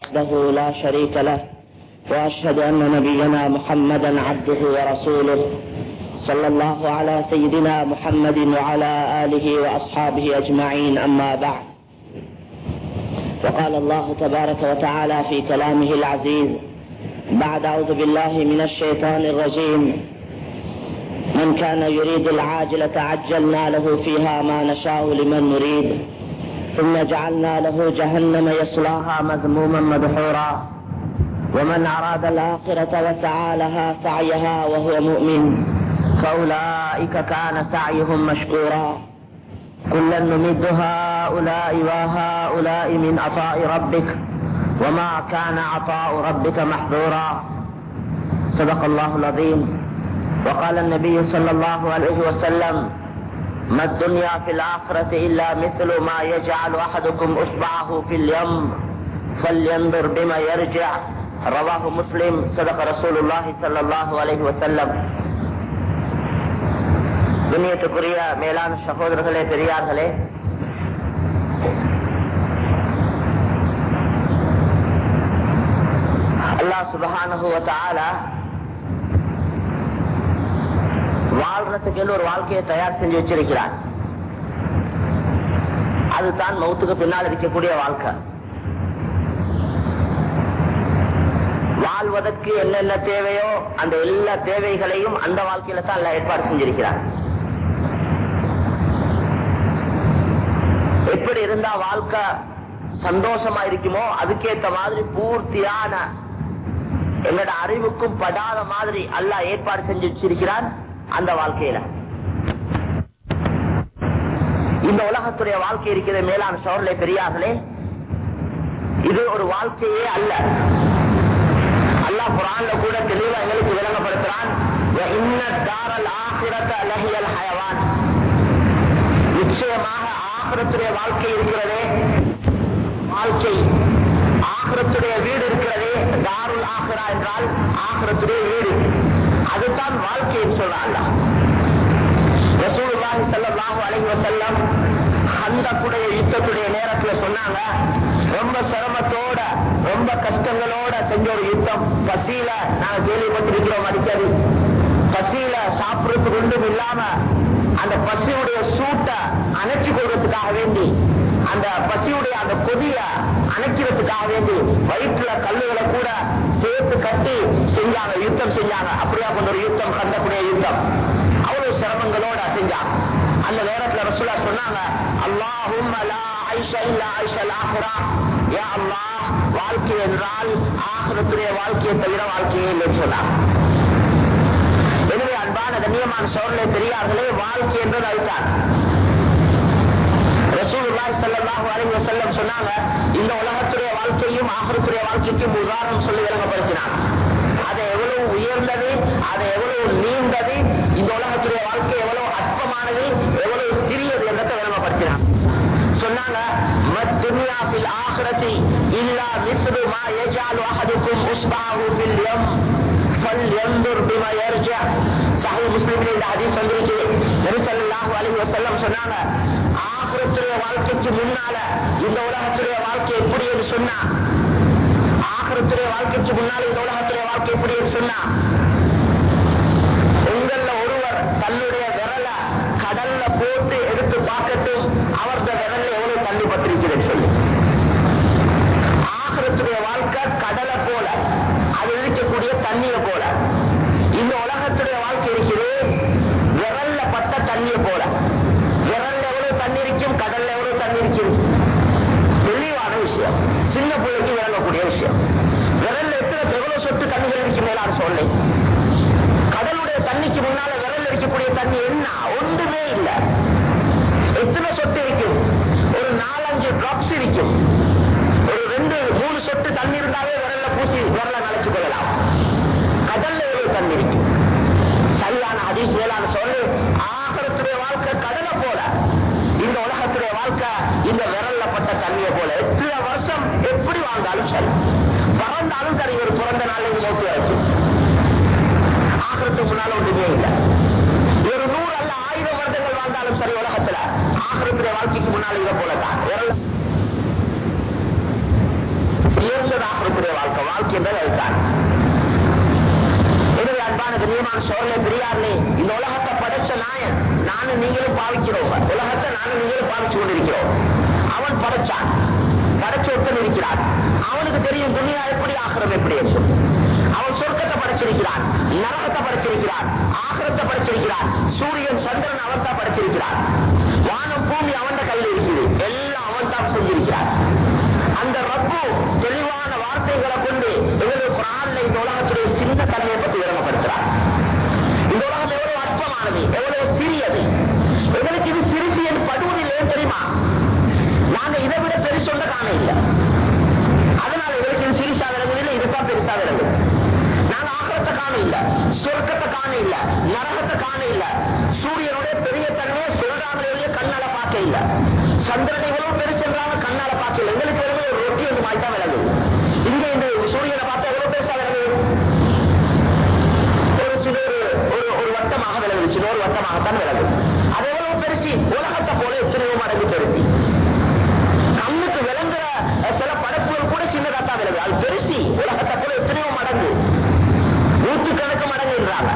وحده لا شريك له وأشهد أن نبينا محمدا عبده ورسوله صلى الله على سيدنا محمد وعلى آله وأصحابه أجمعين. أما بعد، وقال الله تبارك وتعالى في كلامه العزيز بعد أعوذ بالله من الشيطان الرجيم: من كان يريد العاجلة عجلنا له فيها ما نشاء لمن نريد ثم جعلنا له جهنم يصلاها مذموما مدحورا ومن أراد الآخرة وسعى لها سعيها وهو مؤمن فأولئك كان سعيهم مشكورا كلا نمد هؤلاء وهؤلاء من عطاء ربك وما كان عطاء ربك محظورا. صدق الله العظيم. وقال النبي صلى الله عليه وسلم: ما الدنيا في الآخرة إلا مثل ما يجعل أحدكم إصبعه في اليم فلينظر بما يرجع. رواه مسلم. صدق رسول الله صلى الله عليه وسلم. துனியத்துக்குரிய மேலான சகோதரர்களே, பெரியார்களே, அல்லாஹ் சுப்ஹானஹு வ தஆலா வாழ்றதுக்கு ஒரு வாழ்க்கையை தயார் செஞ்சு வச்சிருக்கிறார். அதுதான் மௌத்துக்கு பின்னால் இருக்கக்கூடிய வாழ்க்கை. வாழ்வதற்கு என்னென்ன தேவையோ அந்த எல்லா தேவைகளையும் அந்த வாழ்க்கையில தான் எல்லாம் ஏற்பாடு செஞ்சிருக்கிறார். எப்படி இருந்தா வாழ்க்கை சந்தோஷமா இருக்குமோ அதுக்கேற்ற மாதிரி பூர்த்தியான என்னோட அறிவுக்கும் படாத மாதிரி அல்லாஹ் ஏற்பாடு செஞ்சு வச்சிருக்கிறான் அந்த வாழ்க்கையில. இந்த உலகத்துடைய வாழ்க்கை இருக்கிற மேலான சோழர்களே, பெரியார்களே, இது ஒரு வாழ்க்கையே அல்ல. அல்லாஹ் குர்ஆன்ல கூட தெளிவா எங்களுக்கு விளங்கப்படுத்துறான்: நிச்சயமாக ஆகிரத்துடைய வாழ்க்கை இருக்கிறதே, வாழ்க்கை ஆகிரத்துடைய வீடு இருக்கிறதே, தாருல் ஆகிரா என்றால் ஆகிரத்துடைய வீடு, அதுதான் வாழ்க்கை சொல்றாங்க. ரசூலுல்லாஹி ஸல்லல்லாஹு அலைஹி வஸல்லம் ஹந்தக்குடைய யுத்தத்துடைய நேரத்துல சொன்னாங்க, ரொம்ப சிரமத்தோட ரொம்ப கஷ்டங்களோட செஞ்ச ஒரு யுத்தம். பசியில நாங்க கேள்விப்பட்டிருக்கிறோம், அடிக்கடி பசியில சாப்பிடுறதுக்கு ஒன்றும் இல்லாம அந்த பசியுடைய சூட்டை அணைச்சு கொள்றதுக்காக வேண்டி, அந்த பசியுடைய அந்த கொதிய அணைக்கிறதுக்காக வேண்டி வயிற்றுல கல்லுகளை கூட சேர்த்து கட்டி செஞ்சாங்க, யுத்தம் செஞ்சாங்க. அப்படியா கொண்ட ஒரு யுத்தம், கண்டக்கூடிய யுத்தம், அவ்வளவு சிரமங்களோட செஞ்சாங்க. அந்த நேரத்துல ரசூலா சொன்னாங்க: அல்லாஹும்ம லா ஐஷ இல்லா ஐஷல் ஆஹிரா. யா அல்லாஹ், வாழ்க்கை என்றால் ஆகிரத்துடைய வாழ்க்கையை தவிர வாழ்க்கையே இல்லைன்னு சொன்னாங்க. எனவே அன்பான கண்ணியமான சோழர்களே, பெரியார்களே, வாழ்க்கை என்றது அதுதான். ரசூலுல்லாஹி ஸல்லல்லாஹு அலைஹி வஸல்லம் சொன்னாங்க, இந்த உலகத்துடைய வாழ்க்கையும் ஆகிரத்துடைய வாழ்க்கைக்கும் உதாரணம் சொல்லி விளங்கப்படுத்தினார். அது எவ்வளவு உயர்ந்தது, அது எவ்வளவு நீண்டது, இந்த உலகத்துடைய வாழ்க்கை எவ்வளவு அற்பமானது, எவ்வளவு சிறியது என்றதை விளங்கப்படுத்தினார். சொன்னாங்க: மத்துன்யா ஃபில் ஆகிரத்தி இல்லா மிஸ்லு மா யஜஅலு அஹதுக்கும் உஸ்பஹு ஃபில் யம் ஃபல்யன்துர் பிமா யர்ஜா. சஹீஹ் முஸ்லிம்ல இந்த ஹதீஸ் வந்திருக்கு. நபி ஸல்லல்லாஹு அலைஹி வஸல்லம் சொன்னாங்க, ஆகிரத்துடைய வாழ்க்கைக்கு முன்னால இந்த உலகத்துடைய வாழ்க்கை எப்படி என்று சொன்னா, ஆகிரத்துடைய வாழ்க்கைக்கு முன்னால இந்த உலகத்துடைய வாழ்க்கை எப்படி என்று சொன்னா, உங்கள ஒருவர் தன்னுடைய விரலை கடல்ல போட்டு எடுத்து பார்க்கட்டும், அவரது விரல்ல எவ்வளவு தண்ணி பட்டிருக்கிறது சொல்லி. ஆகிரத்துடைய வாழ்க்கை கடலை போல, அது இருக்கக்கூடிய தண்ணியை போல. இந்த உலகத்துடைய வாழ்க்கை இருக்குது விரல்ல பட்ட தண்ணியை போல. விரல்ல எவ்வளவு தண்ணி இருக்கும், கடல்ல எவ்வளவு தண்ணி இருக்கும். தெளிவான விஷயம், சின்ன பிள்ளைக்கு விளங்கக்கூடிய விஷயம். விரல்ல எவ்வளவு சொட்டு தண்ணிகள் இருக்கு மேலான சொல்லி. கடலுடைய தண்ணிக்கு முன்னால விரல் இருக்கக்கூடிய தண்ணி என்ன? ஒன்றுமே இல்லை. எத்தனை சொட்டு இருக்கும்? ஒரு 4-5 டிராப்ஸ் இருக்கும். ஒரு 2-3 சொட்டு தண்ணி இருந்தாலே விரல்ல பூசி விரல நினைச்சு கொள்ளலாம். கடல்ல எவ்வளவு தண்ணி இருக்கும். சரியான ஹதீஸ் மேலான சொல்லு. ஆகிரத்துடைய வாழ்க்கை கடலை போல, இந்த உலகத்துடைய வாழ்க்கை இந்த விரல்ல பட்ட தண்ணியை போல. எத்தனை வருஷம் எப்படி வாழ்ந்தாலும் சரி, பறந்தாலும் சரி, ஒரு பிறந்த நாளை நோக்கி வரைக்கும் ஆகிரத்துக்கு முன்னால ஒன்றுமே இல்லை. ஒரு 100 அல்ல 1000 வருடங்கள் வாழ்ந்தாலும் சரி, உலகத்துல ஆகிரத்துடைய வாழ்க்கைக்கு முன்னால இதை போலதான். வாழ்க்கை என்பது அதுதான். எனவே அன்பான கண்ணியமான சோழனை பெரியார்களே, இந்த உலகத்தை படைச்ச நாயன் நானும் நீங்களும் பாவிக்கிறோம். உலகத்தை நானும் நீங்களும் பாவிச்சு கொண்டிருக்கிறோம். அவன் படைச்சான், படைச்சு ஒருத்தன் இருக்கிறான். அவனுக்கு தெரியும் துனியா எப்படி ஆகிரம் எப்படி என்று. அவன் சொர்க்கத்தை படைச்சிருக்கிறான், நரகத்தை படைச்சிருக்கிறான், ஆகிரத்தை படைச்சிருக்கிறான். சூரியன் சந்திரன் அவன் தான் படைச்சிருக்கிறான். வானம் பூமி அவன் கையில் இருக்குது, எல்லாம் அவன் தான் செஞ்சிருக்கிறான். அந்த ரப்பு தெளிவான வார்த்தைகளை கொண்டு எவ்வளவு குர்ஆன்ல இந்த உலகத்துடைய சின்ன தன்மையை பற்றி விளங்கப்படுத்துறார். இந்த உலகம் எவ்வளவு அற்பமானது, எவ்வளவு சிறியது. எங்களுக்கு இது சிறுசி என்று படுவதில்லை தெரியுமா? நாங்க இதை விட பெருசொல்ல காண இல்லை. அதனால எங்களுக்கு இது சிறுசா விளங்குதில்லை, இதுதான் பெருசா விளங்குது. நாங்க ஆகிரத்தை காண இல்லை, சொர்க்கத்தை காண இல்லை, நரகத்தை காண இல்லை. சூரியனுடைய பெரிய தன்மையை சொல்றாங்களே கண்ணால பார்க்க இல்லை. சந்திரனை எவ்வளவு பெருசென்றாங்க கண்ணால பார்க்க இல்லை. எங்களுக்கு ஒரு ரொட்டி ஒன்று மாதிரி தான் விளங்குது. இங்க இந்த சூரியனை பார்த்தா எவ்வளவு பெருசா விளங்குது? ஒரு வட்டமாக விளங்குது, சில ஒரு வட்டமாகத்தான் விளங்குது. அது எவ்வளவு பெருசி? உலகத்தை போல எத்தனையோ மடங்கு பெருசி. கண்ணுக்கு விளங்குற சில படைப்புகள் கூட சின்னதாத்தான் விளங்குது. அது பெருசி, உலகத்தை போல எத்தனையோ மடங்கு, நூற்றுக்கணக்கு மடங்குன்றாங்க.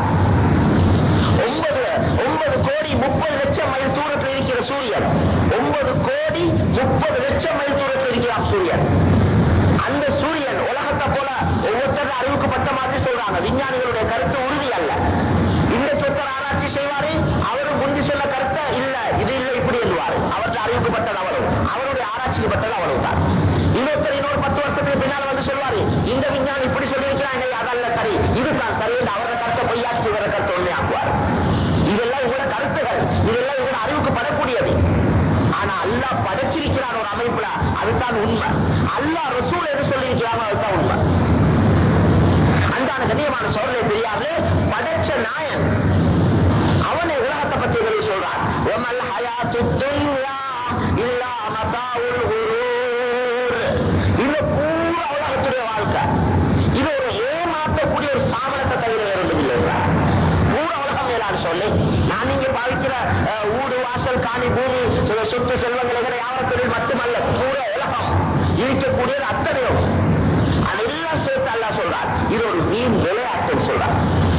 9 கோடி 30 லட்சம் மைல் தூரத்தில் இருக்கிற சூரியன், 9 கோடி 30 லட்சம் மைல் தூரத்தில் இருக்கிறான் சூரியன். அந்த சூரியன் உலகத்தை போல ஒவ்வொருத்தர் அறிவுக்கு பட்ட மாதிரி சொல்றாங்க. விஞ்ஞானிகளுடைய கருத்து உறுதி அல்ல. இந்த சொத்தர் ஆராய்ச்சி செய்வாரு, அவரும் முந்தி சொன்ன கருத்தை இல்ல இது இல்ல இப்படி எழுவாரு. அவருக்கு அறிவுக்குப்பட்டது அவரும், அவருடைய ஆராய்ச்சிக்கு பட்டது அவரும் தான். இன்னொருத்தர் இன்னொரு 10 வருஷத்துக்கு பின்னால் வந்து சொல்வாரு, இந்த விஞ்ஞானி இப்படி சொல்லியிருக்கிறாங்க, அதல்ல சரி, இதுதான் சரி என்று அவரோட கருத்தை பொய்யாச்சு இவர கருத்தை உண்மை ஆக்குவார். இதெல்லாம் இவரோட கருத்துகள், இதெல்லாம் இவரோட அறிவுக்கு படக்கூடியது. ஆனா அல்லாஹ் படைச்சிருக்கிறான் ஒரு அமைப்புல, அதுதான் உண்மை. அல்லாஹ் ரசூல் என்று சொல்லியிருக்கிறாங்க, அதுதான் உண்மை. அன்பான கண்ணியமான சோழனை பெரியார்களே, படைச்ச நாயன் அவனை உலகத்தை பற்றி வெளியே சொல்றான். வமல் ஹயாத்துத் துன்யா இல்லா மதாஉல் குரூர். இது பூரா உலகத்துடைய வாழ்க்கை. இது ஒரு ஏமாற்றக்கூடிய ஒரு சாமனத்தை தவிர வேறு ஒன்றுமில்லை. பூரா உலகம் மேலான சொல்லி நான் நீங்க பாவிக்கிற ஊடு வாசல் காணி பூமி சொத்து செல்வங்களை யாவரத்தொழில் மட்டுமல்ல, பூரா உலகம் இருக்கக்கூடியது அத்தனையும் அதெல்லாம் சேர்த்து அல்லாஹ் சொல்றார். இது ஒரு வீண் விளையாட்டு சொல்றார்.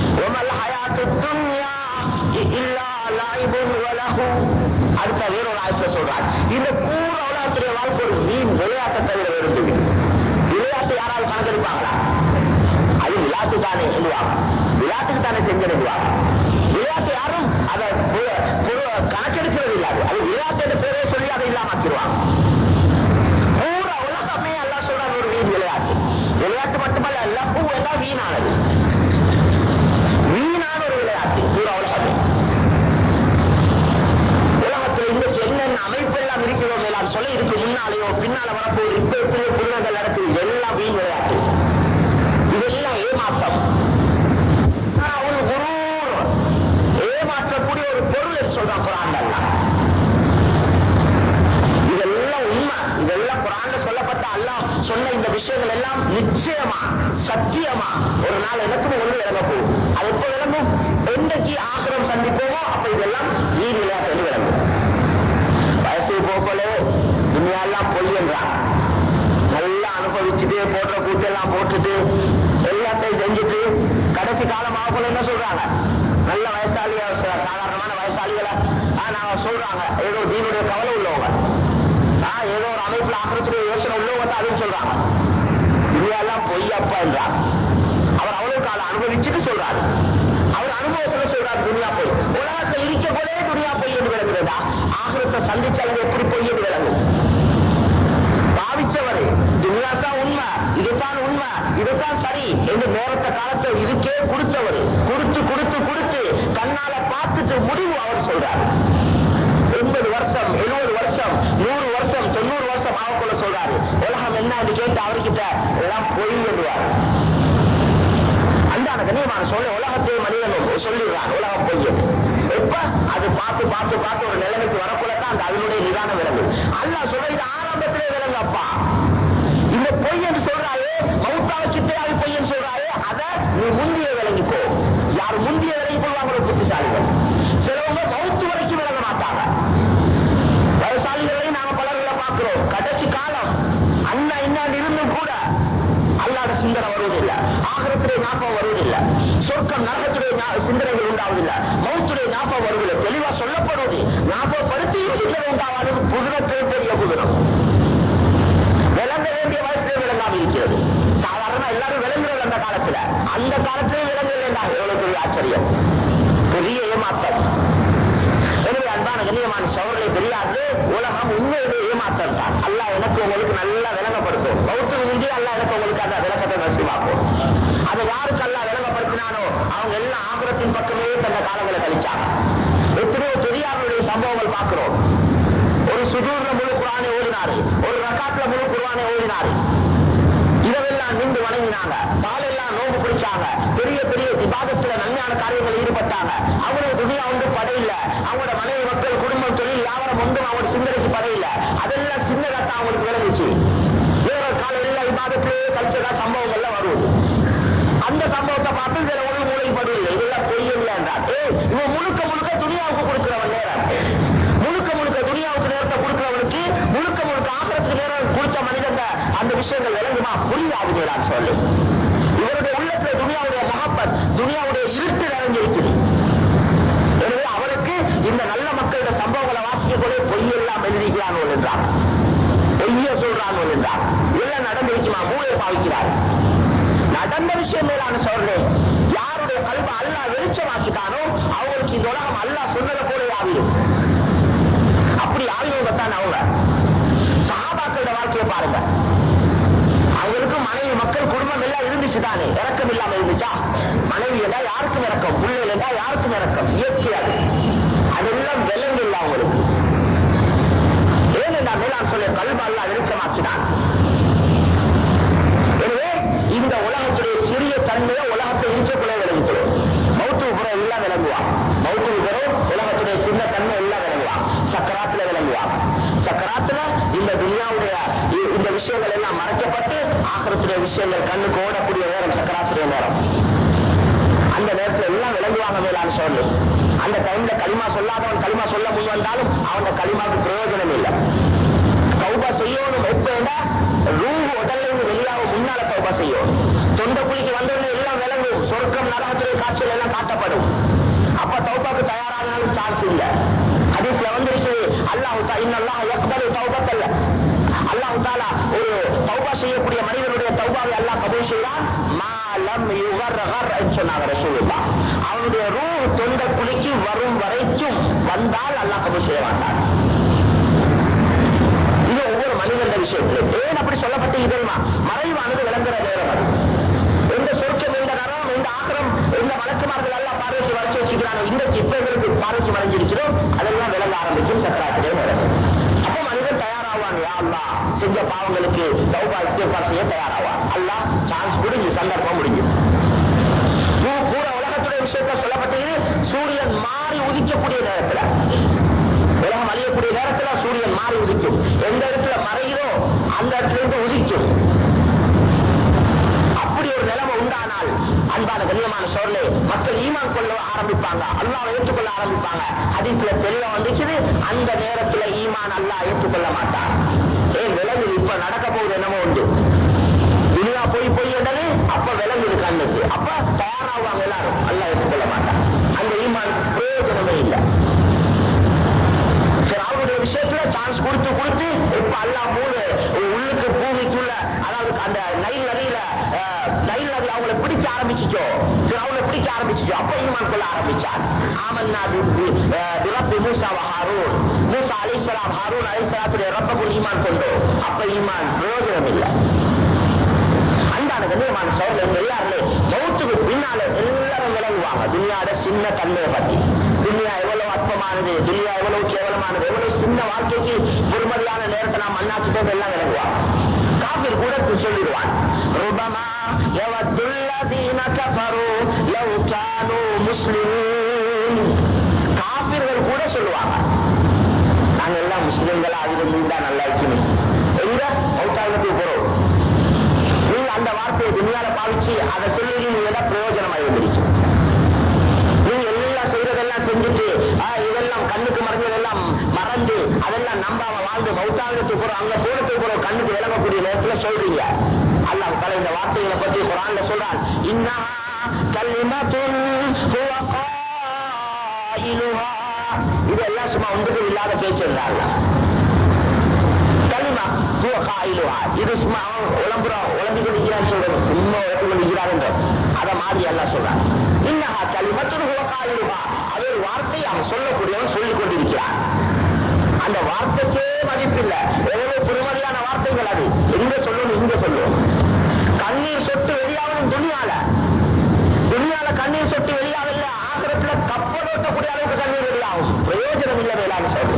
அடுத்த வேறொரு ஆய்வு சொல்றார். இந்த பூரா உலகத்துடைய வாழ்க்கை ஒரு வீண் விளையாட்டை தவிர வேறு விளையாட்டு யாராவது கணக்கெடுப்பாங்களா? அது விளையாட்டு தானே சொல்லுவாங்க, விளையாட்டுக்கு தானே செஞ்சிருக்குவாங்க. விளையாட்டு யாரும் அதை கணக்கெடுக்கிறது இல்லாது, அது விளையாட்டு என்ற பேரே சொல்லி அதை இல்லாமக்கிடுவாங்க. பூரா உலகமே எல்லாம் சொல்றாங்க ஒரு வீண் விளையாட்டு. விளையாட்டு மட்டுமல்ல, லப்பு எல்லாம் வீணானது, வீணான ஒரு விளையாட்டு பூரா உலகமே. உலகத்தில் இன்றைக்கு என்னென்ன அமைப்பு எல்லாம் இருக்கிறோம் எல்லாம் சொல்ல, இதுக்கு முன்னாலேயோ பின்னால வரப்போது இப்ப எத்தனையோ புதுநங்கள் நடக்குது, இதெல்லாம் வீண் விளையாட்டு, இதெல்லாம் ஏமாற்றம். ஒரு குரு ஏமாற்றக்கூடிய ஒரு பொருள் சொல்றான் குர்ஆன்ல. இதெல்லாம் உண்மை, இதெல்லாம் குர்ஆன்ல சொல்லப்பட்ட அல்லாஹ் சொன்ன இந்த விஷயங்கள் எல்லாம் நிச்சயமா சத்தியமா ஒரு நாள் எனக்கும் ஒன்று விளங்க போகும். அது எப்போ விளங்கும்? என்றைக்கு ஆகிரம் சந்திப்போமோ அப்ப இதெல்லாம் வீண் விளையாட்டு விளங்கும். வயசு போக்கலே துனியாலாம் பொய் என்றான். நல்லா அனுபவிச்சுட்டு போடுற கூட்டெல்லாம் போட்டுட்டு எல்லாத்தையும் செஞ்சுட்டு கடைசி காலமாக போல என்ன சொல்றாங்க, நல்ல வயசாளியா சாதாரணமான வயசாளிகளை நாங்க சொல்றாங்க ஏதோ தீனுடைய கவலை உள்ளவங்க, ஏதோ ஒரு அமைப்புல ஆக்கிரத்துடைய யோசனை உள்ளவங்க தான் அதுன்னு சொல்றாங்க. துனியாலாம் பொய்யப்பா என்றார். அவர் அவ்வளவு காலம் அனுபவிச்சுட்டு சொல்றாரு, அவர் அனுபவத்துல சொல்றாரு துனியா பொய். உலகத்தை இருக்க போதே துனியா பொய் என்று விளங்குறதா? ஆகிரத்தை சந்திச்சாலும் எப்படி பொய் என்று விளங்கும்? பாவிச்சவர் துனியா தான் உண்மை, இதுதான் உண்மை, இதுதான் சரி என்று நேரத்த காலத்தை இதுக்கே கொடுத்தவர், கொடுத்து கொடுத்து கொடுத்து கண்ணால பார்த்துட்டு முடிவு அவர் சொல்றார். 80 வருஷம் 70 வருஷம் 100 வருஷம் 90 வருஷம் ஆகக்குள்ள சொல்றாரு. உலகம் என்ன என்று கேட்டு அவர்கிட்ட எல்லாம் பொய் என்றுவார். அந்தான கண்ணியமான சொல்ல உலகத்தை மனிதன் சொல்லிடுறான் உலகம் பொய். எப்ப அது பார்த்து பார்த்து பார்த்து ஒரு நிலைமைக்கு வரக்குள்ளதான் அந்த அதனுடைய நிதானம் விளங்கு. அல்லாஹ் சொல்ற இது ஆரம்பத்திலே விளங்கு. அப்பா இந்த பொய் என்று சொல்றாயே, மௌத்தாவச்சிட்டே அது பொய் என்று சொல்றாயே, அதை நீ முந்திய விளங்கிக்கோ. யார் முந்திய விலகி கொள்வாங்களோ புத்திசாலிகள். சிலவங்க மௌத்து வரைக்கும் விளங்க மாட்டாங்க. வயசாளிகளையும் நாங்க பலர்களை பார்க்கிறோம். கடைசி காலம் அண்ணா இன்னாண்டு இருந்தும் கூட அல்லாத சிந்தனை சிந்தனைகள் உண்டாவதில்லை. மௌத்துடைய ஞாபகம் வருகிறது, தெளிவா சொல்லப்படுவது. ஞாபகப்படுத்தி உண்டாவது புதுனத்தில் பெரிய புதுனம். விளங்க வேண்டிய வயசுல விளங்காமல் இருக்கிறது. சாதாரண எல்லாரும் விளங்குறது அந்த காலத்துல. அந்த காலத்திலே விளங்கவில்லை என்றால் எவ்வளவு பெரிய ஆச்சரியம், பெரிய ஏமாற்றம். எனவே அன்பான கண்ணியமான சகோதரர்களே, பெரியாரு, உலகம் உண்மையிலே ஏமாற்றம் தான். அல்லாஹ் எனக்கு உங்களுக்கு நல்லா விளங்கப்படுத்தும். மௌத்துக்கு முந்தைய அல்லாஹ் எனக்கு உங்களுக்கு அந்த விளக்கத்தை நசிவாக்கும். அதை யாருக்கு அல்லாஹ் விளங்கப்படுத்தினானோ அவங்க எல்லாம் ஆபரத்தின் பக்கமே தந்த காலங்களை கழிச்சாங்க. எத்தனையோ பெரியாருடைய சம்பவங்கள் பார்க்கிறோம். ஒரு சுஜூர்ல முழு குர்ஆனை ஓதினாரு, ஒரு ரக்காத்ல முழு குர்ஆனை ஓதினாரு. இரவெல்லாம் நின்று வணங்கினாங்க, பாலெல்லாம் நோம்பு பிடிச்சாங்க, பெரிய பெரிய இபாதத்துல நன்மையான காரியங்கள் ஈடுபட்டாங்க. அவங்களுக்கு துனியா ஒன்று படையில, அவங்களோட மனைவி மக்கள் குடும்பம் தொழில் வியாபாரம் ஒன்றும் அவங்களோட சிந்தனைக்கு படையில. அதெல்லாம் சின்னதாத்தான் அவங்களுக்கு விளங்குச்சு. வேற கால எல்லா இபாதத்திலேயே கல்ச்சரா சம்பவங்கள்லாம் வருவது. அந்த சம்பவத்தை பார்த்து சில ஒரு மூளைப்படுவது இதெல்லாம் பொய்யில்லை என்றார். இவன் முழுக்க முழுக்க துனியாவுக்கு கொடுக்கிறவன் நேரம், முழுக்க முழுக்க துனியாவுக்கு நேரத்தை கொடுக்கிறவனுக்கு முழுக்க முழுக்க ஆபரத்துக்கு நேரம் கொடுத்த மனிதன் அந்த விஷயங்கள் விளங்குமா? புரியாதுகிறான் சொல்லு. இவருடைய உள்ளத்துல துனியாவுடைய மகப்பத், துனியாவுடைய இருட்டு நிறைஞ்சிருக்குது. எனவே அவருக்கு இந்த நல்ல மக்களோட சம்பவங்களை வாசிக்க கூட பொய்யெல்லாம் எழுதிக்கிறான் என்றார், பொய்ய சொல்றான் என்றார். இதெல்லாம் நடந்திருக்குமா? மூளையை பாவிக்கிறார். நடந்த விஷயம் மேலான சொல்றே. யாருடைய கல்வ அல்லாஹ் வெளிச்சமாக்கிட்டானோ அவங்களுக்கு இந்த உலகம் அல்லாஹ் சொன்னதை போல ஆவிடும். அப்படி ஆவியவங்க தான் அவங்க. சஹாபாக்களோட வாழ்க்கையை பாருங்க. அவங்களுக்கு மனைவி மக்கள் குடும்பம் எல்லாம் இருந்துச்சு தானே, இறக்கம் இல்லாம இருந்துச்சா? மனைவி என்றா யாருக்கும் இறக்கம், பிள்ளைகள் என்றா யாருக்கும் இறக்கம், இயற்கையாது. அதெல்லாம் விலங்கு இல்லை அவங்களுக்கு. ஏனென்றா மேலான் சொல்ல கல்வ அல்லாஹ் வெளிச்சமாக்கினான். எனவே இந்த உலகத்துடைய சிறிய தன்மையை உலகத்தை இருக்கக்குள்ளே விளங்குகிறோம். மௌத்துக்கு புறம் எல்லாம் விளங்குவான். மௌத்துக்கு புறம் உலகத்துடைய சின்ன தன்மை எல்லாம் விளங்குவான். சக்கராத்துல விளங்குவான். சக்கராத்துல இந்த துனியாவுடைய இந்த விஷயங்கள் எல்லாம் மறைக்கப்பட்டு ஆகிரத்துடைய விஷயங்கள் கண்ணுக்கு ஓடக்கூடிய நேரம் சக்கராத்துடைய நேரம். அந்த நேரத்தில் எல்லாம் விளங்குவாங்க மேலான்னு சொல்லு. அந்த டைம்ல களிமா சொல்லாதவன் களிமா சொல்ல முன் வந்தாலும் அவன் களிமாவுக்கு பிரயோஜனம் இல்லை. தௌபா செய்யணும். எப்ப ரூஹ் உடல்ல இருந்து வெளியாக முன்னால தௌபா செய்யும். தொண்ட குழிக்கு வந்தவங்க எல்லாம் விளங்கும். சொர்க்கம் நரகத்துடைய காட்சிகள் எல்லாம் காட்டப்படும். அப்ப தௌபாக்கு தயாரானாலும் சான்ஸ் இல்லை. ஹதீஸ்ல வந்திருக்கு, அல்லாஹ் யக்பலு தௌபத்தல்ல, அல்லாஹ் தஆலா ஒரு தௌபா செய்யக்கூடிய மனிதனுடைய தௌபாவை அல்லாஹ் கபூல் செய்கிறான். மாலம் யுகர்கர் என்று சொன்னாங்க ரசூலுல்லாஹ். அவனுடைய ரூஹ் தொண்ட குழிக்கு வரும் வரைக்கும் வந்தால் அல்லாஹ் கபூல் செய்ய மாட்டான். இது ஒவ்வொரு மனிதனுடைய விஷயத்தில் ஏன் அப்படி சொல்லப்பட்டு தெரியுமா? மறைவானது விளங்குற நேரம். அது எந்த சொர்க்கம், எந்த நரம், எந்த ஆக்கிரம், எந்த வழக்குமார்கள் எல்லாம் பார்வைக்கு வரைச்சு வச்சுக்கிறானோ, இன்றைக்கு இப்ப எங்களுக்கு பார்வைக்கு மறைஞ்சிருக்கிறோம், அதெல்லாம் விளங்க ஆரம்பிக்கும் சக்கராத்திலே நேரம். அப்ப மனிதன் தயாராவான். யா அல்லாஹ் செஞ்ச பாவங்களுக்கு தௌபா இஸ்திக்ஃபார் செய்ய தயாராவான். அல்லாஹ் சான்ஸ் முடிஞ்சு, சந்தர்ப்பம் முடிஞ்சு. பூரா உலகத்துடைய விஷயத்தை சொல்லப்பட்டு சூரியன் மாறி உதிக்கக்கூடிய நேரத்துல, உலகம் அழியக்கூடிய நேரத்துல சூரியன் மாறி உதிக்கும். எந்த இடத்துல மறைகிறோ அந்த இடத்துல இருந்து உதிக்கும். அப்படி ஒரு நிலைமை உண்டானால் அன்பான கண்ணியமான சோழர்களே, மக்கள் ஈமான் கொள்ள ஆரம்பிப்பாங்க, அல்லாஹ் ஏற்றுக்கொள்ள ஆரம்பிப்பாங்க. ஹதீஸ்ல தெளிவா வந்துச்சுது, அந்த நேரத்துல ஈமான் அல்லாஹ் ஏற்றுக்கொள்ள மாட்டார். ஏன் விலங்கு இப்ப நடக்க போகுது என்னமோ உண்டு. துனியா போய் என்றது அப்ப விலங்குது கண்ணுக்கு. அப்ப தயாராகுவாங்க எல்லாரும், அல்லாஹ் ஏற்றுக்கொள்ள மாட்டார். அந்த ஈமான் பிரயோஜனமே இல்லை. அவருடைய விஷயத்துல சான்ஸ் கொடுத்து கொடுத்து இப்ப அல்லாஹ் உள்ளுக்கு பூமிக்குள்ள, அதாவது அந்த நைல் நதியில அவங்களை பிடிக்க ஆரம்பிச்சுச்சோ, அவங்களை பிடிக்க ஆரம்பிச்சுச்சோ, அப்ப ஈமான் கொள்ள ஆரம்பிச்சார். ஆமன்னா பிரப்பி மூசா ஹாரூன், மூசா அலைஹிஸ்ஸலாம் ஹாரூன் அலைஹிஸ்ஸலாத்துடைய ரப்பக்குள் ஈமான் கொண்டோம். அப்ப ஈமான் பிரயோஜனம் இல்லை. அன்பான கண்ணியமான சகோதரர்களே, எல்லாருமே மௌத்துக்கு பின்னால எல்லாரும் விளங்குவாங்க துனியாவோட சின்ன தன்மையை பற்றி. துனியா எவ்வளவு அற்பமானது, துனியா எவ்வளவு கேவலமானது, எவ்வளவு சின்ன வாழ்க்கைக்கு பொறுமதியான நேரத்தை நாம் அண்ணாக்கிட்டோம் எல்லாம் விளங்குவாங்க. காபிர் கூட சொல்லிடுவான், ருபமா யவத்துல்லதீன கஃபரு லவ் கானூ முஸ்லிமீன். காபிர்கள் கூட சொல்லுவாங்க, நாங்க எல்லாம் முஸ்லிம்களா இருந்தா நல்லா இருக்கணும். எங்க மௌத்தாவுக்கு போறோம். நீங்க அந்த வார்த்தையை துனியால பாவிச்சு அதை சொல்லி நீங்க பிரயோஜனமா இருந்துச்சு. நீங்க எல்லாம் செய்யறதெல்லாம் செஞ்சுட்டு இதெல்லாம் கண்ணுக்கு மறைஞ்சதெல்லாம் மறந்து அதெல்லாம் நம்பாம வாழ்ந்து மௌத்தாவுக்கு போறோம், அங்க போறதுக்கு போறோம், கண்ணுக்கு விளங்கக்கூடிய நேரத்துல சொல்றீங்க. அல்லாஹ் தஆலா இந்த வார்த்தைகளை பற்றி குர்ஆன்ல சொல்றான், இன்னஹா கலிமத்துன் ஹுவ காயிலுஹா. இதெல்லாம் சும்மா ஒன்றுக்கு இல்லாத பேச்சுறாங்க. கலிமா ஹுவ காயிலுஹா, இது சும்மா உழம்பி கொண்டிருக்கிறான்னு சொல்றது, சும்மா உழம்பி கொண்டிருக்கிறார் என்ற அத மாதிரி எல்லாம் சொல்றாங்க. இன்னஹா கலிமத்துன் ஹுவ காயிலுஹா, அது ஒரு வார்த்தை அவன் சொல்லக்கூடியவன் சொல்லிக் கொண்டிருக்கிறான். அந்த வார்த்தைக்கே மதிப்பில்லை. எவ்வளவு பெருமதியான வார்த்தைகள் அது. எங்க சொல்லணும், இங்க சொல்லணும். கண்ணீர் சொட்டு வெளியாகணும் துணியால கண்ணீர் சொட்டு வெளியாகல. ஆகிரத்துல கப்பலோட்டக்கூடிய அளவுக்கு கண்ணீர் வெளியாகும். பிரயோஜனம் இல்லை. வேளாண் சொல்றேன்,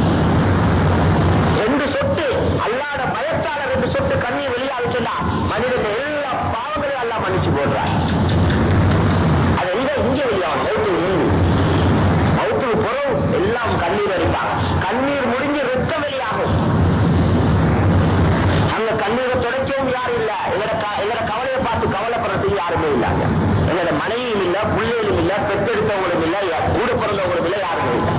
2 சொட்டு அல்லாத பயத்தால 2 சொட்டு கண்ணீர் வெளியாகுச்சுன்னா மனிதன் எல்லா பாவங்களையும் எல்லாம் மன்னிச்சு போடுறான். அது எங்க இங்கே வெளியாகும். மௌத்துக்கு புறம் எல்லாம் கண்ணீர் அடிப்பாங்க. கண்ணீர் முடிஞ்சு ரத்தம் வெளியாகும். அங்க கண்ணீரை துடைக்கவும் யாரும் இல்ல. எங்களோட கவலையை பார்த்து கவலைப்படுறதுக்கு யாருமே இல்லாங்க. எங்களோட மனைவியும் இல்ல, பிள்ளைகளும் இல்ல, பெற்றெடுத்தவங்களும் இல்ல, கூட பிறந்தவங்களும் இல்ல, யாருமே இல்லை.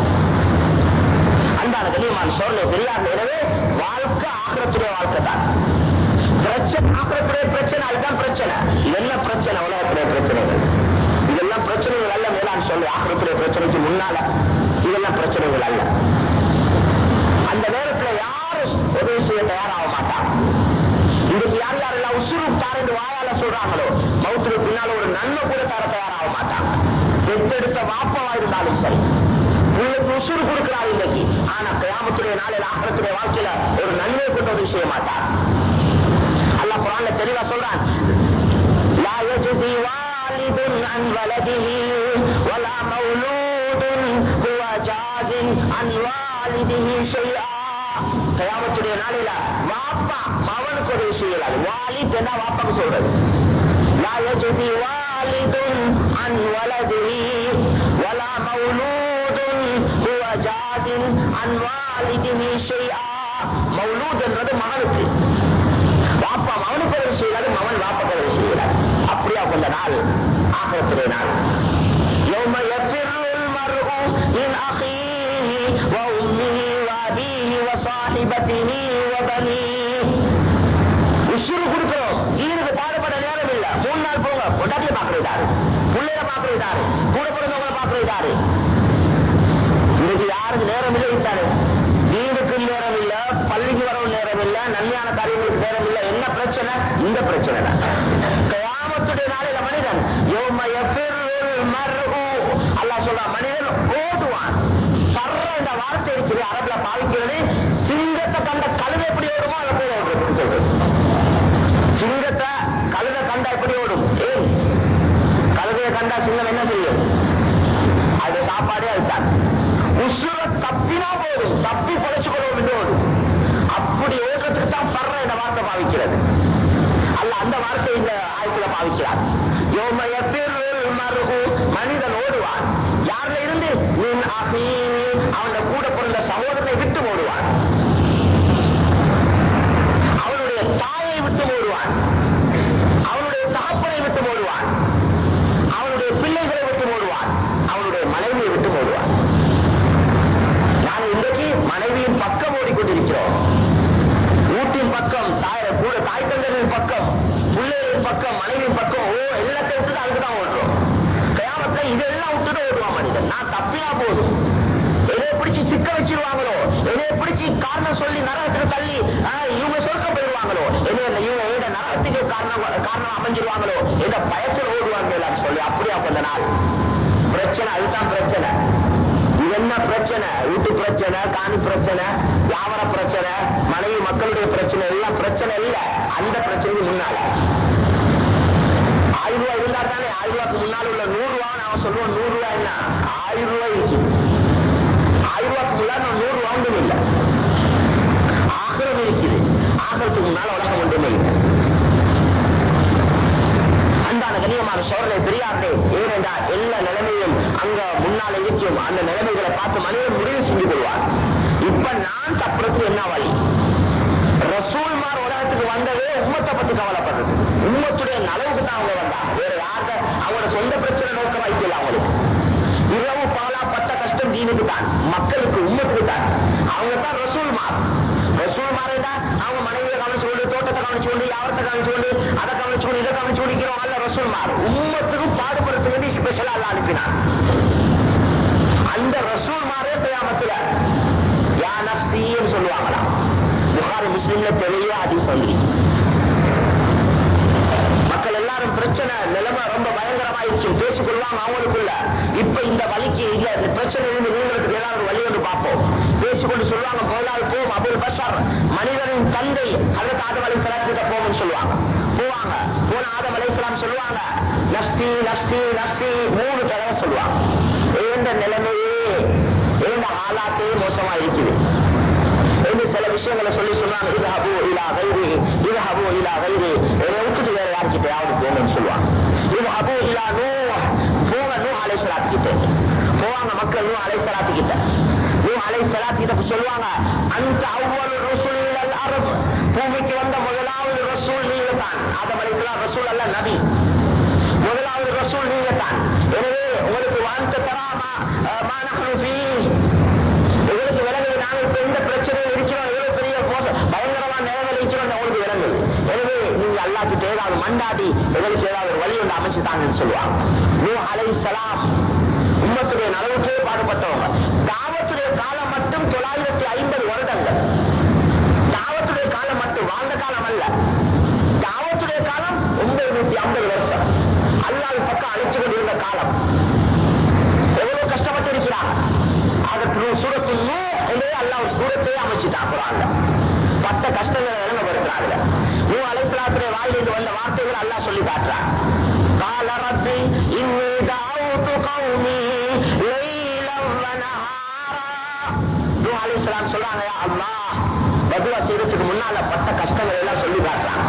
அன்பான கண்ணியமான சோழனை பெரியார். எனவே வாழ்க்கை ஆகிரத்துடைய வாழ்க்கை தான். பிரச்சனை ஆகிரத்துடைய பிரச்சனை, அதுதான் பிரச்சனை. இதெல்லாம் பிரச்சனை, உலகத்துடைய பிரச்சனைகள். இதெல்லாம் பிரச்சனைகள் அல்ல. மேலான் சொல்லு, ஆகிரத்துடைய பிரச்சனைக்கு முன்னால இதெல்லாம் பிரச்சனைகள் அல்ல. அந்த நேரத்தில் யாரும் உதவி செய்ய தயாராக மாட்டாங்க. இன்றைக்கு யார் யாரெல்லாம் உசுறு தாரண்டு வாயால சொல்றாங்களோ, மௌத்துக்கு பின்னால ஒரு நன்மை கூட தர தயாராக மாட்டாங்க. பெற்றெடுத்த வாப்பவா இருந்தாலும் சரி, உங்களுக்கு உசுறு கொடுக்கிறார் இன்னைக்கு. ஆனா கியாமத்துடைய நாளில் ஆகிரத்துடைய வாழ்க்கையில ஒரு நன்மை கொண்டு உதவி செய்ய மாட்டார். அல்லாஹ் குர்ஆன்ல தெளிவா சொல்றான், லா யஜ்ஸி வாலிதுன் அன் வலதிஹி வலா மௌலூதுன் ஹுவ ஜாஸின் அன் வாலிதிஹி ஷைஆ. கியாமத்துடைய நாளில வாப்பா மகனுக்கு உதவி செய்யலாது. வாலித் என்ன வாப்பாக்கு சொல்றது. லா யஜ்ஸி வாலிதுன் அன் வலதிஹி வலா மௌலூதுன் ஹுவ ஜாஸின் அன் வாலிதிஹி ஷைஆ. மௌலூத் என்றது மகனுக்கு. வாப்பா மகனுக்கு உதவி செய்யலாது, மகன் வாப்பாக்கு உதவி செய்யலாது. அப்படியா கொஞ்ச நாள் ஆகிரத்துடைய நாள். யௌம யஃபிருல் மர்உ மின் அஹீஹி வ உம்மிஹி வ அபீஹி வ ஸாஹிபதிஹி வ பனீஹி. உசுறு கொடுக்கிறோம், ஈனுக்கு பாடுபட நேரம் இல்ல. 3 நாள் போங்க, பொண்டாட்டியை பார்க்கிறாரு, பிள்ளைய பார்க்கிறாரு, கூட பிறந்தவங்களை பார்க்கிறாரு. இன்னைக்கு யாருக்கு நேரம் இல்லை விட்டாரு. வீடுக்கு நேரம் இல்ல, பள்ளிக்கு வரவும் நேரம் இல்ல, நன்மையான காரியங்களுக்கு நேரம் இல்ல. என்ன பிரச்சனை? இந்த பிரச்சனை தான். கியாமத்துடைய நாளில மனிதன் யௌம யஃபிருல் மர்உ, அல்லாஹ் சொல்றான், மனிதன் ஓடுவான். பர்ற என்ற வார்த்தை இருக்குது அரபுல பாவிக்கிறது. சிங்கத்தை கண்ட கழுதை எப்படி ஓடுமோ அதை போல ஓடுறது சொல்றது. சிங்கத்தை கழுதை கண்டா எப்படி ஓடும்? ஏன் கழுதையை கண்டா சிங்கம் என்ன செய்யும்? அது சாப்பாடே அதுதான். உசுர தப்பினா போதும், தப்பி பொழைச்சு கொள்வோம் ஓடும். அப்படி ஓடுறதுக்கு தான் பர்ற என்ற வார்த்தை பாவிக்கிறது. அல்ல அந்த வார்த்தை இந்த ஆயத்துல பாவிக்கிறார். யௌம யஃபிருல் மர்உ, மனிதன் ஓடுவான். யார்ல இருந்து? மின் அஹீஹி, அவன் கூட பிறந்த சகோதரனை விட்டு ஓடுவான். அவனுடைய தாயை விட்டு ஓடுவான். அவனுடைய தகப்பனை விட்டு ஓடுவான். அவனுடைய பிள்ளைகளை விட்டு ஓடுவான். அவனுடைய மனைவியை விட்டு ஓடுவான். நான் இன்றைக்கு மனைவியின் பக்கம் ஓடிக்கொண்டிருக்கிறோம். வீட்டின் பக்கம், தாய் தந்தையின் பக்கம், பிள்ளைகளின் பக்கம், மனைவியின் பக்கம், எல்லாத்தையும் விட்டுட்டு அதுக்குதான் ஓடுறோம். கியாமத்துல இதெல்லாம் விட்டுட்டு ஓடுவான் மனிதன். நான் தப்பினா போதும், என்னைய பிடிச்சி சிக்க வச்சிருவாங்களோ, என்னைய பிடிச்சி காரணம் சொல்லி நரகத்துக்கு தள்ளி இவங்க சொர்க்க போயிடுவாங்களோ, இவங்க நரகத்துக்கு காரணம் அமைஞ்சிருவாங்களோ என்ற பயத்தில் ஓடுவாங்க சொல்லி. அப்படியா கொஞ்ச நாள் பிரச்சனை. அதுதான் பிரச்சனை. இது என்ன பிரச்சனை? வீட்டு பிரச்சனை, காணி பிரச்சனை, வியாபார பிரச்சனை, மனைவி மக்களுடைய பிரச்சனை, எல்லாம் பிரச்சனை இல்ல. அந்த பிரச்சனைக்கு முன்னால 1000 ரூபாய் இருந்தா தானே 1000 ரூபாய்க்கு முன்னால உள்ள 100 ரூபாய் அவன் சொல்லுவோம். 100 ரூபாய் என்ன 1000 ரூபாய் இருக்கு. 1000 ரூபாய்க்கு முன்னால 100 ரூபாய் இல்லை. ஆகிரம் இருக்குது. ஆகிறதுக்கு முன்னால உலகம் ஒன்றுமே இல்லை. அன்பான கண்ணியமான சோழனை பெரியார்களே, ஏனென்றால் எல்லா நிலைமையும் அங்க முன்னால் இருக்கும். அந்த நிலைமைகளை பார்த்து மனிதன் முடிவு செஞ்சு கொள்வார். இப்ப நான் தப்புறதுக்கு என்ன வழி? ரசூல்மார் உலகத்துக்கு வந்ததே உம்மத்தை பத்தி கவலைப்படுறது. உம்மத்துடைய நலவுக்கு தான் அவங்க வந்தாங்க. வேற யார்கிட்ட அவங்களோட சொந்த பிரச்சனை நோக்க வைக்கல. அவங்களுக்கு இரவு பாலா பட்ட கஷ்டம் தீனுக்கு தான், மக்களுக்கு உம்மத்துக்கு தான். அவங்க தான் ரசூல்மார். ரசூல்மாரை தான் அவங்க மனைவியை கவனிச்சு கொண்டு, தோட்டத்தை கவனிச்சு கொண்டு, யாவரத்தை கவனிச்சு கொண்டு, அதை கவனிச்சு கொண்டு, இதை கவனிச்சு கொண்டிருக்கிறோம். அல்ல ரசூல்மார் உம்மத்துக்கு ஹஜ்ரத் ஆதம் அலைஹிஸ்ஸலாம் கிட்ட போன்னு சொல்லுவாங்க. போவாங்க. போன ஆதம் அலைஹிஸ்ஸலாம் சொல்லுவாங்க, நஃப்ஸி நஃப்ஸி நஃப்ஸி 3 தடவை சொல்லுவாங்க. ஏந்த நிலைமையே ஏந்த ஆளாத்தே மோசமா இருக்குது என்று சில விஷயங்களை சொல்லி சொன்னாங்க. இத்ஹபு இலா கைரி இத்ஹபு இலா கைரி, என்னை விட்டுட்டு வேற யாருக்கிட்டையாவது போங்கன்னு சொல்லுவாங்க. இத்ஹபு இலா நூஹ், போங்க நூஹ் அலைஹிஸ்ஸலாம் கிட்ட. போவாங்க மக்கள் நூஹ் அலைஹிஸ்ஸலாம் கிட்ட. நூஹ் அலைஹிஸ்ஸலாம் கிட்ட சொல்லுவாங்க, அந்த அவ்வளவு ரசூல் இலல் அர்த், பூமிக்கு வந்த முதலாவது ரசூல் நீங்க தான். ஆதம் அலைஹிஸ்ஸலாம் ரசூல் அல்ல, நபி. முதலாவது ரசூல் நீங்க தான். எனவே உங்களுக்கு வாழ்த்து தராமா மாநஹ்னு ஃபீ, உங்களுக்கு விலங்குது நாங்கள் இப்ப எந்த பிரச்சனையும் இருக்கிறோம், எவ்வளவு பெரிய பயங்கரமான நிலைமையில் இருக்கிறோம் உங்களுக்கு விலங்குது. எனவே நீங்க அல்லாஹ்கிட்ட ஏதாவது மண்டாடி எங்களுக்கு ஏதாவது ஒரு வழி ஒன்று அமைச்சுட்டாங்கன்னு சொல்லுவாங்க. நூஹ் அலைஹிஸ்ஸலாம் உம்மத்துடைய நலவுக்கே பாடுபட்டவங்க. தாவத்துடைய காலம் மட்டும் 950 வருடங்கள். தாவத்துடைய காலம் மட்டும், வாழ்ந்த காலம் அல்ல. தாவத்துடைய காலம் 950 வருஷம். அல்லாஹ் பக்கம் அழைச்சு கொண்டிருந்த காலம். எவ்வளவு கஷ்டப்பட்டு இருக்கிறார். அதற்கு சூரத்து நூஹ் என்றே அல்லாஹ் ஒரு சூரத்தையே அமைச்சுட்டான் குர்ஆன்ல. பட்ட கஷ்டங்களை விளங்கப்படுத்துறாங்க. நூஹ் அலைஹிஸ்ஸலாத்துடைய வாயிலிருந்து வந்த வார்த்தைகள் அல்லாஹ் சொல்லி காட்டுறான். قال ربي إني دعوت قومي ليلا ونهارا. நூஹ் அலைஹிஸ்ஸலாம் சொல்றாங்க, யா அல்லாஹ், பதுவா செய்யறதுக்கு முன்னால பட்ட கஷ்டங்களை எல்லாம் சொல்லி காட்டுறாங்க.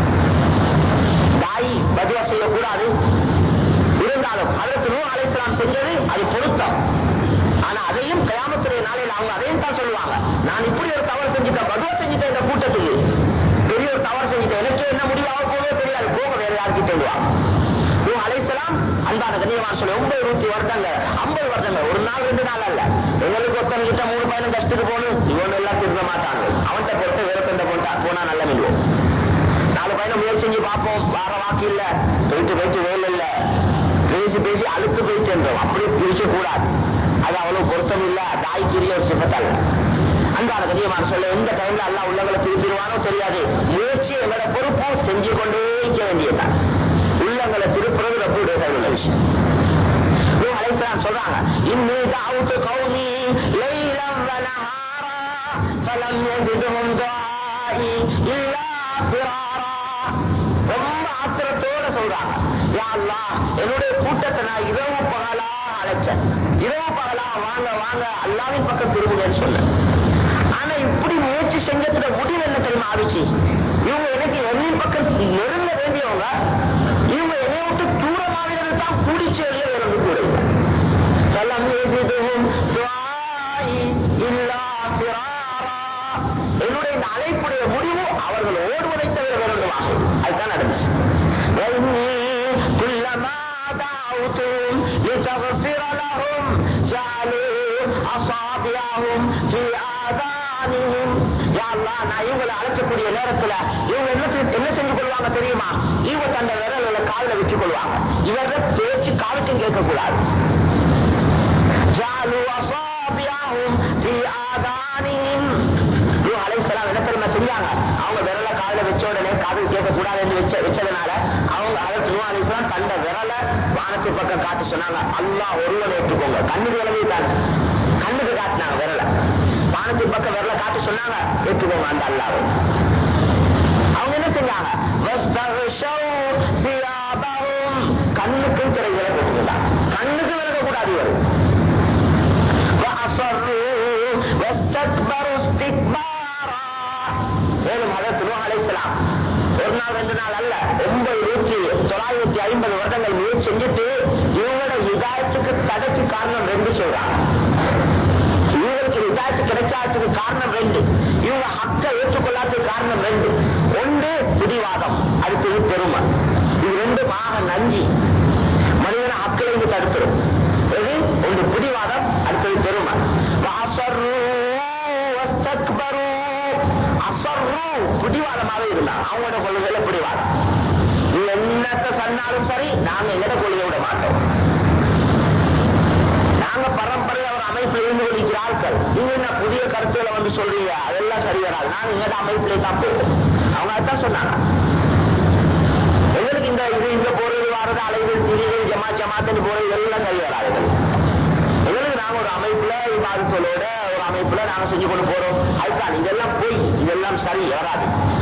தாய் பதுவா செய்யக்கூடாது, இருந்தாலும் ஹஜ்ரத் நூஹ் அலைஹிஸ்ஸலாம் செஞ்சது அது பொருத்தம். ஆனா அதையும் கியாமத்துடைய நாளையில் அவங்க அதையும் தான் சொல்லுவாங்க, நான் இப்படி ஒரு தவறு செஞ்சுட்டேன், பதுவா செஞ்சுட்டேன், இந்த கூட்டத்துக்கு பெரிய ஒரு தவறு செஞ்சுட்டேன், எனக்கு என்ன முடிவாக போதோ தெரியாது, போக வேற யாருக்கிட்ட சொல்லுவாங்க. நூஹ் அலைஹிஸ்ஸலாம் அன்பான கண்ணியமான சொல்லி 900 வருடங்கள் 50 வருடங்கள், ஒரு நாள் 2 நாள் அல்ல. எங்களுக்கு ஒருத்தன் கிட்ட 3 பயணம் கஷ்டத்துக்கு போகணும், இவன் எல்லாம் திரும்ப மாட்டாங்க. அவன்கிட்ட பொறுத்த வேறப்பெண்ட போனா நல்ல நில்வோம். 4 பயணம் முயற்சி செஞ்சு பார்ப்போம், வார வாக்கு இல்ல, போயிட்டு வேலை இல்ல, பேசி அழுத்து போயிட்டு என்றோம். அப்படி பிரிக்க கூடாது, அது அவ்வளவு பொருத்தம் இல்ல. தாய்க்குரிய ஒரு சிபத்தால் அன்பான கண்ணியமான சொல்ல எந்த டைம்ல அல்லாஹ் உள்ளங்களை திருப்பிடுவானோ தெரியாது. முயற்சி எங்களோட பொறுப்போ செஞ்சு கொண்டே இருக்க வேண்டியதுதான். உள்ளங்களை திருப்புறது ரப்புடைய கையில் உள்ள விஷயம். நூஹ் அலைஹிஸ்ஸலாம் சொல்றாங்க, இன்னி தஅவுது கௌமி லைலன் வ நஹாரா ஃபலம் யஸிதுஹும் துஆஇ இல்லா ஃபிராரா. ரொம்ப ஆத்திரத்தோட சொல்றாங்க, யா அல்லாஹ், என்னுடைய கூட்டத்தை நான் இரவு பகலா அழைச்சேன், இரவு பகலா வாங்க வாங்க அல்லாஹ்வின் பக்கம் திரும்புங்கன்னு சொன்னேன். ஆனா இப்படி முயற்சி செஞ்சதுல முடிவு என்ன தெரியுமா ஆச்சு? இவங்க எனக்கு என்னின் பக்கம் நெருங்க வேண்டியவங்க, இவங்க என்னை விட்டு தூரமாகிறது தான் கூடிச்சு வெளியே இருந்து கூட. என்னுடைய இந்த அழைப்புடைய முடிவு அவர்கள் ஓடுவதை தவிர வேறுவாங்க. அதுதான் நடந்துச்சு. நான் இவங்களை அழைக்கக்கூடிய நேரத்தில் இவங்க என்ன செஞ்சு கொள்வாங்க தெரியுமா? இவங்க தந்த விரல்களை காலில் வச்சுக் கொள்வாங்க. இவர பேச்சு காலுக்கும் கேட்கக்கூடாது. செஞ்சாங்க, அவங்க விரல காலில் வச்ச உடனே காதில் கேட்கக்கூடாது வச்சதுனால அவங்க அதற்கு நூஹ் அலைஹிஸ்ஸலாம் தந்த விரல வானத்து பக்கம் காட்டி சொன்னாங்க, அல்லாஹ் ஒருவனை ஏற்றுக்கோங்க. கண்ணுக்கு விளங்கி கண்ணுக்கு காட்டினாங்க விரல, வானத்தின் பக்கம் விரல காட்டி சொன்னாங்க, ஏற்றுக்கோங்க அந்த அல்லாஹ்வை. அவங்க என்ன செஞ்சாங்க? கண்ணுக்கு திரைகளை போட்டுக்கிட்டாங்க. கண்ணுக்கு விளங்கக்கூடாது இவர். மேலும் ஹஜ்ரத் நூஹ் அலைஹிஸ்ஸலாம் ஒரு நாள் 2 நாள் அல்ல, 950 வருடங்கள் முயற்சி செஞ்சுட்டு இவங்களோட ஹிதாயத்துக்கு தடைக்கு காரணம் 2 சொல்றாங்க. இவங்களுக்கு ஹிதாயத்து கிடைக்காததுக்கு காரணம் 2, இவங்க ஹக்க ஏற்றுக்கொள்ளாததுக்கு காரணம் 2. ஒன்று பிடிவாதம், அடுத்தது பெருமை. இது 2 நஞ்சி மனிதனை ஹக்கில் இருந்து தடுத்துரும். எது? ஒன்று பிடிவாதம், அடுத்தது பெருமை. பிடிவாதமாவே இருந்தாங்க. அவங்களோட கொள்கையில பிடிவாதம். நீ என்னத்தை சொன்னாலும் சரி, நாங்க எங்கட கொள்கையை விட மாட்டோம். நாங்க பரம்பரை ஒரு அமைப்பில் இருந்து கொண்டிருக்கிற ஆட்கள், நீங்க என்ன புதிய கருத்துக்களை வந்து சொல்றீங்க, அதெல்லாம் சரி வராது, நாங்க எங்கட அமைப்பிலே தான் போவோம். அவங்க அதான் சொன்னாங்க. எங்களுக்கு இந்த போறது வாரது அலைவு திரிவு ஜமாத்துன்னு போறது எல்லாம் சரி வராது. எங்களுக்கு நாங்க ஒரு அமைப்புல இபாதத்தோட ஒரு அமைப்புல நாங்க செஞ்சு கொண்டு போறோம். அதுதான் இதெல்லாம் போய் இதெல்லாம் சரி வராது.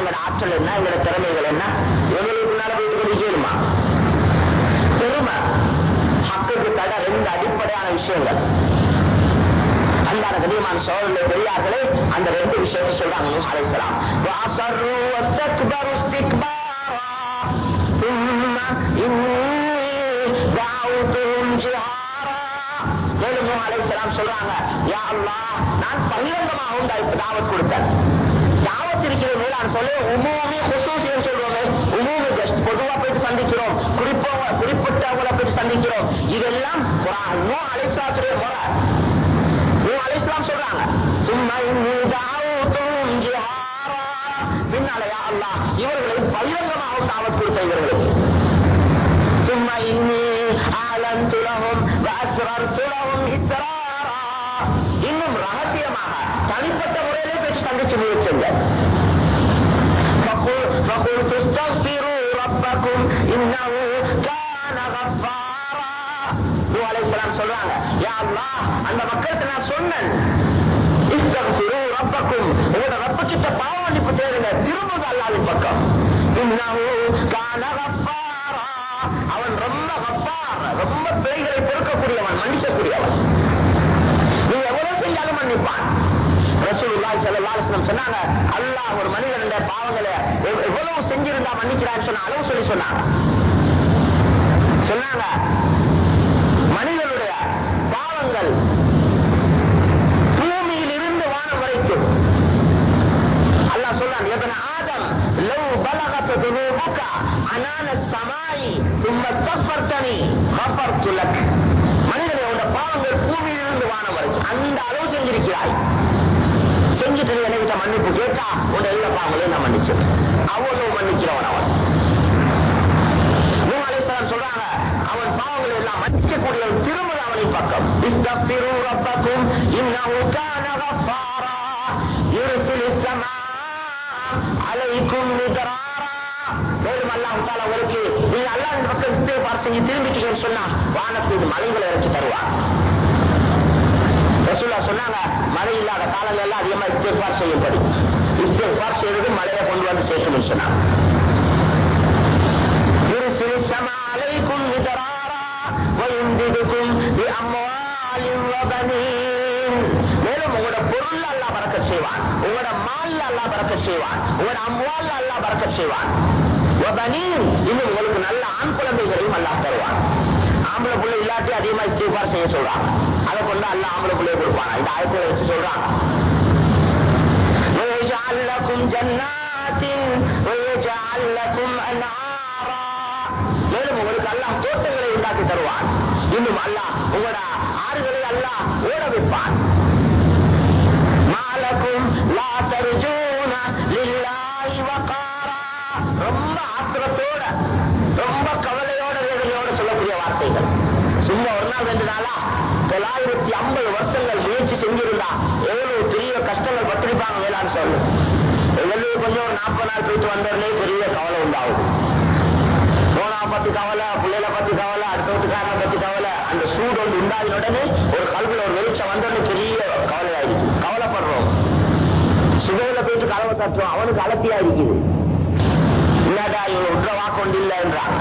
எங்களோட ஆற்றல் என்ன, எங்களோட திறமைகள் என்ன, எங்களுக்குள்ளால போயிட்டு கொண்டிருக்கணுமா? பெருமை, ஹக்குக்கு தடை, ரெண்டு அடிப்படையான விஷயங்கள். அன்பான கண்ணியமான சோழர்களே, பெரியார்களே, அந்த ரெண்டு விஷயத்தை சொல்றாங்க நூஹ் அலைஹிஸ்ஸலாம். வஅஸர்ரு வஸ்தக்பரு இஸ்திக்பாரா ثم إني دعوتهم جهارا. மேலும் நூஹ் அலைஹிஸ்ஸலாம் சொல்றாங்க, யா அல்லாஹ், நான் பகிரங்கமாக தாவத் கொடுத்தேன். தாவத் இருக்கிற மேலான சொல்லி உமூமி ஹுசூசின்னு சொல்றோமே, உமூமி ஜஸ்ட் பொதுவா போயிட்டு சந்திக்கிறோம், குறிப்பிட்டவங்களை போயிட்டு சந்திக்கிறோம். இதெல்லாம் நூஹ் அலைஹிஸ்ஸலாத்துடைய முறை. நூஹ் அலைஹிஸ்ஸலாம் சொல்றாங்க, சும்மா இன்னி தஅவுதுஹும் ஜிஹாரா, பின்னால யா அல்லாஹ் இவர்களை பகிரங்கமாக தாவத் கொடுத்த இவர்களுக்கு. சும்மா இன்னி அலன்து லஹும் வஅஸ்ரர்து லஹும் இஸ்ராரா, இன்னும் ரகசியமாக தனிப்பட்ட முறையிலே போய் சந்திச்சு முயற்சிங்க. فقلت استغفروا ربكم إنه كان غفارا. நூஹ் அலைஹிஸ்ஸலாம் சொல்றாங்க, யா அல்லாஹ், அந்த மக்களுக்கு நான் சொன்னேன், இஸ்தக்ஃபிரு ரப்பக்கும், உங்களோட ரப்புக்கிட்ட பாவ மன்னிப்பு தேடுங்க, திரும்புங்க அல்லாஹ்வின் பக்கம். இன்னஹு கான கஃபாரா, அவன் ரொம்ப கஃபார், ரொம்ப பிழைகளை பொறுக்கக்கூடியவன், மன்னிக்கக்கூடியவன், நீ எவ்வளவு செஞ்சாலும் மன்னிப்பான். ரசூலுல்லாஹி ஸல்லல்லாஹு அலைஹி வஸல்லம் சொன்னாங்க, அல்லாஹ் ஒரு மனிதனுடைய பாவங்களை எவ்வளவு செஞ்சிருந்தா மன்னிக்கிறான்னு சொன்ன அளவு சொல்லி சொன்னாங்க. மனிதனுடைய பாவங்கள் பூமியில் இருந்து வானம் வரைக்கும் அல்லாஹ் சொல்றான், இப்ன ஆதம் லவ் பலகத் துனூபுக அனான ஸமாய் ثم استغفرتني غفرت لك. மனிதனே, உடைய பாவங்கள் பூமியில் இருந்து வானம் வரைக்கும் அந்த அளவு செஞ்சிருக்கிறாய். செஞ்சுட்டு எனக்கு மன்னிப்பு கேட்டா உடைய எல்லா பாவங்களையும் நான் மன்னிச்சேன். அவ்வளவு மன்னிக்கிறவன் அவன். நூஹ் அலைஹிஸ்ஸலாம் சொல்றாங்க, அவன் பாவங்களை எல்லாம் மன்னிக்கக்கூடியவன், திரும்ப அவனின் பக்கம். இஸ்தக்ஃபிரு ரப்பக்கும் இன்னஹு கான கஃபாரா யுர்சிலிஸ் ஸமா அலைக்கும் மித்ராரா. மேலும் அல்லாஹ் தஆலா உங்களுக்கு நீங்க அல்லாஹ்வின் பக்கம் இஸ்திக்பார் செஞ்சு திரும்பிட்டீங்கன்னு சொன்னா வானத்தில் மலைகளை இறக்கி தருவார். ரசூலுல்லாஹ் சொன்னாங்க, மழை இல்லாத காலங்கள் எல்லாம் அதிகமா இஸ்திக்பார் செய்யும்படி, இஸ்திக்பார் செய்வது மழையை கொண்டு வந்து சேர்க்கணும்னு சொன்னாங்க. யுர்சிலிஸ் ஸமா அலைக்கும் மித்ராரா வயும்திதுக்கும் பிஅம்வாலின் வபனீன். மேலும் உங்களோட பொருள் அல்லாஹ் பரக்கத் செய்வான், உங்களோட மால்ல அல்லாஹ் பரக்கத் செய்வான், உங்களோட அம்வால்ல அல்லாஹ் பரக்கத் செய்வான். வபனீன், இன்னும் உங்களுக்கு நல்ல ஆண் குழந்தைகளையும் அல்லாஹ் தருவான். ஆம்பளை புள்ளை இல்லாட்டி அதிகமா இஸ்திக்பார் செய்ய சொல்றாங்க, அதை கொண்டு அல்லாஹ் ஆம்பளை புள்ளையை கொடுப்பான். இந்த ஆயத்தை வச்சு சொல்றாங்க, وَيَجْعَلْ لَكُمْ جَنَّاتٍ وَيَجْعَلْ لَكُمْ أَنْهَارًا. மேலும் உங்களுக்கு அல்லாஹ் தோட்டங்களை உண்டாக்கி தருவான், இன்னும் அல்லாஹ் உங்களோட ஆறுகளை அல்லாஹ் ஓட வைப்பான். மாலக்கும் லா தர்ஜூன லில்லாஹி வகாரா. ரொம்ப ஆத்திரத்தோட, ரொம்ப கவலையோட, வேதனையோட சொல்லக்கூடிய வார்த்தைகள். சும்மா ஒரு நாள் 2 நாளா 950 வருஷங்கள் முயற்சி செஞ்சிருந்தா எவ்வளவு பெரிய கஷ்டங்கள் பத்திருப்பாங்க வேளாண் சொல்லு. எங்களுக்கு கொஞ்சம் ஒரு 40 நாள் போயிட்டு வந்தவர்களே பெரிய கவலை உண்டாகும். போனா பத்தி கவலை, பிள்ளைகளை பத்தி கவலை, அடுத்த வீட்டுக்காரனை பத்தி கவலை. அந்த சூடு ஒன்று உண்டாகின உடனே ஒரு கல்வியில் ஒரு வெளிச்சம் வந்தோடனே பெரிய கவலை ஆயிடுச்சு. கவலைப்படுறோம், சுகையில போயிட்டு கலவை தட்டுறோம், அவனுக்கு அலப்பியா இருக்குது. இல்லாடா இவங்க விட்டுற வாக்கொண்டு இல்லை என்றாங்க.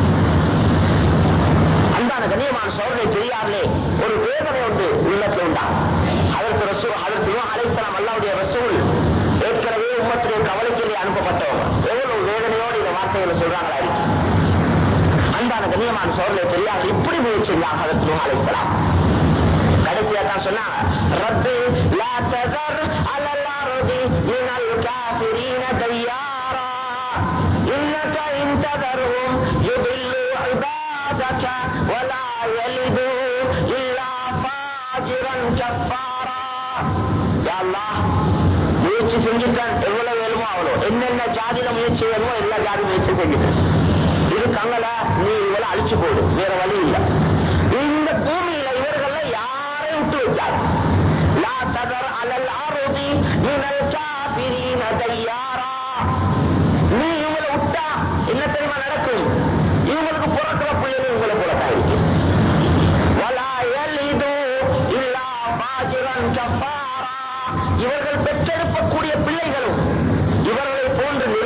அன்பான கண்ணியமான சோதனை பெரியார்களே, ஒரு வேதனை ஒன்று உள்ளத்தில் உண்டா. அதற்கு நூஹ் அலைஹிஸ்ஸலாம் அல்லாஹ்வுடைய ரசூல், ஏற்கனவே உம்மத்துடைய கவலைக்கு அனுப்பப்பட்டவங்க, எவ்வளவு வேதனையோடு இந்த வார்த்தைகளை சொல்றாங்களா இருக்கு. அன்பான கண்ணியமான சோதனை பெரியார்கள் இப்படி முயற்சிருந்தாங்க அதற்கு நூஹ் அலைஹிஸ்ஸலாம். கடைசியா தான் சொன்னாங்க, ரப்பி லா தஸர் அலல் அர்தி மினல் காஃபிரீன தய்யாரா இன்னக இன் ததர்ஹும் யுதில்லு இபாதக வலா யலிது இல்லா ஃபாஜிரன் கஃபாரா. யா அல்லாஹ், முயற்சி செஞ்சுட்டான், எவ்வளவு வேணுமோ அவ்வளோ, என்னென்ன ஜாதியில முயற்சி வேணுமோ எல்லா ஜாதி முயற்சி செஞ்சுட்டேன். இது கங்கல, நீ இவளை அழிச்சு போடு, வேற வழி இல்லை. இந்த பூமியில இவர்கள யாரை விட்டு வச்சார்? லா ததர் அலல் அர்தி மினல் காஃபிரீன தய்யாரா. நீ இவங்களை விட்டா என்ன தெரியுமா நடக்கும்? இவங்களுக்கு பிறக்கிற பிள்ளைகள் இவங்களை போலத்தான் இருக்கு. வலா யலிது இல்லா ஃபாஜிரன் கஃபாரா. இவர்கள் பெற்றெடுக்கக்கூடிய பிள்ளைகளும் இவர்களை போன்று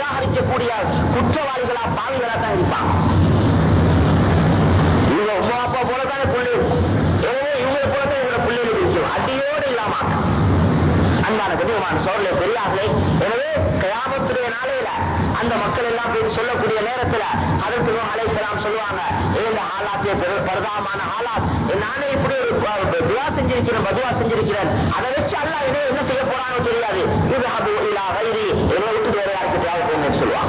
நேரத்தில் ஹதரத் நூஹ் அலைஹிஸ்ஸலாம் சொல்லுவாங்க, இந்த ஹாலாத்தே பிரதானமான ஹாலாத், நானே இப்படி ஒரு துஆ செஞ்சிருக்கிறேன், பதுவா செஞ்சிருக்கிறேன், அதை வச்சு அல்லாஹ் என்ன செய்ய போறானோ தெரியாது, இது அபு இலா கைரி, என்னை விட்டு வேற யாருக்கு தேவைப்படும் சொல்லுவாங்க.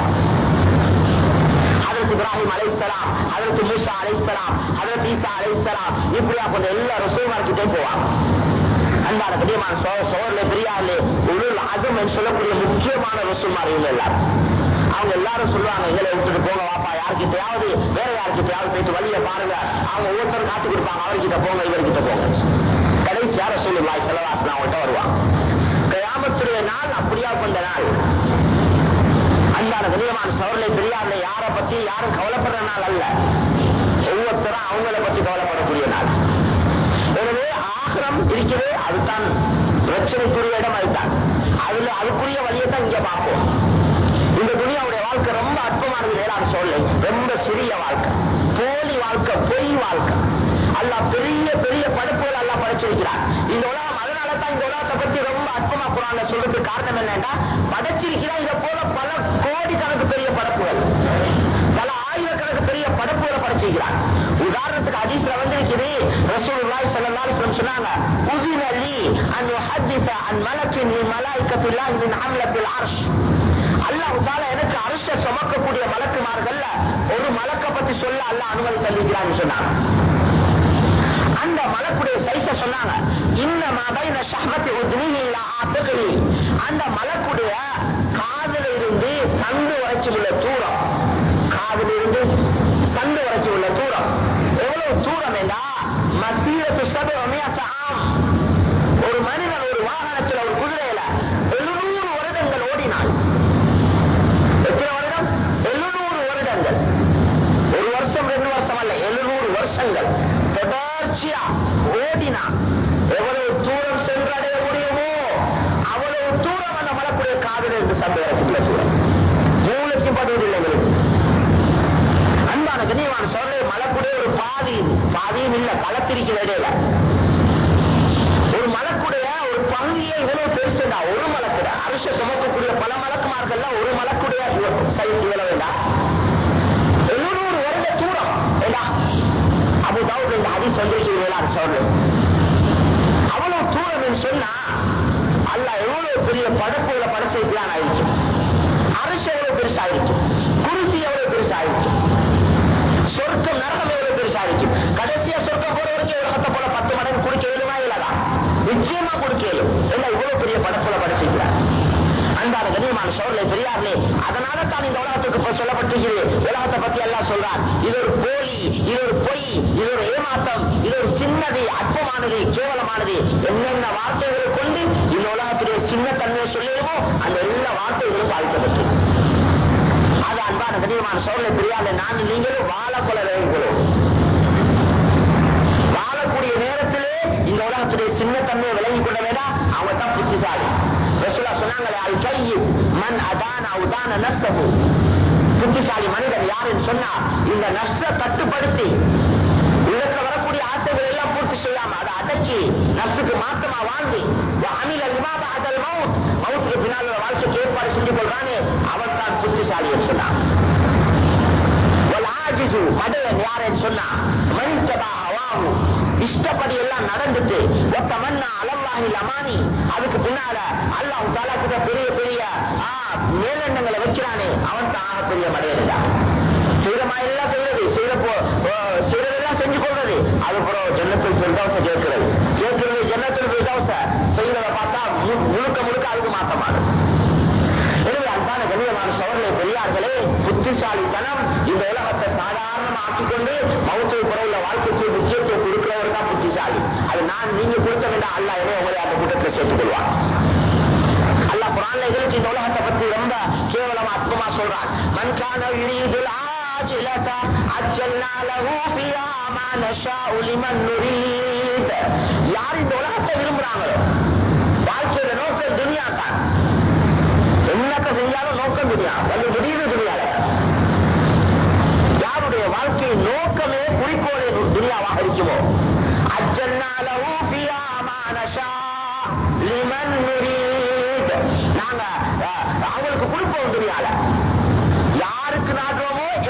ஹதரத் இப்ராஹிம் அலைஹிஸ்ஸலாம், ஹதரத் மூசா அலைஹிஸ்ஸலாம், ஹதரத் ஈசா அலைஹிஸ்ஸலாம், இப்படியா கொஞ்சம் எல்லா ரசூல்மார்கிட்டே போவாங்க. அன்பான பெரியமான சோழர்ல பெரியார்ல உலுல் அஸம் என்று சொல்லக்கூடிய முக்கியமான ரசூல்மார் இவங்க எல்லாரும். அவங்க எல்லாரும் சொல்லுவாங்க, எங்களை விட்டுட்டு போங்க வாப்பா, யாருக்கிட்டையாவது வேற யாருக்கிட்டையாவது போயிட்டு வழியை பாருங்க, அவங்க ஒவ்வொருத்தரும் காத்து கொடுப்பாங்க, அவர்கிட்ட போங்க இவர்கிட்ட போங்க. கடைசியா ரசூலுல்லாஹி ஸல்லல்லாஹு அலைஹி வஸல்லம் அவங்கள்ட்ட வருவாங்க. கியாமத்துடைய நாள் அப்படியா கொண்ட நாள். அன்பான பெரியமான சோழர்ல பெரியார்ல யாரை பத்தி யாரும் கவலைப்படுற நாள் அல்ல, ஒவ்வொருத்தரும் அவங்களை பத்தி கவலைப்படக்கூடிய நாள். எனவே ஆகிரம் இருக்கிறது, அதுதான் பிரச்சனைக்குரிய இடம், அதுதான் அதுக்குரிய வழியை தான் இங்க பார்ப்போம். இந்த துனியாவுடைய வாழ்க்கை ரொம்ப அற்பமானது, வேளாண் சொல்லை ரொம்ப சிறிய வாழ்க்கை, போலி வாழ்க்கை, பொய் வாழ்க்கை. அல்லாஹ் பெரிய பெரிய படைப்புகள் அல்லாஹ் படைச்சிருக்கிறார் இந்த உலகம். அதனால தான் இந்த உலகத்தை பத்தி ரொம்ப அற்பமா குர்ஆன்ல சொல்றதுக்கு காரணம் என்னன்னா, படைச்சிருக்கிறார் இதை போல பல கோடிக்கணக்கு பெரிய படைப்புகள், பல ஆயிரக்கணக்கு பெரிய படைப்புகளை படைச்சிருக்கிறார். உதாரணத்துக்கு ஹதீஸ்ல வந்திருக்குது, ரசூலுல்லாஹி ஸல்லல்லாஹு அலைஹி வஸல்லம் சொன்னாங்க, உஸின லீ அன் யுஹத்திஸ அன் மலக்கின் மின் மலாயிகத்தில்லாஹி மின் ஹம்லத்தில் அர்ஷ். அல்லாஹ் தஆலா எனக்கு அர்ஷை சுமக்கக்கூடிய மலக்குமார்கள்ல ஒரு மலக்கை பத்தி சொல்ல அல்லாஹ் அனுமதி தந்திருக்கிறான்னு சொன்னாங்க. அந்த மலக்குடைய சைஸ சொன்னாங்க, இன்னமா பைன ஷஹ்மத்தி உத்னிஹி இலா ஆத்திகிஹி. அந்த மலக்குடைய காதுல இருந்து சந்து வரைக்கும் உள்ள தூரம், காதுல இருந்து சந்து வரைக்கும் உள்ள தூரம் எவ்வளவு தூரம் என்றா மசீரத்து சபஅமியத ஆம். ஒரு மனிதன் ஒரு வாகனத்தில் ஒரு குதிரையில 700 வருடங்கள் ஓடினான். எத்தனை வருடம்? 700 வருடங்கள். ஒரு வருஷம் 2 வருஷம் அல்ல, 700 வருஷங்கள் தொடர்ச்சியா ஓடினான். எவ்வளவு தூரம் சென்றடைய முடியுமோ அவ்வளவு தூரம் அந்த மலக்குடைய காதல் என்று சந்தேகத்துள்ள தூரம் மூளைக்கு படுவதில்லை. அன்பான கண்ணியமான சொல்ல, மலக்குடைய ஒரு பாதியும் இல்ல, கலத்திருக்கிற இடையில ஒரு மலக்குடைய ஒரு பகுதியை இவ்வளவு பெருசுடா. ஒரு மலக்குட அரச சுமக்கக்கூடிய பல மலக்குமார்கள் ஒரு மலக்குடைய சைஸ் இவ்வளவு வேண்டா, 700 வருட தூரம் ஏண்டா. அபு தாவூத் இந்த ஹதீஸ் வந்திருக்கிறீங்களா சொல்ற அவ்வளவு தூரம் என்று சொன்னா அல்லாஹ் எவ்வளவு பெரிய படைப்புகளை படைச்சிருக்கிறான் ஆயிடுச்சு. அரசு எவ்வளவு பெருசாயிருக்கு, குருசி எவ்வளவு பெருசாயிருக்கு, சொர்க்கம் நரகம் எவ்வளவு பெருசாயிருக்கு. கடைசியா சொர்க்கம் போறவருக்கு உலகத்தை போல 10 மடங்கு குடிக்க இயலுமா இல்லதா? நிச்சயமா கொடுக்க இயலும். எல்லாம் இவ்வளவு பெரிய படைப்புகளை படைச்சிருக்கிறார். அன்பான கண்ணியமான சோழர்களை பெரியார்களே, அதனால தான் இந்த உலகத்துக்கு சொல்லப்பட்டிருக்கிறது. உலகத்தை பத்தி எல்லாம் சொல்றார், இது ஒரு போலி, இது ஒரு பொய், இது ஒரு ஏமாற்றம், இது ஒரு சின்னது, அற்பமானது, கேவலமானது, என்னென்ன வார்த்தைகளை கொண்டு இந்த உலகத்துடைய சின்ன தன்மையை சொல்லிடுமோ அந்த எல்லா வார்த்தைகளும் வாழ்க்கப்பட்டு அது அன்பான கண்ணியமான சோழர்களை பெரியார்களே, நான் நீங்களும் வாழக்கொள்ள வேண்டுகிறோம். வாழக்கூடிய நேரத்திலே இந்த உலகத்துடைய சின்ன தன்மையை விளங்கி கொள்ள வேண்டாம், அவங்க தான் புத்திசாலி. ரசூலா சொன்னாங்களே, அல் கையிஸ் மன் அதான உதான நஃப்ஸஹு. புத்திசாலி மனிதன் யாருன்னு சொன்னா, இந்த நஃப்ஸை கட்டுப்படுத்தி உலகத்துல வரக்கூடிய ஆசைகள் எல்லாம் பூர்த்தி செய்யாம அதை அடக்கி நஃப்ஸுக்கு மாத்தமா வாழ்ந்து அமில லிமா பஅதல் மௌத், மௌத்துக்கு பின்னால் வாழ்க்கைக்கு ஏற்பாடு செஞ்சு கொள்றானே அவன் தான் புத்திசாலி என்று சொன்னான். மடையன் யாருன்னு சொன்னா, மனிதபா ஹவாஹு, இஷ்டப்படி எல்லாம் நடந்துட்டு ஒத்தமன்னா அலல்லாஹில் அமானி, அதுக்கு பின்னால அல்லாஹ் தஆலா கிட்ட பெரிய பெரிய மேலெண்ணங்களை வைக்கிறானே அவன் தான் ஆகப்பெரிய மடையன் தான். செய்யறமா எல்லாம் செய்யறது, செய்யறதெல்லாம் செஞ்சு கொள்றது, அதுக்கப்புறம் ஜன்னத்துல் ஃபிர்தௌஸ கேட்கிறது ஜன்னத்துல் ஃபிர்தௌஸ செய்யறத பார்த்தா முழுக்க முழுக்க அதுக்கு மாத்தமானது. எனவே அன்பான கண்ணியமான சோழர்களே பெரியார்களே, புத்திசாலித்தனம் இந்த உலகத்தை சாதாரணமா ஆக்கிக்கொண்டு மௌத்தை குறைவுள்ள வாழ்க்கைக்கு முக்கியத்துவம் கொடுக்கிறவர் தான் புத்திசாலி. அது நான் நீங்க கொடுக்க வேண்டாம், அல்லாஹ் என்னை உங்களை அந்த கூட்டத்தில் சேர்த்துக் கொள்வார். அல்லாஹ் குர்ஆன்ல எங்களுக்கு இந்த உலகத்தை பத்தி ரொம்ப கேவலமா அற்பமா சொல்றான். மன் கான யுரீதுல் ஆஜிலத அஜ்ஜல்னா லஹு ஃபிஹா மா நஷாஉ லிமன் நுரீத். யார் இந்த உலகத்தை விரும்புறாங்களோ, வாழ்க்கையோட நோக்கம் துனியா தான், என்னத்தை செஞ்சாலும் நோக்கம் துனியா, வந்து முடிவு துனியால. யாருடைய வாழ்க்கை நோக்கமே குறிக்கோளே துனியாவாக இருக்குமோ, அஜ்ஜல்னா லஹு ஃபிஹா மா நஷா லிமன் நுரீத், நாங்க அவங்களுக்கு கொடுப்போம் துனியால. யாருக்கு நாடுறோமோ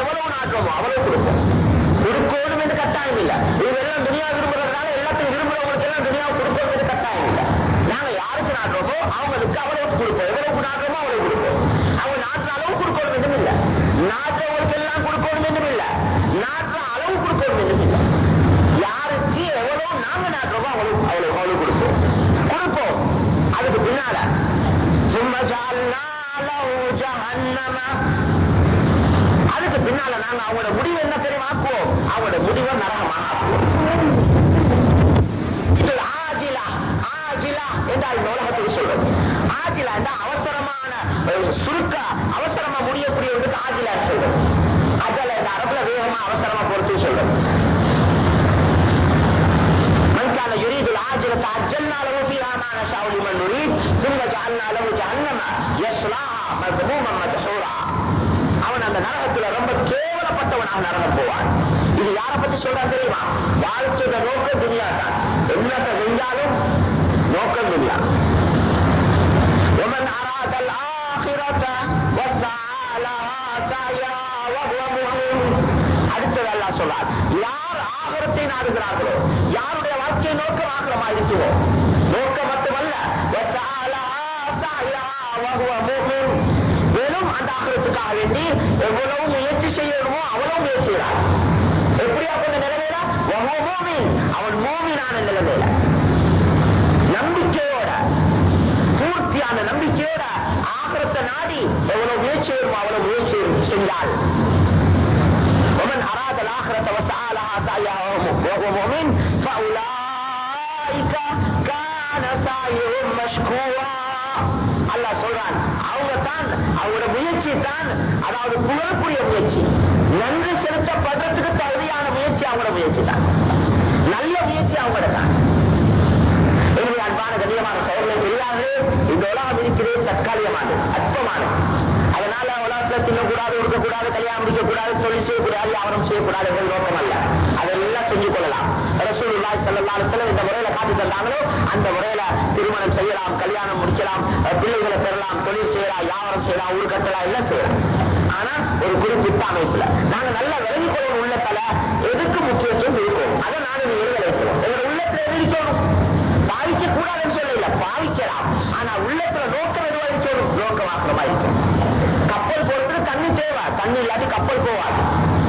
உள்ளவனாக நரகம் போவான். இது யாரை பத்தி சொல்றான் தெரியுமா? வாழ்க்கையோட நோக்கம் துனியா தான். என்னத்தை செஞ்சாலும் நோக்கம் துனியா. ومن أراد الآخرة وسعى لها سعيها وهو مؤمن. அடுத்தது அல்லாஹ் சொல்றார், யார் ஆகிரத்தை நாடுகிறார்களோ, யாருடைய வாழ்க்கை நோக்கம் ஆகிரமா இருக்குமோ, நோக்கம் மட்டுமல்ல وسعى لها سعيها وهو مؤمن, மேலும் அந்த ஆகிரத்துக்காக வேண்டி எவ்வளவு முயற்சி செய்யணுமோ அவ்வளவு முயற்சிக்கிறார். எப்படியா கொண்ட நிலைமையில وهو مؤمن, அவன் மூமினான நிலைமையில நம்பிக்கையோட, பூர்த்தியான நம்பிக்கையோட ஆகிரத்தை நாடி எவ்வளவு முயற்சி வருமோ அவ்வளவு முயற்சி செஞ்சால் ومن أراد الآخرة وسعى لها سعيها وهو مؤمن فأولئك كان سعيهم مشكورا. அல்லாஹ் சொல்றான், அவங்க தான் அவங்களோட முயற்சி தான், அதாவது புகழ்க்குரிய முயற்சி, நன்றி செலுத்தப்படுறதுக்கு தகுதியான முயற்சி அவங்களோட முயற்சி தான், நல்ல முயற்சி அவங்களோட தான். எனவே அன்பான கண்ணியமான சோழர்கள் தெரியாது, இந்த உலகம் இருக்கிறது தற்காலிகமானது, அற்பமானது. அதனால உலகத்துல தின்னக்கூடாது, இருக்கக்கூடாது, கல்யாணம் முடிக்கக்கூடாது, தொழில் செய்யக்கூடாது, வியாபாரம் செய்யக்கூடாது என்ற நோக்கம் அல்ல. அதெல்லாம் செஞ்சு கொள்ளலாம். ரசூலுல்லாஹி ஸல்லல்லாஹு அலைஹி வஸல்லம் இந்த முறையில காட்டி தந்தாங்களோ அந்த முறையில திருமணம் செய்யலாம், கல்யாணம் முடிக்கலாம், பிள்ளைகளை பெறலாம், தொழில் செய்யலாம், வியாபாரம் செய்யலாம், ஊர் கட்டலாம், எல்லாம் செய்யலாம். ஆனா ஒரு குறிப்பிட்ட அமைப்புல நாங்க நல்ல விலகி கொள்ளும் உள்ளத்தால எதுக்கு முக்கியத்துவம் இருக்கும், அதை நாங்கள் எழுதலைக்கிறோம். எங்க உள்ளத்துல எது இருக்கணும், பாவிக்க கூடாதுன்னு சொல்லல, பாவிக்கலாம். ஆனா உள்ளத்துல நோக்கம் எதுவா இருக்கணும், நோக்கமாக்கமா இருக்கும். கப்பல் போறதுக்கு தண்ணி தேவை, தண்ணி இல்லாட்டி கப்பல் போவாது.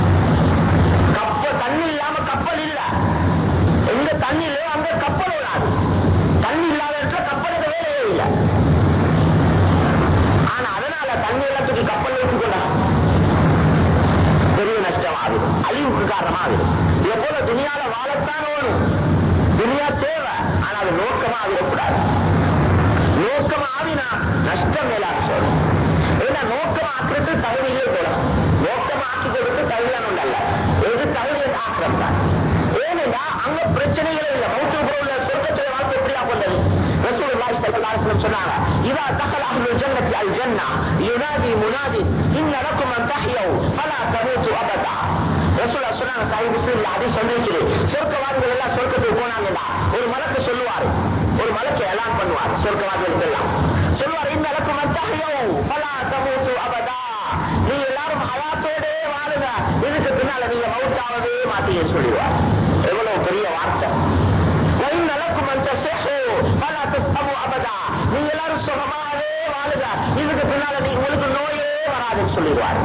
தண்ணி இல்லாம கப்பல் இல்ல, எங்க தண்ணி இல்லையோ அங்க கப்பல் ஓடாது. தண்ணி இல்லாத இடத்துல கப்பலுக்கு வேலையே இல்லை. ஆனா அதனால தண்ணி எல்லாத்துக்கு கப்பல் வச்சுக்கொண்டா பெரிய நஷ்டமாகுது, அழிவுக்கு காரணமாகுது. இதே போல துணியால வாழத்தான் ஓடும், துணியா தேவை, ஆனா அது நோக்கமா ஆகிடக்கூடாது. நோக்கமா ஆவினா நஷ்டம் மேலாக சொல்லணும். ஏன்னா நோக்கமா ஆக்குறது தகுதியிலே போல, நோக்கமா ஆக்கி கொடுத்து தகுதியான ஒன்று அல்ல, எது தகுதி என்று ஆக்கிரம் தான். ஏனென்றா அங்க பிரச்சனைகளே இல்லை. மௌத்துக்கு உள்ள சொர்க்கத்துடைய வாழ்க்கை எப்படியா கொண்டது? ரசூலுல்லாஹி ஸல்லல்லாஹு அலைஹி வஸல்லம் சொன்னாங்க, இதா தகல அஹ்லுல் ஜன்னத்தி அல் ஜன்னா யுனாதி முனாதி இன்ன லக்கும் அன் தஹ்யு ஃபலா தமூது அபதா. ரசூலுல்லாஹ் சொன்னாங்க, சஹீஹ் முஸ்லிம்ல ஹதீஸ் சொல்லிருக்குது, சொர்க்கவாதிகள் எல்லாம் சொர்க்கத்துக்கு போனாங்கடா, ஒரு மலக்கு சொல்லுவாரு, ஒரு மலக்கு எலான் பண்ணுவார், சொர்க்கவாதிகளுக்கு எல்லாம் சொல்லுவார், இன்ன லக்கும் அன் தஹ்யு ஃபலா தமூது அபதா, நீங்க எல்லாரும் ஹயாத்தோடே வாழுங்க, இதுக்கு பின்னால நீங்க மௌத்தாவதே மாட்டீங்கன்னு சொல்லுவார். எவ்வளவு பெரிய வார்த்தை. நீங்க எல்லாரும் சுகமாகவே வாழுங்க, இதுக்கு பின்னால உங்களுக்கு நோயே வராதுன்னு சொல்லிடுவார்.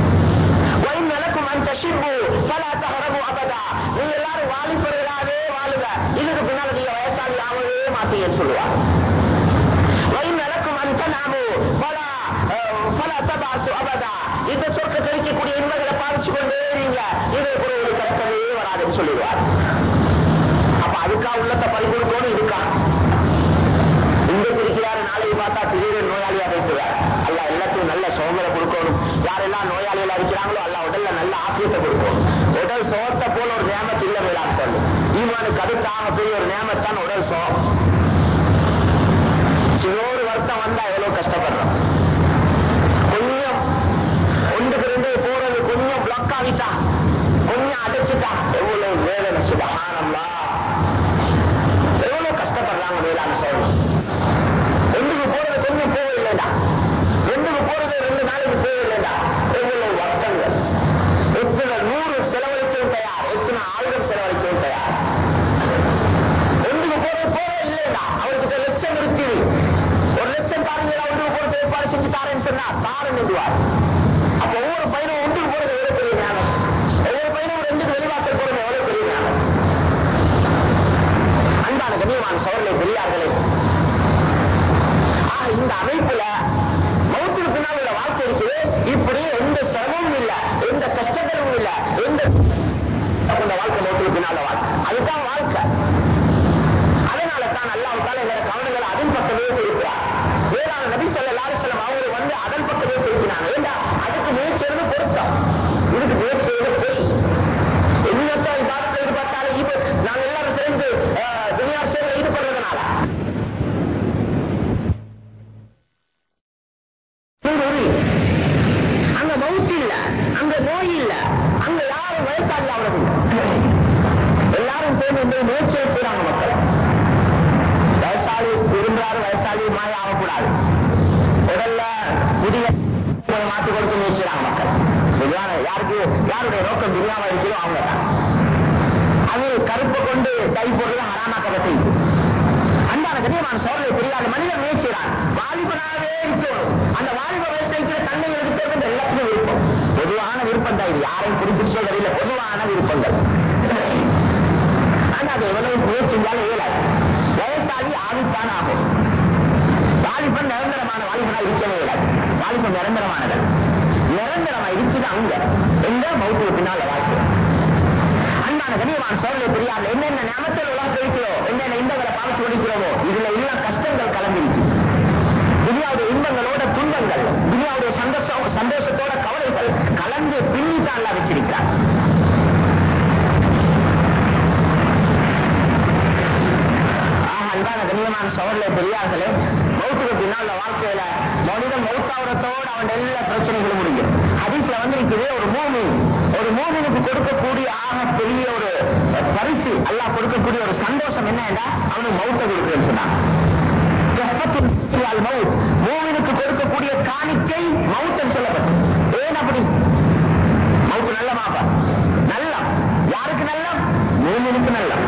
நீங்க எல்லாரும் வாலிபர்களாகவே வாழுங்க, இதுக்கு பின்னால நீங்க வயசாளி ஆகவே மாட்டீங்கன்னு சொல்லுவார். இந்த சொர்க்கத்தை இருக்கக்கூடிய இன்பங்களை பாதிச்சு கொண்டே இருங்க, இது கூட ஒரு கஷ்டமே வராதுன்னு சொல்லிடுவார். அப்ப அதுக்கா உள்ளத்தை பறிகொடுக்கணும், இதுக்கா இந்த இருக்கிறாரு, நாளைக்கு பார்த்தா திடீர்னு நோயாளியா வைக்கிறார். அல்ல எல்லாத்தையும் நல்ல சோகரை கொடுக்கணும். யாரெல்லாம் நோயாளிகளா இருக்கிறாங்களோ அல்ல உடல்ல நல்ல ஆசியத்தை கொடுக்கணும். உடல் சோகத்தை போல ஒரு நேமத்து இல்ல மேலாக சொல்லு. ஈமானுக்கு அடுத்தாக பெரிய ஒரு நேமத்தான் உடல் சோகம். சிலோரு வருத்தம் வந்தா எவ்வளவு கஷ்டப்படுறோம். கொஞ்சம் ஒன்றுக்கு ரெண்டு போறது கொஞ்சம் பிளாக் ஆகிட்டா, கொஞ்சம் அடைச்சுட்டா எவ்வளவு வேதனை. சுபஹானல்லாஹ், எவ்வளவு கஷ்டப்படுறாங்க மேலான சோகம். ஒன்றுக்கு போறது கொஞ்சம் போகவில்லைடா, ரெண்டுக்கு போறது 2 நாளைக்கு போகவில்லைடா, எவ்வளவு வருத்தங்கள். எத்தனை 100 செலவழிக்கவும் தயார், எத்தனை 1000 செலவழிக்கவும் தயார். ஒன்றுக்கு போறது போக இல்லைடா, அவருக்கு லட்சம் இருக்குது, 1 லட்சம் தாரீங்களா, ஒன்றுக்கு போறது ஏற்பாடு செஞ்சு தாரேன்னு சொன்னா தாரன் என்றுவார். அப்ப ஒவ்வொரு பையனும் ஒன்று துனியாவா இருக்கிறோம் அவங்க தான். அது கருப்பை கொண்டு கை போடுறது ஹராமாக்கப்பட்டு அன்பான கண்ணியமான சோழலை பெரியார் மனிதன் முயற்சிறான். வாலிபனாகவே இருக்கணும். அந்த வாலிப வயசுல இருக்கிற தன்மை இருக்கிறது என்ற எல்லாத்துக்கும் விருப்பம். பொதுவான விருப்பம் தான் இது. யாரையும் குறிப்பிட்டு சொல்றதில்லை. பொதுவான விருப்பங்கள். ஆனா அது எவ்வளவு முயற்சியாலும் இயலாது. வயசாகி ஆதித்தான் ஆகும். வாலிபன் நிரந்தரமான வாலிபனா இருக்கவே இயலாது. வாலிபன் நிரந்தரமானது. நிரந்தரமா இருக்குது அங்க எங்க மௌத்துக்கு பின்னால வாழ்க்கை. அன்பான கண்ணியமான சோழலை பெரியார் என்னென்ன நியமத்தில் உலகம் இருக்கிறோம், என்னென்ன இன்பங்களை பாவிச்சு கொடுக்கிறோமோ இதுல எல்லாம் கஷ்டங்கள் கலந்துருச்சு. துனியாவுடைய இன்பங்களோட துன்பங்கள், துனியாவுடைய சந்தோஷத்தோட கவலைகள் கலந்து பின்னித்தான் வச்சிருக்கிறார். அன்பான கண்ணியமான சோழலை பெரியார்களே, மௌத்துக்கு பின்னால் வாழ்க்கையில மனிதன் மௌத்தாவரத்தோடு அவன் எல்லா பிரச்சனைகளும் முடியும். ஹதீஸ்ல வந்திருக்குது, ஒரு மூமினுக்கு கொடுக்கக்கூடிய ஆக பெரிய ஒரு பரிசு, அல்லாஹ் கொடுக்கக்கூடிய ஒரு சந்தோஷம் என்னன்னா அவனுக்கு மௌத்தை கொடுக்குறேன்னு சொன்னான். மூமினுக்கு கொடுக்கக்கூடிய காணிக்கை மௌத்தன் சொல்லப்பட்டு. ஏன் அப்படி? மௌத்து நல்லமாப்பா, நல்லம். யாருக்கு நல்லம்? மூமினுக்கு நல்லம்.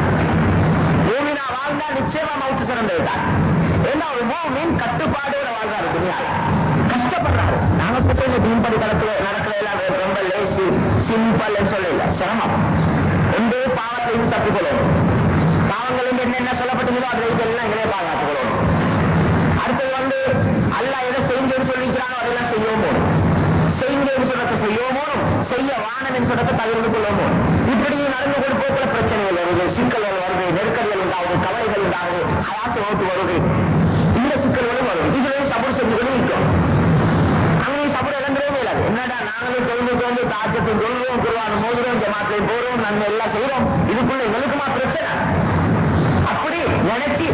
மூமினா வாழ்ந்தா நிச்சயமா மௌத்து சிறந்ததுதான். ஏன்னா ஒரு மூமின் கட்டுப்பாடோட வாழ்றாரு. துணியால கஷ்டப்படுறாரு. நாங்க சொல்ல தீன்படி நடக்கலாம் ரொம்ப லேசி சிம்பிள் சொல்லல, சிரமம். ஒன்றே பாவத்தையும் தப்பிக்கொள்ளணும். பாவங்கள் என்னென்ன சொல்லப்பட்டீங்களோ அதுல இதெல்லாம் எங்களே பாதுகாத்துக் கொள்ளணும். அடுத்தது அல்லாஹ் எதை செய்யுங்கன்னு சொல்லிக்கிறானோ அதெல்லாம் செய்யவும் செய்யுங்கன்னு சொல்றதை செய்யவும் செய்ய வானன்னு சொல்றதை தவிர்த்து கொள்ளவும். இப்படி நடந்து கொண்டு போக்குற பிரச்சனைகள் வருது, சிக்கல்கள் வருது, நெருக்கடிகள் உண்டாகுது, கவலைகள் உண்டாகுது, ஹயாத்து மௌத்து வருது. இந்த சிக்கல்களும் வரும். இதுவே சபர் செஞ்சு கொண்டு நிற்கும். அங்கேயும் சபர் இழந்துடவே இல்லாது. என்னடா நாங்களும் தொழுந்து தாஜத்தை சொல்றோம், குர்ஆன் மோதுறோம், ஜமாத்தை போறோம், நன்மை எல்லாம் செய்யறோம், இதுக்குள்ள எங்களுக்குமா பிரச்சனை? அப்படி நினைச்சு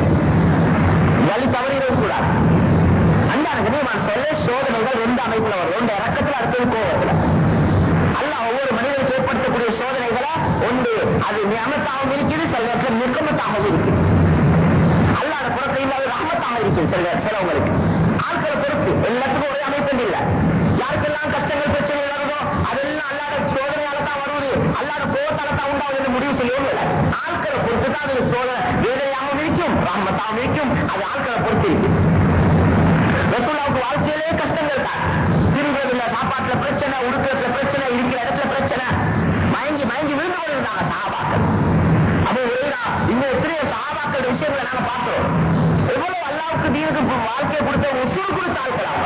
வழி தவறிடவும் கூடாது. அன்பான கண்ணியமான சோதனைகள் ரெண்டு அமைப்புல வரும். ஒன்று இறக்கத்துல, அடுத்தது கோபத்துல. அல்லாஹ் ஒவ்வொரு மனிதனுக்கு ஏற்படுத்தக்கூடிய சோதனைகளை ஒன்று அது நியமத்தாகவும் இருக்குது, சில நேரத்தில் நிர்கமத்தாகவும் இருக்குது. அல்லாஹ் புறத்தில் அது ரஹமத்தாக இருக்குது சிலவங்களுக்கு. ஆட்களை பொறுத்து எல்லாத்துக்கும் ஒரே அமைப்பு இல்லை. யாருக்கெல்லாம் கஷ்டங்கள் பிரச்சனை வருதோ அதெல்லாம் அல்லாத சோதனையால தான் வருவது, அல்லாத கோபத்தால தான் உண்டாவது என்று முடிவு செய்யவும் இல்லை. ஆட்களை பொறுத்து தான் அது சோதனை வேதனையாகவும் இருக்கும், ரஹமத்தாகவும் இருக்கும். அது ஆட்களை பொறுத்து இருக்கு. ரசூலுல்லாஹ்வுக்கு வாழ்க்கையிலே கஷ்டங்கள் தான். திரும்பதில்லை, சாப்பாட்டுல பிரச்சனை, உடுக்கிறதுல பிரச்சனை, இருக்கிற இடத்துல பிரச்சனை, மயங்கி விழுந்து கொண்டிருந்தாங்க சஹாபாக்கள். அப்போ இன்னும் எத்தனையோ சஹாபாக்கள் விஷயங்களை நாங்க பார்க்கிறோம். எவ்வளவு அல்லாஹ்வுக்கு தீனுக்கு வாழ்க்கையை கொடுத்த உசுறு கொடுத்த ஆட்களாக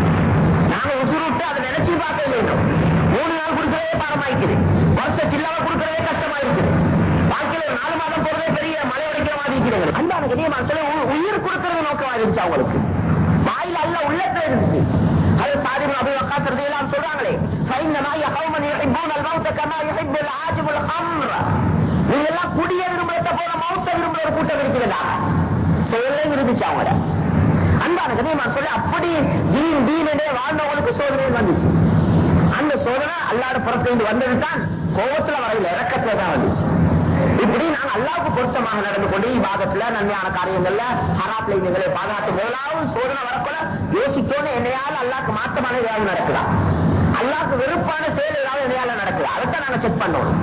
நாங்க உசுறு விட்டு அதை நினைச்சு பார்க்க வேண்டும். 3 நாள் கொடுக்கிறதே பாடமாயிருக்குது, வருஷ சில்லாவை கொடுக்கிறதே கஷ்டமா இருக்குது. வாழ்க்கையில ஒரு 4 மாதம் போறதே பெரிய மலை உடைக்கிற மாதிரி இருக்கிறது. அன்பான கண்ணியமான சொல்லி உயிர் கொடுக்கிறது நோக்கமா இருந்துச்சு அவங்களுக்கு. வாயில அல்ல உள்ளத்துல இருந்துச்சு. அது சாதிபு அபூ வக்காஸ் ரலியல்லாஹு அன்ஹு சொல்றாங்களே, ஃபைன்னமா யகௌமன் யுஹிப்பூனல் மௌத கமா யுஹிப்புல் ஆஜிபுல் ஹம்ர். இதெல்லாம் குடிய விரும்புறத போல மௌத்த விரும்புற ஒரு கூட்டம் இருக்கிறதா? செயலே இருந்துச்சு அவங்க. அன்பான கண்ணியமான சொல்லி அப்படி தீனே வாழ்ந்தவங்களுக்கு சோதனை வந்துச்சு. அந்த சோதனை அல்லாஹ்வுடைய புறத்திலிருந்து வந்தது தான் கோபத்துல வரையில, இறக்கத்துல தான் வந்துச்சு. இப்படி நாங்கள் அல்லாஹ்வுக்கு பொருத்தமாக நடந்து கொண்டு இபாதத்துல நன்மையான காரியங்கள்ல ஹராத்துல எங்களை பாதுகாத்து முதலாவது சோதனை வரக்குள்ள யோசித்தோன்னு என்னையால அல்லாஹ்வுக்கு மாற்றமான ஏதாவது நடக்கலாம், அல்லாஹ்வுக்கு வெறுப்பான செயல் ஏதாவது என்னையால நடக்கலாம், அதைத்தான் நாங்க செக் பண்ணோம்.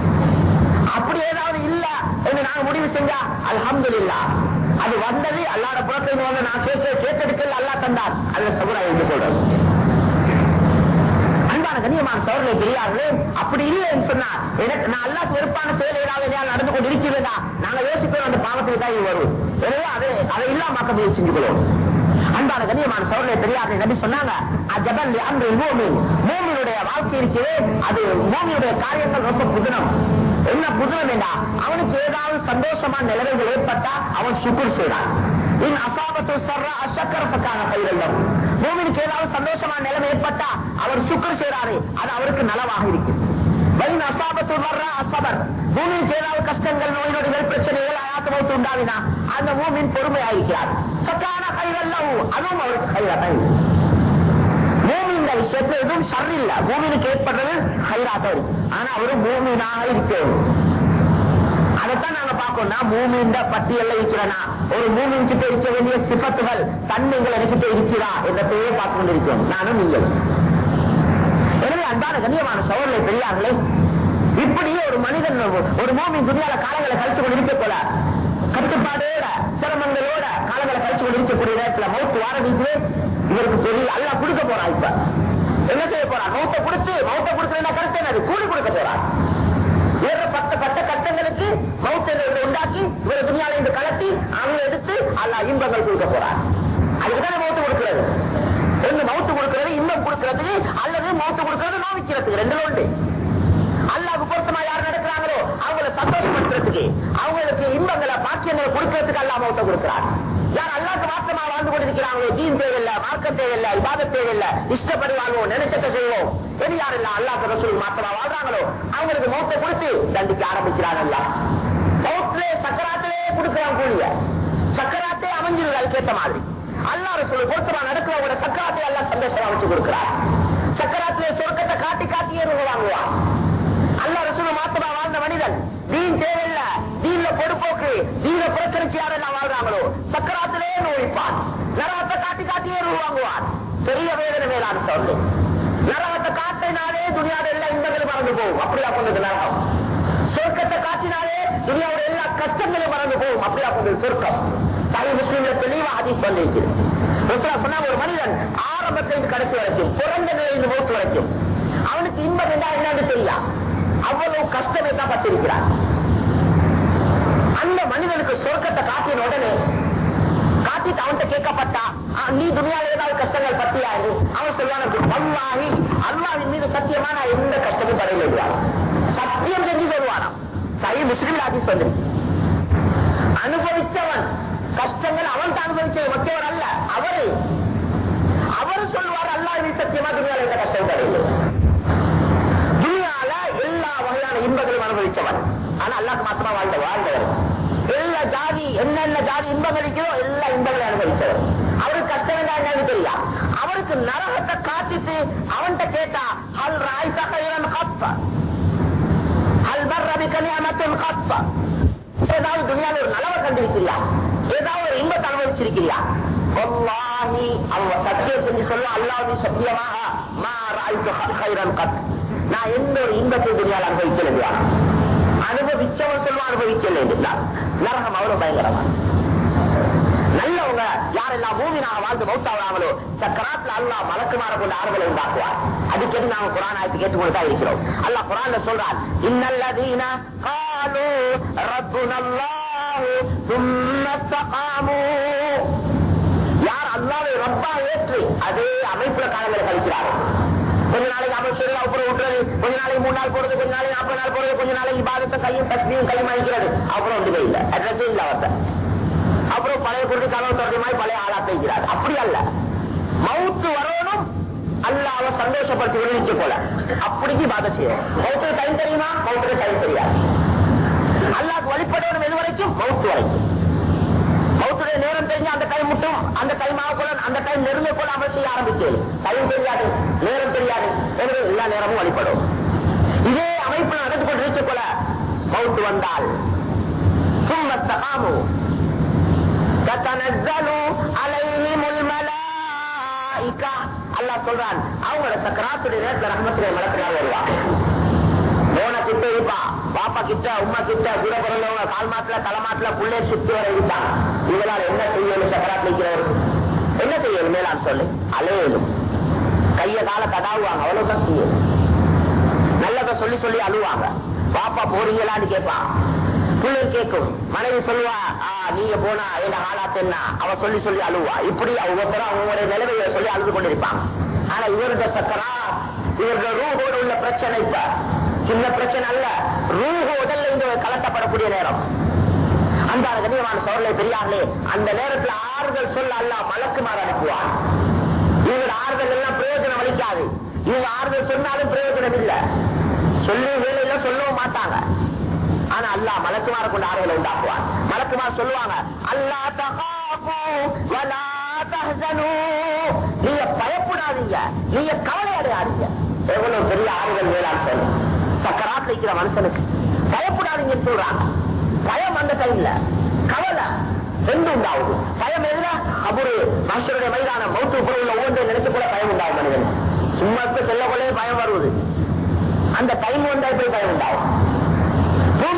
அப்படி ஏதாவது இல்ல என்று நாங்க முடிவு செஞ்சா அல்ஹம்துலில்லாஹ், அது வந்தது அல்லாஹ்வுடைய புறத்திலிருந்து வந்து நான் கேட்டெடுக்கல, அல்லாஹ் தந்தார், அதுல சபூரா என்று சொல்றோம். கண்ணியமான சோழலை பெரியார்களே, அப்படி இல்லைன்னு சொன்னா எனக்கு நான் அல்லாஹ்வுக்கு வெறுப்பான செயல் ஏதாவது நடந்து கொண்டு இருக்கிறதா நாங்க யோசிப்போம், அந்த பாவத்துக்கு தான் இது வரும். எனவே அதை இல்லாமக்க முயற்சி செஞ்சு கொள்வோம். அன்பான கண்ணியமான சோழலை பெரியார்கள் நபி சொன்னாங்க, அஜபல் அம்ரில் மூமின், மூமினுடைய வாழ்க்கை இருக்கிறது, அது மூமினுடைய காரியங்கள் ரொம்ப புதினம். என்ன புதினம் என்றா, அவனுக்கு ஏதாவது சந்தோஷமான நிலைமைகள் ஏற்பட்டா அவன் சுக்குர் செய்வான். இன் அசாபத்து சர்ரா அஷக்கர ஃபகான கைரல் லஹு. மூமினுக்கு ஏதாவது சந்தோஷமான நிலைமை ஏற்பட்டா அவர் சுக்குர் செய்றாரு, அது அவருக்கு நலவாக இருக்கு. வைன் அசாபத்து வர்ரா அஸபர், மூமினுக்கு ஏதாவது கஷ்டங்கள், நோய் நொடிகள், பிரச்சனைகள், ஹயாத் மௌத் உண்டாவினா அந்த மூமின் பொறுமையாயிருக்கிறார். ஃபகான கைரல் லஹு, அதுவும் அவருக்கு கைராக இருக்கு. மூமின் விஷயத்துல எதுவும் ஷர் இல்ல, மூமினுக்கு ஏற்பட்டது கைராக இருக்கு. ஆனா அவரு மூமினாக இருக்கிறோம். அதைத்தான் நாங்க பார்க்கணும். மூமின் பட்டியல்ல இருக்கிறனா ஒரு மூமின் கிட்ட இருக்க வேண்டிய சிபத்துகள், தன்மைகள் என்கிட்ட இருக்கிறா என்ற பெயரை பார்த்து கொண்டிருக்கிறோம் நானும் நீங்கள். எனவே அன்பான கண்ணியமான சகோதரர்களே பெரியார்களே, ஒரு மனிதன் ஒரு மூமின் துனியால காலங்களை கழிச்சு கொண்டு இருக்க போல கட்டுப்பாடோட சிரமங்களோட காலங்களை கழிச்சு கொண்டு இருக்கக்கூடிய நேரத்தில் மௌத்து வாரடிச்சு இவருக்கு பெரிய அல்லா கொடுக்க போறான். இப்ப என்ன செய்ய போறான்? மௌத்த கொடுத்து கருத்து என்னது? கூலி கொடுக்க போறான். வேற பட்ட கஷ்டங்களுக்கு மௌத்தை உண்டாக்கி இவரை துணியால இருந்து கலட்டி அவங்க எடுத்து அல்லா இன்பங்கள் கொடுக்க போறான். அதுக்குதானே மௌத்து கொடுக்கிறது. ஒண்ணு மௌத்து கொடுக்கிறது இன்பம் கொடுக்கிறது, அல்லது மௌத்து கொடுக்கிறது நோவிக்கிறதுக்கு. ரெண்டு உண்டு. அல்லாஹ்வுக்கு பொருத்தமா யார் நடக்கிறாங்களோ அவங்களை சந்தோஷப்படுத்துறதுக்கு, அவங்களுக்கு இன்பங்களை பாக்கியங்களை கொடுக்கிறதுக்கு அல்லாஹ் மௌத்தை கொடுக்கிறார். யார் அல்லாஹ்வுக்கு மாற்றமா வாழ்ந்து கொண்டிருக்கிறாங்களோ, தீன் தேவையில்லை, மார்க்கம் தேவையில்லை, இபாதத் தேவையில்லை, இஷ்டப்படி வாழ்வோம், நினைச்சத்தை செய்வோம், எது யாரெல்லாம் அல்லாஹ்வுக்கு ரசூலுக்கு மாற்றமா வாழ்றாங்களோ அவங்களுக்கு மௌத்தை கொடுத்து தண்டிக்க ஆரம்பிக்கிறாங்க. அல்லாஹ் மௌத்திலே சக்கராத்திலே கொடுக்கிறான் கூலிய. சக்கராத்தே அமைஞ்சிருது. அதுக்கேற்ற மாதிரி அல்லாஹ் ரசூலுக்கு பொருத்தமா நடக்கிறவங்களோட சக்கராத்தை அல்லாஹ் சந்தோஷமா வச்சு கொடுக்கிறார். சக்கராத்திலே சொர்க்கத்தை காட்டியே வாங்குவான். அல்லாஹ் ரசூலுக்கு மாற்றமா வாழ்ந்த மனிதன் தீன் தேவையில்லை, தீன்ல பொறுப்போக்கு, தீன புறக்கணிச்சு யாரெல்லாம் வாழ்றாங்களோ சக்கராத்திலே நோய்ப்பான். நரகத்தை காட்டியே வாங்குவான். பெரிய வேதனை மேலான சொல்லு. நரகத்தை காட்டினாலே துணியாவோட எல்லா இன்பங்களும் மறந்து போகும். அப்படியா கொண்டது நரகம். சொர்க்கத்தை காட்டினாலே துணியாவோட எல்லா கஷ்டங்களும் மறந்து போகும். அப்படியா கொண்டது சொர்க்கம். சஹீஹ் முஸ்லிம்ல தெளிவா ஹதீஸ் வந்திருக்கிறது. ரசூலுல்லாஹ் சொன்னாங்க, ஒரு மனிதன் ஆரம்பத்திலிருந்து கடைசி வரைக்கும், பிறந்த நிலையிலிருந்து மௌத் வரைக்கும் அவனுக்கு இன்பம் என்னன்னு தெரியா, அவ்வளவு கஷ்டமே தான் பட்டிருக்கிறார். அந்த மனிதனுக்கு சொர்க்கத்தை காட்டின உடனே காட்டிட்டு அவன்கிட்ட கேட்கப்பட்டா, நீ துனியாவில் ஏதாவது கஷ்டங்கள் பத்தியா என்று அவன் சொல்லுவான், வல்லாஹி அல்லாஹ்வின் மீது சத்தியமா நான் எந்த கஷ்டமும் படையில சத்தியம் செஞ்சு சொல்லுவானா. சஹீஹ் முஸ்லிம்ல ஹதீஸ் வந்திருக்கு. அனுபவிச்சவன் கஷ்டங்கள் அவன் தான் அனுபவிச்சது, மற்றவர் அல்ல. அவரு சொல்லுவார், அல்லாஹ்வின் சத்தியமா துனியாவில் எந்த கஷ்டமும் படையில. துனியால எல்லா வகையான இன்பங்களும் அனுபவிச்சவன். ஆனா அல்லாஹ்வுக்கு மாத்திரமா வாழ்ந்தவர். எல்லா ஜாதி என்னென்ன ஜாதி இன்பங்கள் இருக்கிறோ எல்லா இன்பங்களையும் அனுபவிச்சவர். அவருக்கு கஷ்டம் என்னன்னு தெரியா. அவருக்கு நரகத்தை காட்டிட்டு அவன்கிட்ட கேட்டா, ஹல் ராய்த கைரன் கத்த ஹல் மர்ரபிக நிஅமத்துன் கத்த, ஏதாவது துனியால ஒரு நலவை கண்டிருக்கிறியா, ஏதாவது ஒரு இன்பத்தை அனுபவிச்சிருக்கிறியா? வல்லாஹி அல்லாஹ் சத்தியம் செஞ்சு சொல்ல, அல்லாஹ்வின் சத்தியமாக மா ராய்து கைரன் கத், நான் எந்த ஒரு இன்பத்தை துனியால் அனுபவிக்கலையா. அனுபவிச்சவன் சொல்லுவான் அனுபவிக்கல. நரகம் அவ்வளவு பயங்கரமா. நல்லவங்க யாரெல்லாம் மூமினாக வாழ்ந்து மௌத்தாவாங்களோ சக்கராத்துல அல்லாஹ் மலக்குமார கொண்டு ஆறுதலை உண்டாக்குவார். அடிக்கடி நாம குர்ஆன் ஆயத்து கேட்டுக்கொண்டுதான் இருக்கிறோம். அல்லாஹ் குர்ஆன்ல சொல்றான், இன்னல்லதீன காலு ரப்புனல்லாஹு சும்ம இஸ்தகாமு, யார் அல்லாஹ்வை ரப்பா ஏற்று அதே அமைப்புல காலங்களை கழிக்கிறார்கள். கொஞ்ச நாளைக்கு அமல் செய்யறது, அப்புறம் விட்டுறது, கொஞ்ச நாளைக்கு 3 நாள் போறது, கொஞ்ச நாளைக்கு 40 நாள் போறது, கொஞ்ச நாளைக்கு இபாதத்தை கையும் தஸ்பீஹும் கையும் அழிக்கிறது, அப்புறம் ஒன்றுமே இல்லை, அட்ரஸே இல்லை அவர்த்த. அப்புறம் பழைய குருதி கனவு தொடர்ச்சியமாய் பழைய ஆளாக இருக்கிறார். அப்படி அல்ல, மவுத்து வரணும் அல்லாஹ்வை சந்தோஷப்படுத்தி விடுவிச்சு போல அப்படிக்கு இபாதத் செய்யணும். மவுத்துக்கு டைம் தெரியுமா? மவுத்துக்கு டைம் தெரியாது. அல்லாஹ்வுக்கு வழிபடணும் எது வரைக்கும்? மவுத்து வரைக்கும். மவுத்துடைய நேரம் தெரிஞ்சு அந்த டைம் மட்டும், அந்த டைம் ஆகக்கூட, அந்த டைம் நெருங்க கூட அமல் செய்ய ஆரம்பிச்சு. டைம் தெரியாது, நேரம் தெரியாது, எல்லா நேரமும் வழிபடும். இதே அமைப்பு நடந்து கொண்டு இருக்க போல மவுத்து வந்தால் சும்ம இஸ்தகாமு ததனஸ்ஸலு அலைஹிமுல் மலாயிகா, அல்லாஹ் சொல்றான், அவங்களோட சக்கராத்துடைய நேரத்தில் ரஹ்மத்துடைய மலக்குகள் வருவாங்க. போன கிட்ட இருப்பா, பாப்பா கிட்ட, உமா கிட்ட, கூட பிறந்தவங்க கால் மாட்டுல தலைமாட்டுல புள்ளே சுத்தி வர இருப்பாங்க. இவங்களால் என்ன செய்யணும்? சக்கராத்துல இருக்கிறவருக்கு என்ன செய்யணும்? மேலான் சொல்லு, அலையணும், கைய கால கதாவுவாங்க, அவ்வளவுதான் செய்யணும். நல்லதை சொல்லி சொல்லி அழுவாங்க. பாப்பா போறீங்களான்னு கேட்பான், பிள்ளை கேட்கும், மனைவி சொல்லுவா, நீங்க போனா என்ன ஆளாத்து என்ன, அவ சொல்லி சொல்லி அழுவா. இப்படி ஒவ்வொருத்தரும் அவங்களுடைய நிலைமையை சொல்லி அழுது கொண்டிருப்பாங்க. ஆனா இவருடைய சக்கரா, இவருடைய ரூஹோடு உள்ள பிரச்சனை இப்ப சின்ன பிரச்சனை அல்ல, ரூஹு உடல்ல இருந்து கலட்டப்படக்கூடிய நேரம். அந்த கண்ணியமான சோழலை பெரியார்களே, அந்த நேரத்தில் ஆறுதல் சொல்ல அல்லாஹ் மலக்குமார் அனுப்புவார். இவங்க ஆறுதல் எல்லாம் பிரயோஜனம் அளிக்காது. இவங்க ஆறுதல் சொன்னாலும் பிரயோஜனம் இல்லை, சொல்லி வேலையில சொல்லவும் மாட்டாங்க. ஆனா அல்லாஹ் மலக்குமார கொண்டு ஆறுதலை உண்டாக்குவார். மலக்குமார் சொல்லுவாங்க, அல்லாஹ் தகாஃபு வலா தஹ்சனு, நீங்க பயப்படாதீங்க, நீங்க கவலை அடையாதீங்க. எவ்வளவு பெரிய ஆறுதல் வேளாண் சொல்லு. சக்கராத்துல இருக்கிற மனுஷனுக்கு பயப்படாதீங்கன்னு சொல்றாங்க. பயம் அந்த டைம்ல, கவலை ரெண்டு உண்டாகுது. பயம் எதுல? கபரு, மனுஷனுடைய மைதானம், மௌத்து பொருள் ஒவ்வொன்றை நினைச்சு கூட பயம் உண்டாகும் மனிதன். சும்மா செல்ல கொள்ளே பயம் வருவது, அந்த டைம் வந்தா போய் பயம் உண்டாகும்.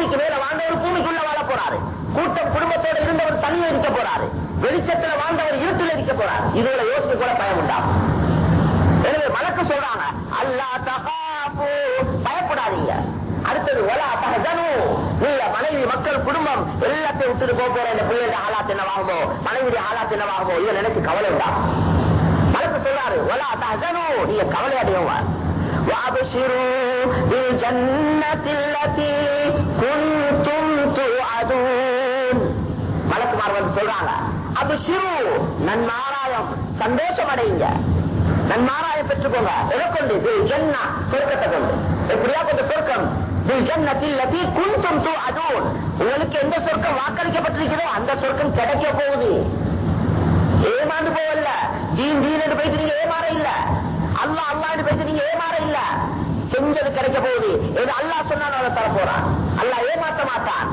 பூமிக்கு மேல வாழ்ந்தவர் பூமிக்குள்ள வாழ போறாரு, கூட்டம் குடும்பத்தோட இருந்தவர் தனியே இருக்க போறாரு, வெளிச்சத்துல வாழ்ந்தவர் இருட்டில் இருக்க போறாரு. இதுல யோசிக்க கூட பயம் உண்டாகும். எனவே வழக்கு சொல்றாங்க, அல்லா தகாபு, பயப்படாதீங்க. அடுத்தது வலா தஹ்சனு, நீங்க மனைவி மக்கள் குடும்பம் எல்லாத்தையும் விட்டுட்டு போற இந்த பிள்ளைங்க ஆளாத்து என்னவாகுமோ, மனைவியுடைய ஆளாத்து என்னவாகுமோ, இதை நினைச்சு கவலை உண்டாகும். வழக்கு சொல்றாரு, வலா தஹ்சனு, நீங்க கவலை அடையவங்க. وَأَبْشِرُوا بِالْجَنَّةِ الَّتِي كُنْتُمْ تُوعَدُونَ. மலக்குமார் வந்து சொல்றாங்க, அப்ஷிரு, நன்மாராயம், சந்தோஷம் அடையுங்க, நன்மாராயம் பெற்றுக்கோங்க. எதை கொண்டு? பில் ஜன்னா, சொர்க்கத்தை கொண்டு. எப்படியா கொஞ்சம் சொர்க்கம்? பில் ஜன்னத்தில் லதி குன்தும் துஅதூன், உங்களுக்கு எந்த சொர்க்கம் வாக்களிக்கப்பட்டிருக்கிறதோ அந்த சொர்க்கம் கிடைக்க போகுது. ஏமாந்து போவல்ல, தீன் தீன் என்று போயிட்டு நீங்க ஏமாற இல்ல, அல்லாஹ் அல்லாஹ் என்று போயிட்டு நீங்க ஏமாற இல்ல, செஞ்சது கிடைக்க போகுது. இது அல்லாஹ் சொன்னாலும் அதை தர போறான், அல்லாஹ் ஏமாற்ற மாட்டான்.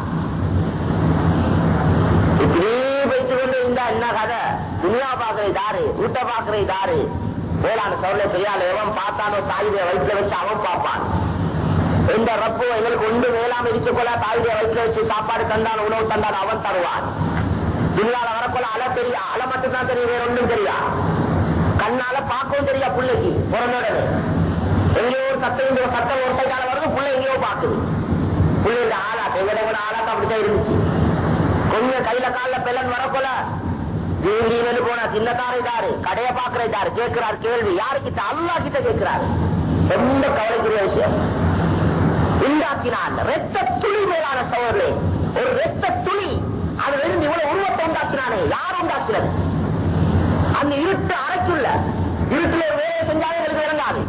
இப்படி வைத்து கொண்டு இருந்தா என்ன கதை? துனியா பாக்குறது தாரு, வீட்டை பாக்குறது தாரு. வேளாண் சவுளை பெரியால் எவன் பார்த்தானோ தாயுடைய வயிற்ற வச்சு அவன் பார்ப்பான். எந்த ரப்பு எங்களுக்கு ஒன்று வேளாண் இருக்கொள்ள தாயுடைய வயிற்ற வச்சு சாப்பாடு தந்தான், உணவு தந்தான், அவன் தருவான். துனியால வரக்கொள்ள அலை தெரியா, அலை மட்டும்தான் தெரியும், வேற ஒன்றும் தெரியா. கண்ணால பார்க்கவும் தெரியா பிள்ளைக்கு பிறந்தோடனே. எங்கேயோ ஒரு சத்தம், சத்தம் ஒரு சைடால வருது, பிள்ளை எங்கேயோ பாக்குது. பிள்ளைங்க ஆளாட்டு எங்கட ஆளாட்டம் அப்படித்தான் இருந்துச்சு. கொஞ்சம் கையில கால பெலன் வரக்கொல தீண்டு போனா சின்னதாரை தாரு, கடையை பாக்குற தாரு, கேட்கிறார் கேள்வி யாருக்கிட்ட? அல்லாஹ் கிட்ட கேட்கிறாரு. ரொம்ப கவலைக்குரிய விஷயம். உண்டாக்கினான் ரத்த துளி மேலான சோழர்களே, ஒரு ரத்த துளி, அதுல இருந்து இவ்வளவு உருவத்தை உண்டாக்கினானே, யார் உண்டாக்கினது? அந்த இருட்டு அறைக்குள்ள இருட்டுல ஒரு வேலையை செஞ்சாலும் எங்களுக்கு இறங்காது.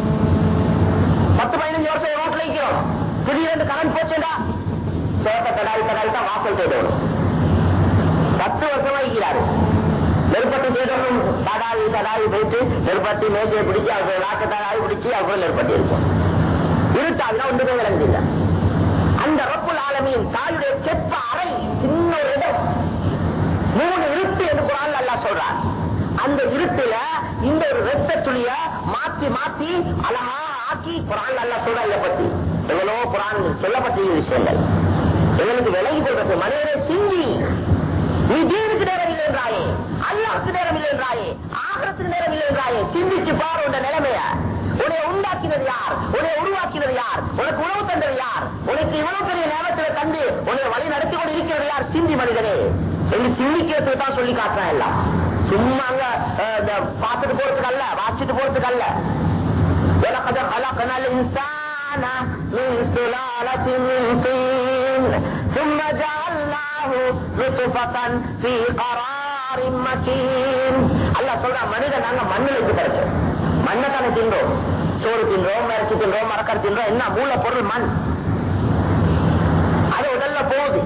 10-15 வருஷம் ரோட்ல இருக்கிறோம், திடீரென்று கரண்ட் போச்சுண்டா சோத்தை கடாய் கடாய் தான் வாசல் தேடணும். 10 வருஷமா இருக்கிறாரு. நெருப்பட்டி தேடணும், தடாவி தடாவி போயிட்டு நெருப்பட்டி மேசையை பிடிச்சு அவங்க லாச்ச தடாவி பிடிச்சு அவங்க நெருப்பட்டி இருக்கும். இருட்டாவினா ஒன்றுமே விளங்குதில்லை. அந்த ரப்புல் ஆலமீன் தாயுடைய செப்ப அறை, சின்ன ஒரு இடம், 3 இருட்டு என்று குர்ஆன்ல அல்லாஹ் சொல்றார். அந்த இருட்டுல இந்த ஒரு ரத்த துளிய மாத்தி மாத்தி அழகா ஆக்கி குர்ஆன்ல அல்லாஹ் சொல்றா. இதை பத்தி எவ்வளவோ குர்ஆன் சொல்லப்பட்ட விஷயங்கள் எங்களுக்கு விலகி கொள்றது. மனிதரை சிந்தி, நீ தீனுக்கு நேரம் இல்லை என்றாயே, அல்லாஹ்வுக்கு நேரம் இல்லை என்றாயே, ஆகிரத்துக்கு நேரம் இல்லை என்றாயே, சிந்திச்சு பாரு உன் நிலைமைய. உன்னை உண்டாக்கினது யார்? உன்னை உருவாக்கினது யார்? உனக்கு உணவு தந்தது யார்? உனக்கு இவ்வளவு பெரிய நேரத்தில் தந்து உன்னை வழி நடத்தி கொண்டு இருக்கிறது யார்? சிந்தி மனிதனே என்று சிந்திக்கிறதுக்கு தான் சொல்லி காட்டுறான். எல்லாம் சும்மா அங்க பார்த்துட்டு போறதுக்கு அல்ல, வாசிச்சுட்டு போறதுக்கு அல்ல. من سلالة من طين ثم جعلناه نطفة في قرار مكين. அல்லாஹ் சொல்றா, மனிதன் நாங்க மண்ணில் இருந்து கிடைச்சோம். மண்ணை தானே தின்றோம், சோறு தின்றோம், மரிசி தின்றோம், மரக்கறி தின்றோம். என்ன மூல பொருள்? மண். அது உடல்ல போகுது.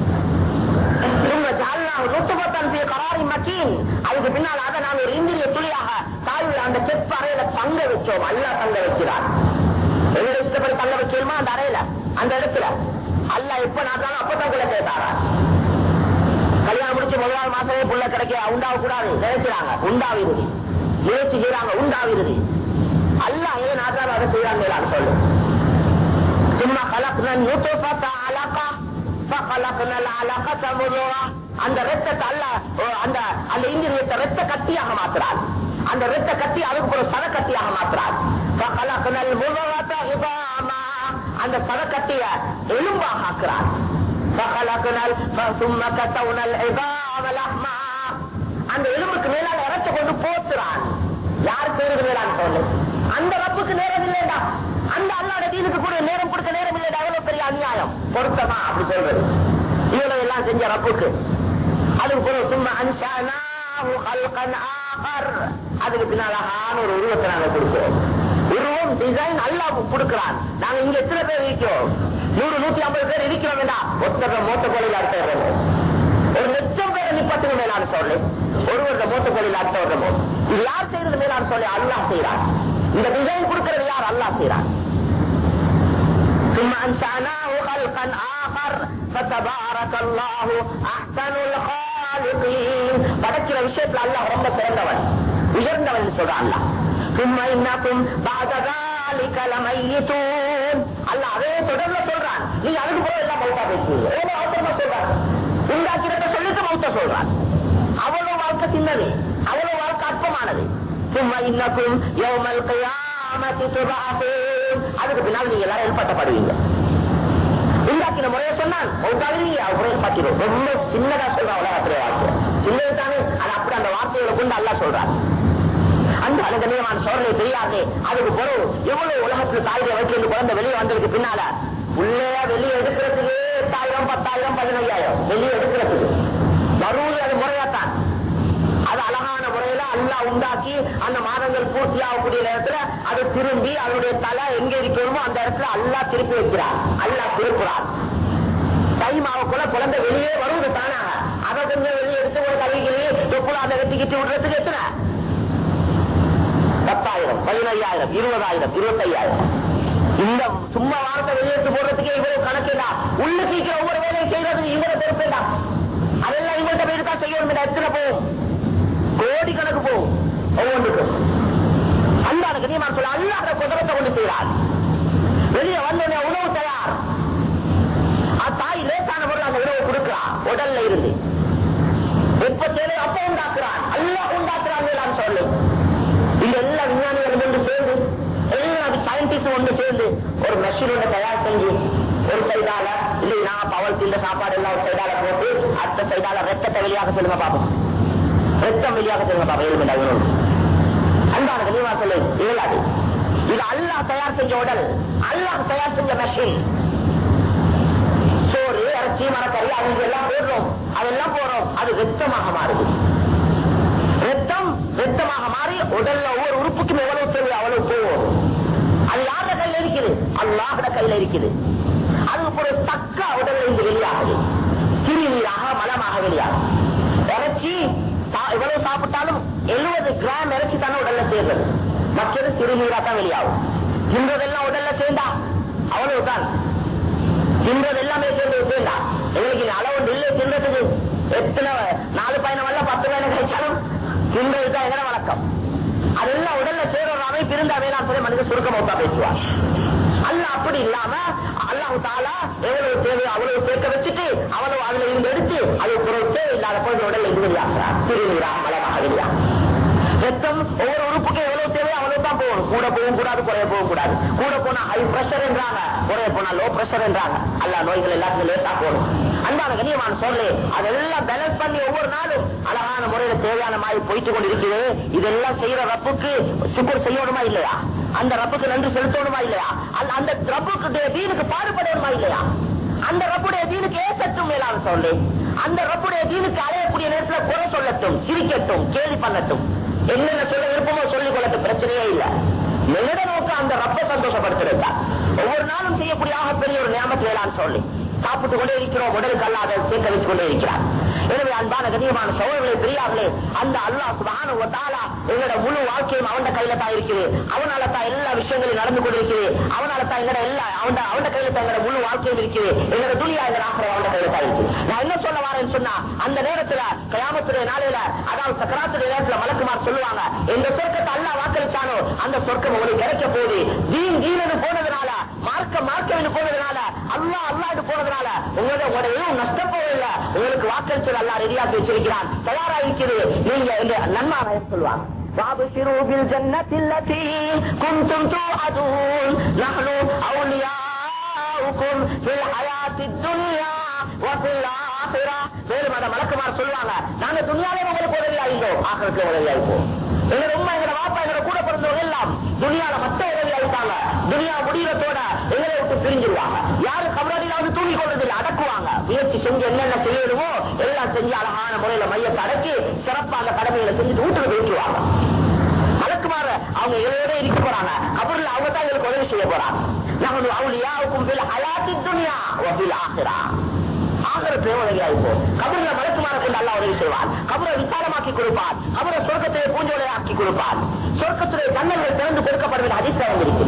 அதுக்கு பின்னால் அதை நான் ஒரு இந்திரிய துளியாக தாயுடைய அந்த செப்பு அறையில தங்க வச்சோம். அல்லாஹ் தங்க வைக்கிறார். எங்க இஷ்டப்படி தங்க வைக்கணுமா அந்த அறையில, அந்த இடத்துல அல்லாஹ் எப்ப நாட்டாலும் அப்பதான் குள்ள கேட்டாரா. கல்யாணம் முடிச்சு 1வது மாசமே புள்ள கிடைக்க உண்டாக கூடாது நினைக்கிறாங்க, உண்டாவிருது. முயற்சி செய்யறாங்க, உண்டாவிருது. அல்லாஹ் ஏன் நாட்டாலும் அதை செய்யறாங்க சொல்லு. சும்மா கலக்குனன் அலகா ஃபகலக்னல் அலகத முதுகா. அந்த ரத்தத்தை அல்லாஹ் அந்த இந்திரியத்தை ரத்த கட்டியாக மாத்துறார். அந்த ரத்த கட்டி அதுக்கு ஒரு சத கட்டியாக மாத்துறார். ஃபகலக்னல் முதுகத இதாமா. அந்த சத கட்டிய எலும்பாக ஆக்குறார். ஃபகலக்னல் ஃபசும்ம கஸவுனல் இதாம லஹ்மா. அந்த எலும்புக்கு மேலால இறைச்ச கொண்டு போத்துறான். யார் செய்யறது மேலான்னு சொல்லு. அந்த ரப்புக்கு நேரம் இல்லைடா, அந்த அல்லாஹ்வுடைய தீனுக்கு கூட நேரம் கொடுக்க நேரம் இல்லைடா. எவ்வளவு பெரிய அநியாயம், பொருத்தமா அப்படி சொல்றது. இவ்வளவு எல்லாம் செஞ்ச ரப்புக்கு அதுக்கு பிறகு சும்மா அன்ஷஅனாஹு ஹல்கன் ஆகர். அதுக்கு பின்னால் அழகான ஒரு உருவத்தை நாங்க கொடுக்கிறோம். உருவம் டிசைன் அல்லாஹ் கொடுக்கிறான். நாங்க இங்க எத்தனை பேர் இருக்கிறோம்? 100-150 பேர் இருக்கிறோம். ஒத்தர மோத்த கோழியில் அடுத்த 1,00,000 பேரை நிப்பத்துக்கு மேலான்னு சொல்லு. ஒருவருட மோத்த கோழியில் அடுத்த இது யார் செய்யறது மேலான்னு சொல்லி அல்லாஹ் செய்யறான். இந்த டிசைன் கொடுக்கிறது யார்? அல்லாஹ் செய்யறான். ثم أنشأناه خلقا آخر فتبارك الله أحسن الخالقين. படைக்கிற விஷயத்துல அல்லாஹ் ரொம்ப சிறந்தவன், உயர்ந்தவன் சொல்றான் அல்லாஹ். ثم إنكم بعد ذلك لميتون. போவோம். அல்ல அதே தொடர்ல சொல்றான். நீங்க அதுக்கு போற எல்லாம் மௌத்தா பேசுவீங்க. எவ்வளவு அவசரமா சொல்றான். உண்டாக்கிறத சொல்லிட்டு மௌத்த சொல்றான். அவ்வளவு வாழ்க்கை சின்னது, அவ்வளவு வாழ்க்கை அற்பமானது. சும்மா இன்னக்கும் யௌமல் கியாமத்தி துபஅஸூன். அதுக்கு பின்னால் நீங்க எல்லாரும் எழுப்பட்டப்படுவீங்க. உண்டாக்கின முறையை சொன்னான் மௌத்தாவிங்க அவரே பாக்கிறோம். ரொம்ப சின்னதா சொல்றான் உலகத்திலே வார்த்தை. சின்னது தானே, அது அப்படி அந்த வார்த்தைகளை கொண்டு அல்லாஹ் சொல்றான். அந்த அனுகணியமான சோழனை தெரியாது. அதுக்கு பொருள் எவ்வளவு உலகத்துல தாயிரை வைக்கிறது குழந்தை வெளியே வந்ததுக்கு பின்னால உள்ளே வெளியே எடுக்கிறதுக்கு 8,000 10,000 15,000 வெளியே எடுக்கிறதுக்கு வருவது அது முறையாத்தான். அது அழகான முறையில அல்லாஹ் உண்டாக்கி அந்த மாதங்கள் பூர்த்தி ஆகக்கூடிய நேரத்துல அது திரும்பி அதனுடைய தலை எங்க இருக்கணுமோ அந்த இடத்துல அல்லாஹ் திருப்பி வைக்கிறார். அல்லாஹ் திருப்புறார். டைம் ஆகக்குள்ள குழந்தை வெளியே வருவது தானாக. அதை கொஞ்சம் வெளியே எடுத்து ஒரு கல்விகளே தொப்புல அதை வெட்டிக்கிட்டு விடுறதுக்கு எத்தனை 10,000 15,000 20,000 25,000 இந்த சும்மா வார்த்தை வெளியேற்று போடுறதுக்கே இவ்வளவு கணக்கேடா. உள்ள சீக்கிரம் ஒவ்வொரு வேலையை செய்யறதுக்கு இவரை பொறுப்பேடா. அதெல்லாம் இவர்கிட்ட போயிருக்கா செய்யணும். எத்தனை போகும்? கோடி கணக்கு போகும் ஒவ்வொன்றுக்கும். அல்லாஹ் கனியமான சொல்ல அல்லாஹ் குதிரத்தை கொண்டு செய்கிறார். வெளியே வந்த உணவு தயார். தாய் லேசான பொருள் அந்த உணவு கொடுக்கிறான். உடல்ல இருந்து எப்ப தேவை அப்ப உண்டாக்குறான். அல்லாஹ் உண்டாக்குறான் சொல்லு. இந்த எல்லா விஞ்ஞானிகளும் ஒன்று சேர்ந்து எல்லா சயின்டிஸ்டும் ஒன்று சேர்ந்து ஒரு மெஷின் ஒன்று தயார் செஞ்சு ஒரு சைடால இல்லைன்னா பவல் திண்ட சாப்பாடு எல்லாம் ஒரு சைடால போட்டு அடுத்த சைடால ரத்தத்தை வெளியாக செல்லுங்க பாப்போம். ரத்தம் வெளியாக செல்லுங்க பாப்போம். 7 மணி நேரம் அன்பான கனிவா சொல்லு இயலாது. இது அல்லாஹ் தயார் செஞ்ச உடல், அல்லாஹ் தயார் செஞ்ச மெஷின். சோறு இறைச்சி மரக்கறி அது எல்லாம் போடுறோம், அதெல்லாம் போடுறோம். அது ரத்தமாக மாறுது. ரத்தமாக மாறி உடல்ல ஒவ்வொரு உறுப்புக்கும் எவ்வளவு தேவை அவ்வளவு போவோம். அது யாரோட கையில இருக்குது? அல்லாஹ்வோட கையில இருக்குது. அதுக்கு ஒரு சக்கா உடல்ல இருந்து வெளியாகுது. சிறுநீராக மலமாக வெளியாகும். இறைச்சி எவ்வளவு சாப்பிட்டாலும் 70 கிராம் இறைச்சி தானே உடல்ல சேர்றது. மற்றது சிறுநீரா தான் வெளியாகும். தின்றதெல்லாம் உடல்ல சேர்ந்தா அவ்வளவுதான். தின்றது எல்லாமே சேர்ந்தா எங்களுக்கு அளவு இல்லை. தின்றதுக்கு எத்தனை 4 பயணம் அல்ல 10 பயணம் கிடைச்சாலும் தின்றதுதான் எங்கட வழக்கம். அதெல்லாம் உடல்ல சேர ஒரு அமைப்பு இருந்தா வேளாண் சொல்லி மனித சுருக்க மௌத்தா பேசுவார். அல்லாஹ் அப்படி இல்லாம அல்லாஹ் தஆலா எவ்வளவு தேவையோ அவ்வளவு சேர்க்க வச்சுட்டு அவ்வளவு அதுல இருந்து எடுத்து அது குறைவு தேவையில்லாத போது உடல்ல இருந்து வெளியாகிறார். சிறுநீரா மலமாக வெளியா. ரத்தம் ஒவ்வொரு உறுப்புக்கும் எவ்வளவு தேவையோ அவ்வளவு தான் போகணும். கூட போகவும் கூடாது, குறைய போகவும் கூடாது. கூட போனா ஹை பிரஷர் என்றாங்க, குறைய போனா லோ பிரஷர் என்றாங்க. அல்லாஹ் நோய்கள் எல்லாத்துக்கும் லேசா போகணும். அன்பான கண்ணியமான சொல்லு அதெல்லாம் பேலன்ஸ் பண்ணி ஒவ்வொரு நாளும் அழகான முறையில தேவையான மாதிரி போயிட்டு கொண்டு இருக்குது. இதெல்லாம் செய்யற ரப்புக்கு சுக்குர் செய்யணுமா இல்லையா? அந்த ரப்புக்கு நன்றி செலுத்தணுமா இல்லையா? அந்த ரப்புக்கு தீனுக்கு பாடுபடணுமா இல்லையா? அந்த ரப்புடைய தீனுக்கு ஏசட்டும் மேலான சொல்லு. அந்த ரப்புடைய தீனுக்கு அலையக்கூடிய நேரத்தில் குறை சொல்லட்டும், சிரிக்கட்டும், கேள்வி பண்ணட்டும், என்னென்ன சொல்ல விருப்பமோ சொல்லிக் கொள்ளட்டும், பிரச்சனையே இல்லை. என்னோட நோக்கம் அந்த ரப்ப சந்தோஷப்படுத்துறதா. ஒவ்வொரு நாளும் செய்யக்கூடிய ஆகப்பெரிய ஒரு நியமத்து வேளாண் சொல்லி சாப்பிட்டு கொண்டே இருக்கிறோம். உடலுக்கு அல்லாத சேர்க்க வச்சு கொண்டே இருக்கிறார். எனவே அன்பான கண்ணியமான சகோதரர்களே பெரியார்களே, அந்த அல்லாஹ் சுப்ஹானஹு வ தஆலா எங்களோட முழு வாழ்க்கையும் அவன் கையில தான் இருக்குது. அவனால தான் எல்லா விஷயங்களும் நடந்து கொண்டிருக்கிறது. அவனால தான் எங்களோட எல்லா அவன் கையில தான் எங்களோட முழு வாழ்க்கையும் இருக்குது. எங்களோட துனியா எங்க ஆசிரியர் அவன் கையில தான் இருக்குது. நான் என்ன சொல்ல வரேன்னு சொன்னா, அந்த நேரத்துல கயாமத்துடைய நாளையில அதாவது சக்கராத்துடைய நேரத்துல மலக்குமார் சொல்லுவாங்க, எந்த சொர்க்கத்தை அல்லாஹ் வாக்களிச்சானோ அந்த சொர்க்கம் உங்களுக்கு கிடைக்க போகுது. தீனு போனதுனால, மார்க்கம் போனதுனால, அல்லாஹ் போனதுனால உங்களோட எதுவும் நஷ்டம் போகவில்லை. உங்களுக்கு வாக்களிச்சது அல்லாஹ் ரெடியாக்கி வச்சிருக்கிறான், தயாரா இருக்கிறது. நீங்க நன்மாக சொல்லுவாங்க. وَابْشِرُوا بِالْجَنَّةِ الَّتِي كُنتُمْ تُوعَدُونَ نَحْنُ أَوْلِيَاؤُكُمْ فِي الْحَيَاةِ الدُّنْيَا وَفِي الْآخِرَةِ. மேலும் அந்த மலக்குமார் சொல்லுவாங்க, நாங்க துனியாவே உங்களுக்கு உதவியாயிருந்தோம், ஆகிரத்துல உதவியாயிருப்போம். எங்களோட உம்மா, எங்களோட வாப்பா, எங்களோட கூட பிறந்தவங்க எல்லாம் துனியால மட்டும் உதவியாயிருப்பாங்க. துனியா முடிகிறதோட எங்களை விட்டு பிரிஞ்சிருவாங்க. யாரு கபராடியில வந்து தூங்கி கொள்றதில்லை, அடக்குவாங்க. முயற்சி செஞ்சு என்னென்ன செய்யணுமோ எல்லாம் செஞ்சு அழகான முறையில மையத்தை அடக்கி சிறப்பா அந்த கடமைகளை செஞ்சுட்டு வீட்டுக்கு போயிட்டுருவாங்க. மலக்குமார அவங்க எங்களோட இருக்க போறாங்க. கபரில் அவங்க தான் எங்களுக்கு உதவி செய்ய போறாங்க. நஹ்னு அவுலியாஉக்கும் ஃபில் ஹயாத்தித் துன்யா வ ஃபில் ஆখিরাহ. ஆகிரத்திலே உதவியாயிருப்போம். கபரில் மலக்குமார கொண்டு அல்லாஹ் உதவி செய்வான். கபரை விசாலமாக்கி கொடுப்பான். கபரை சொர்க்கத்தை பூஞ்சோலையாக்கி கொடுப்பான். சொர்க்கத்துடைய ஜன்னல்கள் திறந்து கொடுக்கப்படுவது ஹதீஸ்ல வந்திருக்கு.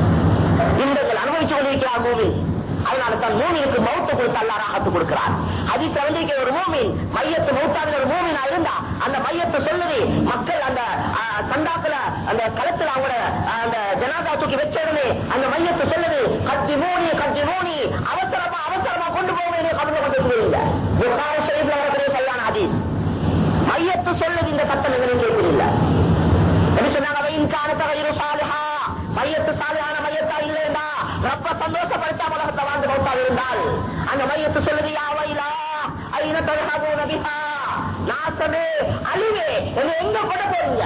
இன்பங்கள் அனுபவிச்சு கொண்டிருக்கிறார் மூமின். அதனால தான் மூமினுக்கு மௌத்து கொடுத்து அல்லாஹ் ராஹத்து கொடுக்கிறார். ஹதீஸ்ல வந்திருக்கிற ஒரு மூமின் மையத்து மௌத்தான ஒரு மூமினா இருந்தா அந்த மையத்தை சொல்லுது, மக்கள் அந்த சந்தாக்குல அந்த களத்துல அவங்களோட அந்த ஜனாதா தூக்கி வச்ச உடனே அந்த மையத்தை சொல்லுது, அந்த மையத்து சொல்லுது யா வைலா ஐன தல்ஹபூன பிஹா, நாசமே அழிவே என்ன எங்க கொண்டு போறீங்க?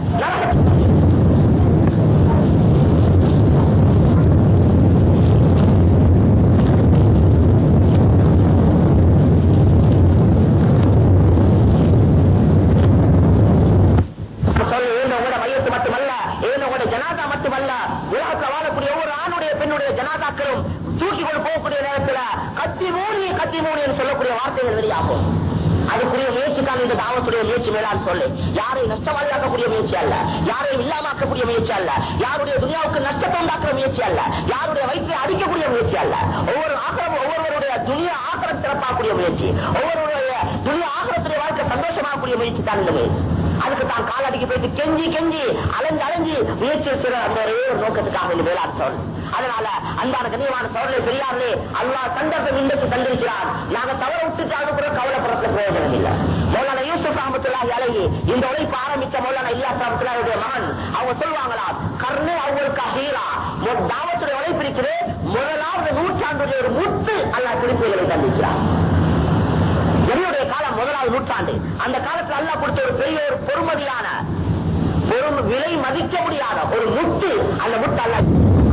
தூக்கி கொண்டு போகக்கூடிய நேரத்தில் கத்தி மூணி சொல்லக்கூடிய வார்த்தைகள் வெளியாகும். அதுக்குரிய முயற்சி தான் இந்த தாவத்துடைய முயற்சி மேலான்னு சொல்லு. யாரையும் நஷ்டவாளியாக்கக்கூடிய முயற்சி அல்ல, யாரையும் இல்லாமக்கக்கூடிய முயற்சி அல்ல, யாருடைய துனியாவுக்கு நஷ்டத்தை உண்டாக்குற முயற்சி அல்ல, யாருடைய வயிற்றை அடிக்கக்கூடிய முயற்சி அல்ல. ஒவ்வொருவருடைய துனியா ஆகரம் சிறப்பாகக்கூடிய முயற்சி, ஒவ்வொருவருடைய துனியா ஆகரத்துடைய வாழ்க்கை சந்தோஷமாகக்கூடிய முயற்சி தான் இந்த முயற்சி. அதுக்கு தான் காலடிக்கு போயிட்டு கெஞ்சி அலைஞ்சு முயற்சி செய்ற அந்த ஒரே ஒரு நோக்கத்துக்காக இந்த வேளாண் சொல். அதனால அன்பான கண்ணியமான சோழலை பெரியார்களே, அல்லாஹ் சந்தர்ப்பம் இன்றைக்கு தந்திருக்கிறார். நாங்க தவற விட்டுட்டாங்க கூட கவலைப்படுறதுக்கு பிரயோஜனம் இல்லை. மௌலானா யூசுப் ரஹ்மத்துல்லாஹி அலைஹி இந்த உழைப்பு ஆரம்பிச்ச மௌலானா இலியாஸ் ரஹ்மத்துல்லாஹியுடைய மகன் அவங்க சொல்லுவாங்களா, கர்னே அவங்களுக்கு ஹீரா தாவத்துடைய உழைப்பு இருக்குது. முதலாவது நூற்றாண்டுடைய ஒரு முத்து அல்லாஹ் திருப்பிகளை தந்திருக்கிறார். நபியுடைய காலம் முதலாவது நூற்றாண்டு. அந்த காலத்தில் அல்லாஹ் கொடுத்த ஒரு பெரிய ஒரு பொறுமதியான விலை மதிக்க முடியாத ஒரு முத்து, அந்த முத்து அல்லாஹ்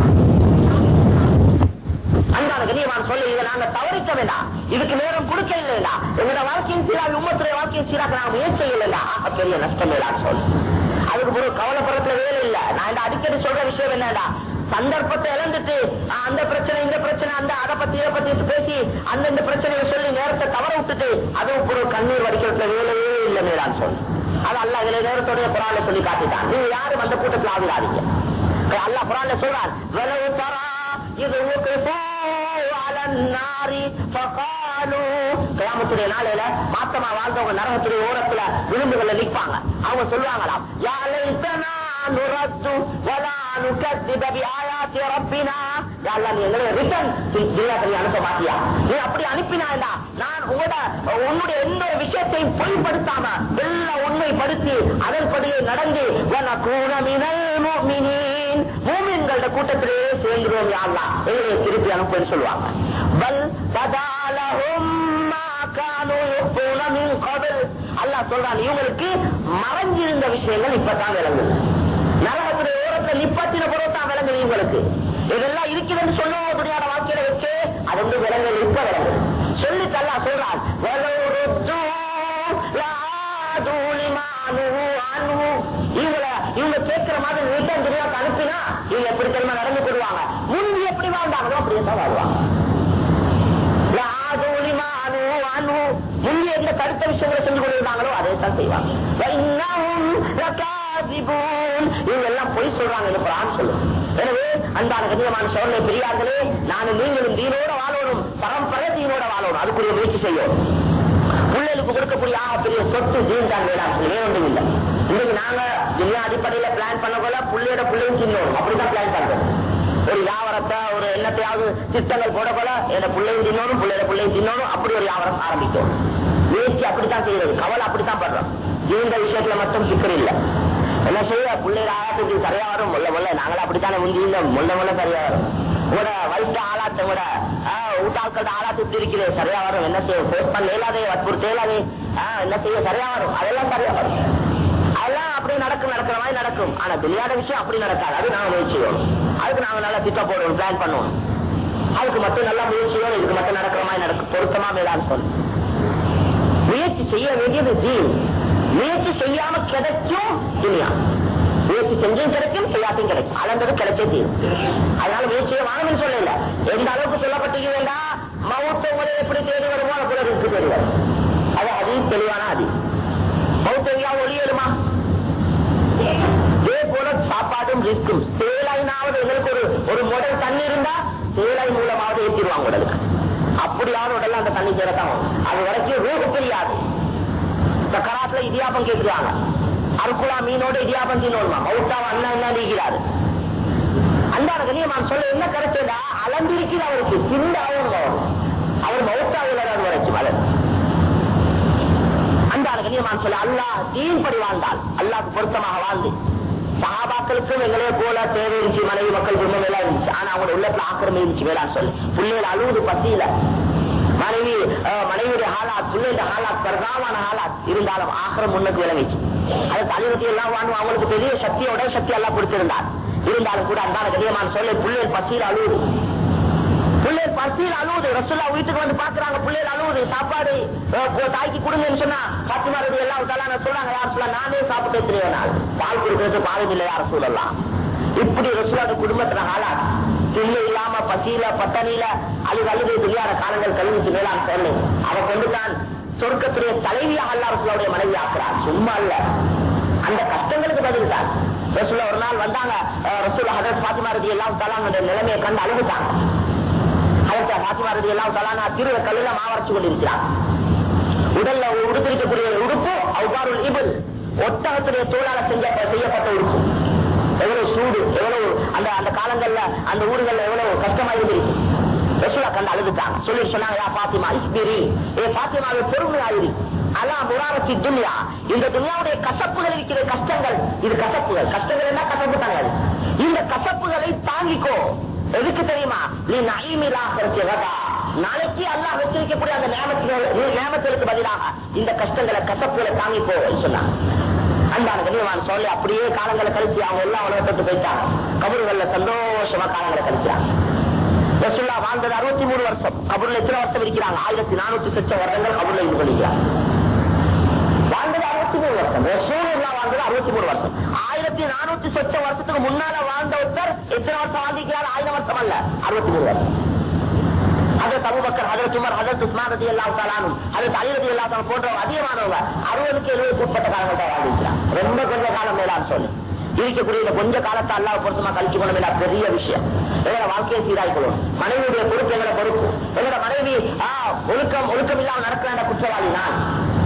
அன்பான கண்ணியமான சொல்லி இதை நாங்க தவறிக்க வேண்டாம். இதுக்கு நேரம் கொடுக்க இல்லையா? எங்களோட வாழ்க்கையின் சீராக உம்மத்துடைய வாழ்க்கையின் சீராக நாங்க முயற்சி இல்லையா? பெரிய நஷ்டம் இல்லைன்னு சொல்லு. அதுக்கு ஒரு கவலைப்படுறதுல வேலை இல்லை. நான் இந்த அடிக்கடி சொல்ற விஷயம் என்னடா, சந்தர்ப்பத்தை இழந்துட்டு அந்த பிரச்சனை இந்த பிரச்சனை அந்த அதை பத்தி இதை பத்தி பேசி அந்தந்த பிரச்சனையை சொல்லி நேரத்தை தவற விட்டுட்டு அதுவும் ஒரு கண்ணீர் வடிக்கிறதுல வேலையே இல்லை மேலான்னு சொல்லு. அது அல்லாஹ் இதுல நேரத்தோடைய குர்ஆன்ல சொல்லி காட்டிட்டான். நீங்க யாரும் அந்த கூட்டத்தில் ஆகிறாதீங்க. அல்லாஹ் குர்ஆன்ல சொல்றான், வலவு தரா இது கியாமத்துடைய நாளையில மாத்தமா வாழ்ந்தவங்க நரகத்துடைய ஓரத்துல விளிம்புகள்ல நிற்பாங்க. அவங்க சொல்லுவாங்களாம், யா லைத்தனா நுரத்து வலா நுகத்திப பிஆயாத்தி ரப்பினா, யா அல்லாஹ் நீ எங்களை ரிட்டர்ன் துனியாவுக்கு அனுப்ப மாட்டியா? நீ அப்படி அனுப்பினாண்டா நான் உன்னுடைய எந்த ஒரு விஷயத்தையும் பொய்ப்படுத்தாம எல்லாம் உண்மைப்படுத்தி அதன்படியே நடந்து வனகூன மினல் முஃமினீன், மூமின்களோட கூட்டத்திலேயே சேர்ந்துருவோம் யா அல்லாஹ் எங்களை திருப்பி அனுப்புன்னு சொல்லுவாங்க. பல் ததாலஹும் மா கானூ யுஃபூன மின் கபில், அல்லாஹ் சொல்றான் இவங்களுக்கு மறைஞ்சிருந்த விஷயங்கள் இப்பதான் விளங்குது. நரகத்துடைய ஓரத்தை நிப்பாட்டின பொருள்தான் விளங்குது இவங்களுக்கு. இதெல்லாம் இருக்குதுன்னு சொல்லுவோம் துணியாட வாழ்க்கையில வச்சு அது வந்து விளங்குது. இப்ப விளங்குது சொல்லிட்டு அல்லாஹ் சொல்றான், இவங்க கேட்கிற மாதிரி ரிட்டர்ன் துணியாவுக்கு அனுப்பினா இவங்க எப்படி தெரியுமா நடந்து கொள்வாங்க. முந்தி எப்படி வாழ்ந்தாங்களோ அப்படியே தான் வாழ்வாங்க. முந்தி எந்த கருத்த விஷயங்களை செஞ்சு கொண்டிருந்தாங்களோ அதே தான் செய்வாங்க. இவங்க எல்லாம் பொய் சொல்றாங்க என்று குர்ஆன் சொல்லும். எனவே அன்பான கண்ணியமான சோழனை பெரியார்களே, நானும் நீங்களும் தீனோட வாழணும், பரம்பரை தீனோட வாழணும். அதுக்குரிய முயற்சி செய்யும். பிள்ளைகளுக்கு கொடுக்கக்கூடிய பெரிய சொத்து தீன் தான் வேளாண் சொல்லவே ஒன்றும் இல்லை. இன்னைக்கு நாங்க துனியா அடிப்படையில பிளான் பண்ண போல பிள்ளையும் தின்னோம் அப்படிதான் பிளான் பண்றோம். ஒரு வியாபாரத்தை ஒரு எண்ணத்தையாவது திட்டங்கள் போட போல என் பிள்ளையும் தின்னோடும் பிள்ளையும் தின்னோடும் அப்படி ஒரு வியாபாரம் ஆரம்பிக்கும். முயற்சி அப்படித்தான் செய்யறது, கவலை அப்படித்தான் பண்றோம். இந்த விஷயத்துல மட்டும் சிக்கல் இல்லை. என்ன செய்ய பிள்ளைகள் ஆளாத்து சரியா வரும். முல்ல நாங்களும் அப்படித்தானே முன்ன சரியா வரும். உங்களோட வயிற்று ஆளாத்த உங்களோட ஊட்டாக்களோட ஆளாத்து இப்படி இருக்கிறது சரியா வரும். என்ன செய்ய ஃபேஸ் பண்ண இயலாதே, வற்புறுத்த இயலாதே, என்ன செய்ய சரியா வரும். அதெல்லாம் சரியா வரும். அதெல்லாம் அப்படி நடக்கிற மாதிரி நடக்கும். ஆனா துனியாட விஷயம் அப்படி நடக்காது. அது நாங்க முயற்சி செய்யணும். அதுக்கு நாங்க நல்லா திட்டம் போடுவோம், பிளான் பண்ணுவோம். அதுக்கு மட்டும் நல்லா முயற்சி செய்யணும். இதுக்கு மட்டும் நடக்கிற மாதிரி நடக்கும். பொருத்தமா மேலான்னு சொல்லு. முயற்சி செய்ய வேண்டியது தீன். முயற்சி செய்யாம கிடைக்கும் துனியா. முயற்சி செஞ்சும் கிடைக்கும், செய்யாத்தையும் கிடைக்கும். அளந்தது கிடைச்சே தீரும். அதனால முயற்சியை வாங்கணும்னு சொல்லல. எந்த அளவுக்கு சொல்லப்பட்டிருக்கிறா மௌத்த உங்களை எப்படி தேடி வருமோ அது கூட இருக்கு தேடி வரும். அது ஹதீஸ் தெளிவான ஹதீஸ். மௌத்த எங்கேயாவது ஒளியலுமா? இதே போல சாப்பாடும் ரிஸ்கும். சேலைனாவது எங்களுக்கு ஒரு முடல் தண்ணி இருந்தா சேலை மூலமாவது ஏற்றிடுவாங்க உடலுக்கு. அப்படியாவது உடல்ல அந்த தண்ணி சேரத்தான். அது வரைக்கும் ரூபு தெரியாது. சக்கராத்துல இடியாப்பம் கேட்கிறாங்க. அருக்குலா மீனோட இடியாப்பம் தின்னோடுமா? மௌத்தாவ அண்ணா என்ன நீக்கிறாரு. அன்பான கண்ணியமான சொல்ல என்ன கருத்துடா, அலந்திருக்கிற அவருக்கு திண்டு அவர் மௌத்தாவில் அது வரைக்கும் அது. அன்பான கண்ணியமான சொல்ல அல்லாஹ் தீன் படி வாழ்ந்தால் அல்லாஹ்க்கு பொருத்தமாக வாழ்ந்து சஹாபாக்களுக்கும் எங்களே போல தேவை இருந்துச்சு, மனைவி மக்கள் குடும்பம் எல்லாம் இருந்துச்சு. ஆனா அவங்களோட உள்ளத்துல ஆக்கிரமி இருந்துச்சு வேளாண் சொல்லு. பிள்ளைகள் அழுவது பசியில மனைவியுடைய ஹாலாத், பிள்ளைய ஹாலாத், பிரதான ஹாலாத் இருந்தாலும் ஆகிரம் முன்னுக்கு விளங்கிச்சு. அது தலைவத்தி எல்லாம் வாழ்வு அவங்களுக்கு பெரிய சக்தியோட சக்தி எல்லாம் கொடுத்திருந்தார். இருந்தாலும் கூட அன்பான கண்ணியமான சொல்ல பிள்ளைகள் பசியில் அழுவுது, பிள்ளைகள் பசியில் அழுவுது. ரசூலுல்லாஹ் வீட்டுக்கு வந்து பாக்குறாங்க, பிள்ளைகள் அழுவுது. சாப்பாடு தாய்க்கு கொடுங்கன்னு சொன்னா பாத்திமா ரலியல்லாஹு தஆலா சொல்றாங்க, யார் சொல்ல நானே சாப்பிட்டு எத்தனையோ பால் கொடுக்கறது பாலும் இல்லை யார் சொல்லலாம். இப்படி ரசூலுல்லாஹ் குடும்பத்துல ஹாலாத் துணி இல்லாம பசியில பட்டணியில அழுது துணியான காலங்கள் கழிச்சு மேலான சொல்லு அவ கொண்டுதான் சொர்க்கத்துடைய தலைவியாக அல்லாஹ் ரசூலுல்லாஹ்வுடைய மனைவி ஆக்குறார். சும்மா இல்ல, அந்த கஷ்டங்களுக்கு பதில் தான். ரசூலுல்லாஹ் ஒரு நாள் வந்தாங்க, ரசூலுல்லாஹ் ஹஜ்ரத் ஃபாத்திமா ரலியல்லாஹு தஆலாவுடைய நிலைமையை கண்டு அழுதுட்டாங்க. ஹஜ்ரத் ஃபாத்திமா ரலியல்லாஹு தஆலா திருவ கல்லுல மாவரைச்சு கொண்டிருக்கிறார். உடல்ல உடுத்திருக்கக்கூடிய உடுப்பு அவ்வாறுல் இபுல், ஒட்டகத்துடைய தோளால செய்யப்பட்ட உடுப்பு. எவ்வளவு சூடு, எவ்வளவு அந்த காலங்கள்ல அந்த ஊர்கள்ல எவ்வளவு கஷ்டமா இருந்திருக்கு. ரசூலுல்லாஹ் கண்டு அழுதுட்டாங்க. சொல்லி சொன்னாங்க, யா ஃபாத்திமா இஸ்பிரி, ஏ ஃபாத்திமாவே பொறுமையாயிரு, அலா முராரத்தி துன்யா, இந்த துன்யாவுடைய கசப்புகள் இருக்கிற கஷ்டங்கள், இது கசப்புகள், கஷ்டங்கள் என்ன கசப்பு தானே, இந்த கசப்புகளை தாங்கிக்கோ. எதுக்கு தெரியுமா? நீ நஈமிலாக நாளைக்கு அல்லாஹ் வச்சிருக்கக்கூடிய அந்த நியமத்துக்கு பதிலாக இந்த கஷ்டங்களை கசப்புகளை தாங்கிப்போ சொன்னாங்க. அன்பான கண்ணியமான சொல்லி அப்படியே காலங்களை கழிச்சு அவங்க எல்லாம் உலகத்துக்கு போயிட்டாங்க. கபறுகள்ல சந்தோஷமா காலங்களை கழிச்சாங்க. ரசூலுல்லாஹ் வாழ்ந்தது 63 வருஷம். கபூர்ல எத்தனை வருஷம் இருக்கிறாங்க? 1400 சொச்ச வருடங்கள் கபூர்ல இது பண்ணிக்கிறாங்க. வாழ்ந்தது 63 வருஷம். ரசூலுல்லாஹ் வாழ்ந்தது 63 வருஷம். 1400 சொச்ச வருஷத்துக்கு முன்னால வாழ்ந்த ஒருத்தர் எத்தனை வருஷம் வாழ்ந்திருக்கிறார்? 1000 வருஷம் அல்ல, 63 வருஷம். Hazrat Abu Bakr, Hazrat Umar, Hazrat Usman ரலியல்லாஹு தஆலா அன்ஹு, ஹஜ்ரத் அலி ரலியல்லாஹு தஆலா போன்ற அதிகமானவங்க 60-70 உட்பட்ட காலங்கள் தான் வாழ்ந்திருக்கிறார். ரொம்ப கொஞ்ச காலம் மேலான்னு சொல்லி இருக்கக்கூடிய இந்த கொஞ்ச காலத்தை அல்லாஹ் பொருத்தமா கழிச்சு கொள்ள பெரிய விஷயம். எங்களோட வாழ்க்கையை சீராய்க்கணும். மனைவியுடைய பொறுப்பு எங்களோட பொறுப்பு. எங்களோட மனைவி ஒழுக்கம் இல்லாமல் நடக்கிற குற்றவாளி நான்.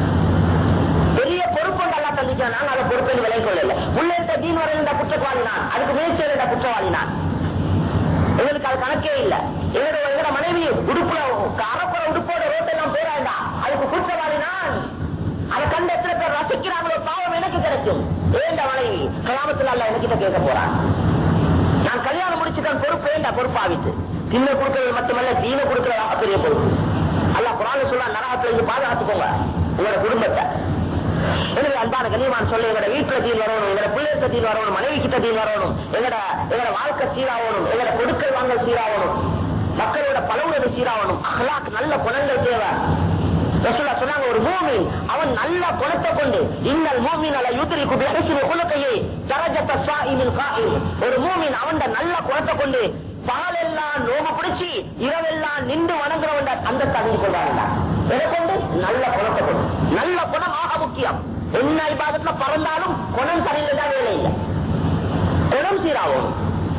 பெரிய பொறுப்பு எல்லாம் தந்திக்கிறேன் நான், அதை பொறுப்பை விலை கொள்ளல. உள்ளேட்ட தீன் வரையில் குற்றவாளி நான், அதுக்கு முயற்சியில் குற்றவாளி நான். எங்களுக்கு அது கணக்கே இல்லை. எங்களோட மனைவி உடுப்புல அறப்புற உடுப்போட ரோட்டெல்லாம் போறாண்டா, அதுக்கு குற்றவாளி நான். அதை கண்டு எத்தனை பேர் ரசிக்கிறாங்களோ பாவம் எனக்கு கிடைக்கும். ஏண்ட மனைவி கயாமத்துல அல்ல எனக்கிட்ட கேட்க போறான். நான் கல்யாணம் முடிச்சுதான் பொறுப்பு ஏண்டா பொறுப்பாவிட்டு தின்ன கொடுக்கிறது மட்டுமல்ல தீன கொடுக்கிறதாக பெரிய பொறுப்பு. அல்லாஹ் குர்ஆன்ல சொல்றான், நரகத்துல இருந்து பாதுகாத்துக்கோங்க உங்களோட குடும்பத்தை. எனவே அன்பான கண்ணியமான சொல்ல, எங்களோட வீட்டுல தீன் வரணும், எங்களோட பிள்ளைகிட்ட தீன் வரணும், மனைவி கிட்ட தீன் வரணும், எங்களோட வாழ்க்கை சீராகணும், எங்களோட கொடுக்கல் வாங்கல் சீராகணும், மக்களோட பலவுறது சீராகணும், அஹ்லாக் நல்ல குணங்கள் தேவை. ரசூலுல்லாஹ் சொன்னாங்க, ஒரு மூமின் அவன் நல்ல குணத்தை கொண்டு இன்னல் மூமின் அல யுத்ரிகு பிஹுஸ்னி குலுகிஹி தரஜத ஸாயிமில் காயிம், ஒரு மூமின் அவன் நல்ல குணத்தை கொண்டு பகலெல்லாம் நோம்பு பிடிச்சி இரவெல்லாம் நின்று வணங்குறவன் அந்த தகுதி கொண்டாங்க. எதை கொண்டு? நல்ல குணத்தை கொண்டு. நல்ல குணம் ஆக முக்கியம். என்ன இபாதத்துல பறந்தாலும் குணம் சரியில்லைதான் வேலை இல்லை, குணம் சீராகும்,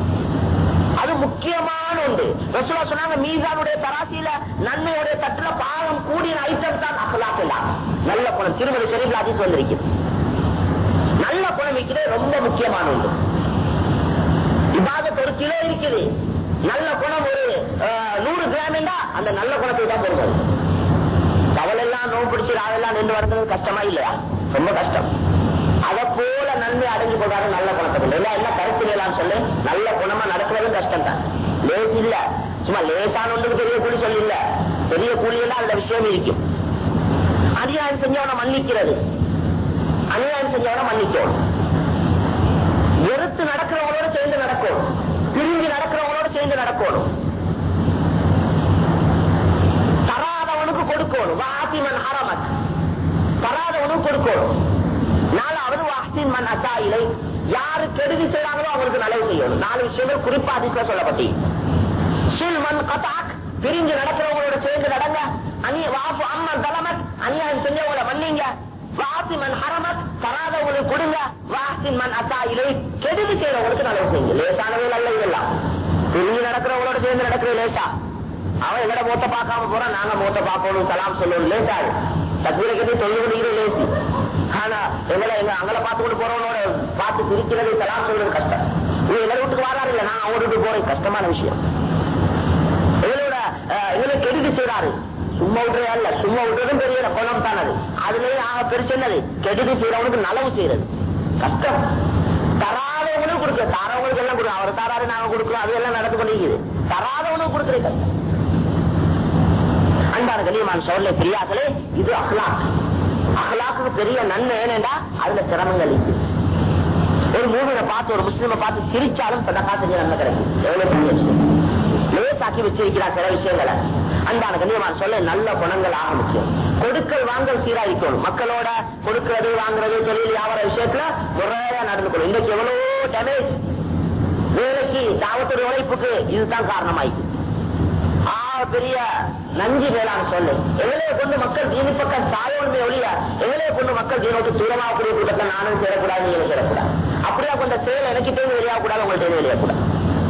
அது முக்கியமான ஒன்று. ரசூலுல்லாஹ் சொன்னாங்க, மீசானுடைய தராசியில நன்மையுடைய தட்டுல பாவம் கூடிய ஐட்டம் தான் அஹ்லாக் எல்லாம். நல்ல குணம் திருமதி ஷரீஃப்ல ஹதீஸ் வந்திருக்குது. நல்ல குணம் இருக்கிறது ரொம்ப முக்கியமான ஒன்று. இபாதத் 1 கிலோ இருக்குது, நல்ல குணம் ஒரு 100 கிராம் என்றா அந்த நல்ல குணத்தை தான் பொறுப்பது. அவளெல்லாம் நோய் பிடிச்சி அதெல்லாம் நின்று வர்றது கஷ்டமா இல்லையா? ரொம்ப கஷ்டம். அதை போல நன்மை அடைஞ்சு போதாரு நல்ல குணத்தை கொண்டு. என்ன கருத்து இல்லையான்னு சொல்லு, நல்ல குணமா நடக்கிறதும் கஷ்டம் தான், லேஸ் இல்ல. சும்மா லேசான ஒன்றுக்கு பெரிய கூலி சொல்லி இல்ல, பெரிய கூலி எல்லாம் அந்த விஷயம் இருக்கும். அநியாயம் செஞ்சவனை மன்னிக்கிறது, அநியாயம் செஞ்சவனை மன்னிக்கணும். வெறுத்து நடக்கிறவங்களோட சேர்ந்து நடக்கணும், பிரிஞ்சு நடக்கிறவங்களோட சேர்ந்து நடக்கணும், தராதவனுக்கு கொடுக்கணும். வாசிமன் ஹரமத், தராதவனுக்கு கொடுக்கணும். 4வது வாஹ்சின் மன் அஸா இலை, யாரு கெடுதி செய்றாங்களோ அவங்களுக்கு நல்லது செய்யணும். 4 விஷயங்கள் குறிப்பா ஹதீஸ்ல சொல்லப்பட்டு. சில் மன் கதாக், பிரிஞ்சு நடக்கிறவங்களோட சேர்ந்து நடங்க. வாஃபு அம்மன் தலமத், அநியாயம் செஞ்சவங்கள மன்னிங்க. வாசிமன் ஹரமத், தராதவங்களுக்கு கொடுங்க. வாஹ்சின் மன் அஸா இலை, கெடுதி செய்யறவங்களுக்கு நல்லது செய்யுங்க. லேசானவே நல்ல இதெல்லாம். பிரிஞ்சு நடக்கிறவங்களோட சேர்ந்து நடக்கிற லேசா, அவன் எங்கட மூத்த பார்க்காம போறான், நாங்க மூத்த பார்க்கணும், சலாம் சொல்லணும், லேசாரு. தக்பீரை கட்டி தொழுகிறது லேசி. ஆனா அங்களை பார்த்து கொண்டு போறவனோட பார்த்து சிரிக்கிறது, சலாம் சொல்றது கஷ்டம். எங்களை வீட்டுக்கு வராரு இல்ல, நான் அவங்க வீட்டுக்கு போறேன், கஷ்டமான விஷயம். எங்களை கெடுதி செய்யறாரு, சும்மா விட்டுறே அல்ல, சும்மா விட்டுறதும் பெரிய குணம் தான். அதுலயே ஆக பெருசு என்னது? கெடுதி செய்யறவனுக்கு நலவு செய்யறது கஷ்டம். தராதவங்களும் கொடுக்க, தரவங்களுக்கு எல்லாம் கொடுக்கும், அவர் தராரு நாங்க கொடுக்கிறோம், அது எல்லாம் நடந்து கொண்டிருக்குது. தராதவனுக்கு கொடுக்கறது கஷ்டம். அன்பான கண்ணியமான சோழலை பெரியார்களே, இது அஹ்லாக். அஹ்லாக்கு பெரிய நன்மை ஏனென்றா அதுல சிரமங்கள் இருக்கு. ஒரு மூவினை பார்த்து ஒரு முஸ்லிமை பார்த்து சிரிச்சாலும் சதகா செஞ்ச நன்மை கிடைக்கும். எவ்வளவு பெரிய விஷயம். லேசாக்கி வச்சிருக்கிறார் சில விஷயங்களை. அன்பான கண்ணியமான சொல்ல நல்ல குணங்கள் ஆக முக்கியம். கொடுக்கல் வாங்கல் சீராயிக்கணும். மக்களோட கொடுக்கிறது வாங்குறது தொழில் வியாபார விஷயத்துல முறையா நடந்துக்கணும். இன்னைக்கு எவ்வளவு டேமேஜ் வேலைக்கு தாவத்துடைய உழைப்புக்கு இதுதான் காரணமாயிருக்கு. பெரிய நஞ்சு வேளாண் சொல்லு எங்களைய கொண்டு மக்கள் தீனி பக்கம் சாயோன்மை ஒழிய எங்களைய கொண்டு மக்கள் தீனோட்டு தூரமாகக்கூடிய கூட்டத்தில் நானும் சேரக்கூடாது, நீங்களும் சேரக்கூடாது. அப்படியா கொண்ட செயல் எனக்கு தேவை வெளியாகக்கூடாது, உங்கள்கிட்ட வெளியாகக்கூடாது.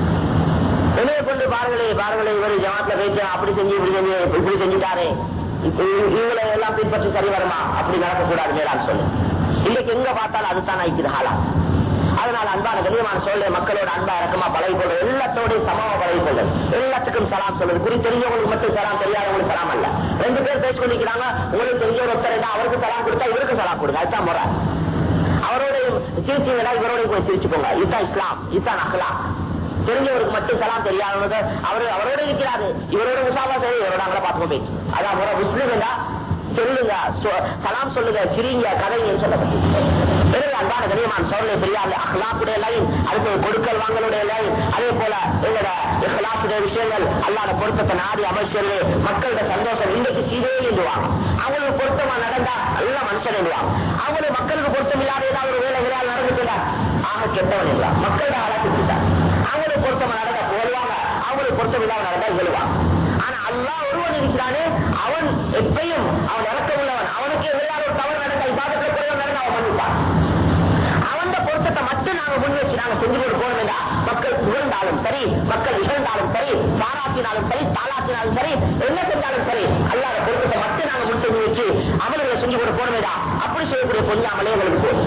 என்னைய கொண்டு பாருங்களே இவர் ஜமாத்துல போயிட்டு அப்படி செஞ்சு இப்படி செஞ்சுட்டாரே, இவங்களை எல்லாம் பின்பற்றி சரி வருமா? அப்படி நடக்கக்கூடாது வேளாண் சொல்லு. இன்னைக்கு எங்க பார்த்தாலும் அதுதான் ஆயிக்குது ஹாலா. அதனால அன்பான கண்ணியமான சொல்ல மக்களோட அன்பா இறக்கமா பழகி கொள்வது, எல்லாத்தோடையும் சமமா பழகி கொள்வது, எல்லாத்துக்கும் சலாம் சொல்வது. குறி தெரிஞ்சவங்களுக்கு மட்டும் சலாம், தெரியாதவங்களுக்கு சலாம் அல்ல. ரெண்டு பேர் பேசிக்கொண்டிருக்கிறாங்க, உங்களுக்கு தெரிஞ்ச ஒரு ஒருத்தர் அவருக்கு சலாம் கொடுத்தா இவருக்கு சலாம் கொடுங்க, அதுதான் முறை. அவரோட சிரிச்சீங்களா இவரோட போய் சிரிச்சு போங்க, இதுதான் இஸ்லாம், இதுதான் அஹ்லாக். தெரிஞ்சவருக்கு மட்டும் சலாம், தெரியாதவங்க அவரோட இருக்கிறாரு, இவரோட முசாபா சரி, இவரோட அங்கே பார்த்துக்கோ போய் அதான் முறை. முஸ்லிம் சொல்லுங்க, சலாம் சொல்லுங்க, சிரிங்க, கதைங்க சொல்லப்பட்டு அன்பான கண்ணியமான சோழலை பெரியார் அஹ்லாக்குடைய லைன், அடுத்து கொடுக்கல் வாங்கலுடைய லைன், அதே போல எங்களோட இஹ்லாசுடைய விஷயங்கள் அல்லாத பொருத்தத்தை நாடி அமைச்சர் மக்களோட சந்தோஷம் இன்றைக்கு சீரே எழுதுவாங்க. அவங்களுக்கு பொருத்தமா நடந்தா நல்ல மனுஷன் எழுதுவாங்க. அவங்களுக்கு மக்களுக்கு பொருத்தம் இல்லாத ஏதாவது ஒரு வேலைகளால் நடந்துச்சுட்டா ஆக கெட்டவன் இல்லா, மக்களோட ஆளாக்கிட்டார். அவங்களுக்கு பொருத்தமா நடந்தா போடுவாங்க, அவங்களுக்கு பொருத்தம் இல்லாத நடந்தா எழுவாங்க. ஆனா அல்லாஹ் ஒருவன் இருக்கிறானே, அவன் எப்பயும் அவன் இறக்க உள்ளவன். அவனுக்கு எதிராக ஒரு தவறு நடந்த இபாதத்துல குறைவன் நடந்த அவன் பண்ணிப்பான். அவன் பொருத்தத்தை மட்டும் நாங்க முன் வச்சு நாங்க செஞ்சு கொண்டு போன வேண்டாம். மக்கள் புகழ்ந்தாலும் சரி, மக்கள் இகழ்ந்தாலும் சரி, பாராட்டினாலும் சரி, தாளாட்டினாலும் சரி, என்ன செஞ்சாலும் சரி, அல்லாத பொருத்தத்தை மட்டும் நாங்க முன் செஞ்சு வச்சு அவர்களை செஞ்சு கொண்டு போன வேண்டாம். அப்படி செய்யக்கூடிய பொஞ்சாமலே எங்களுக்கு போதும்.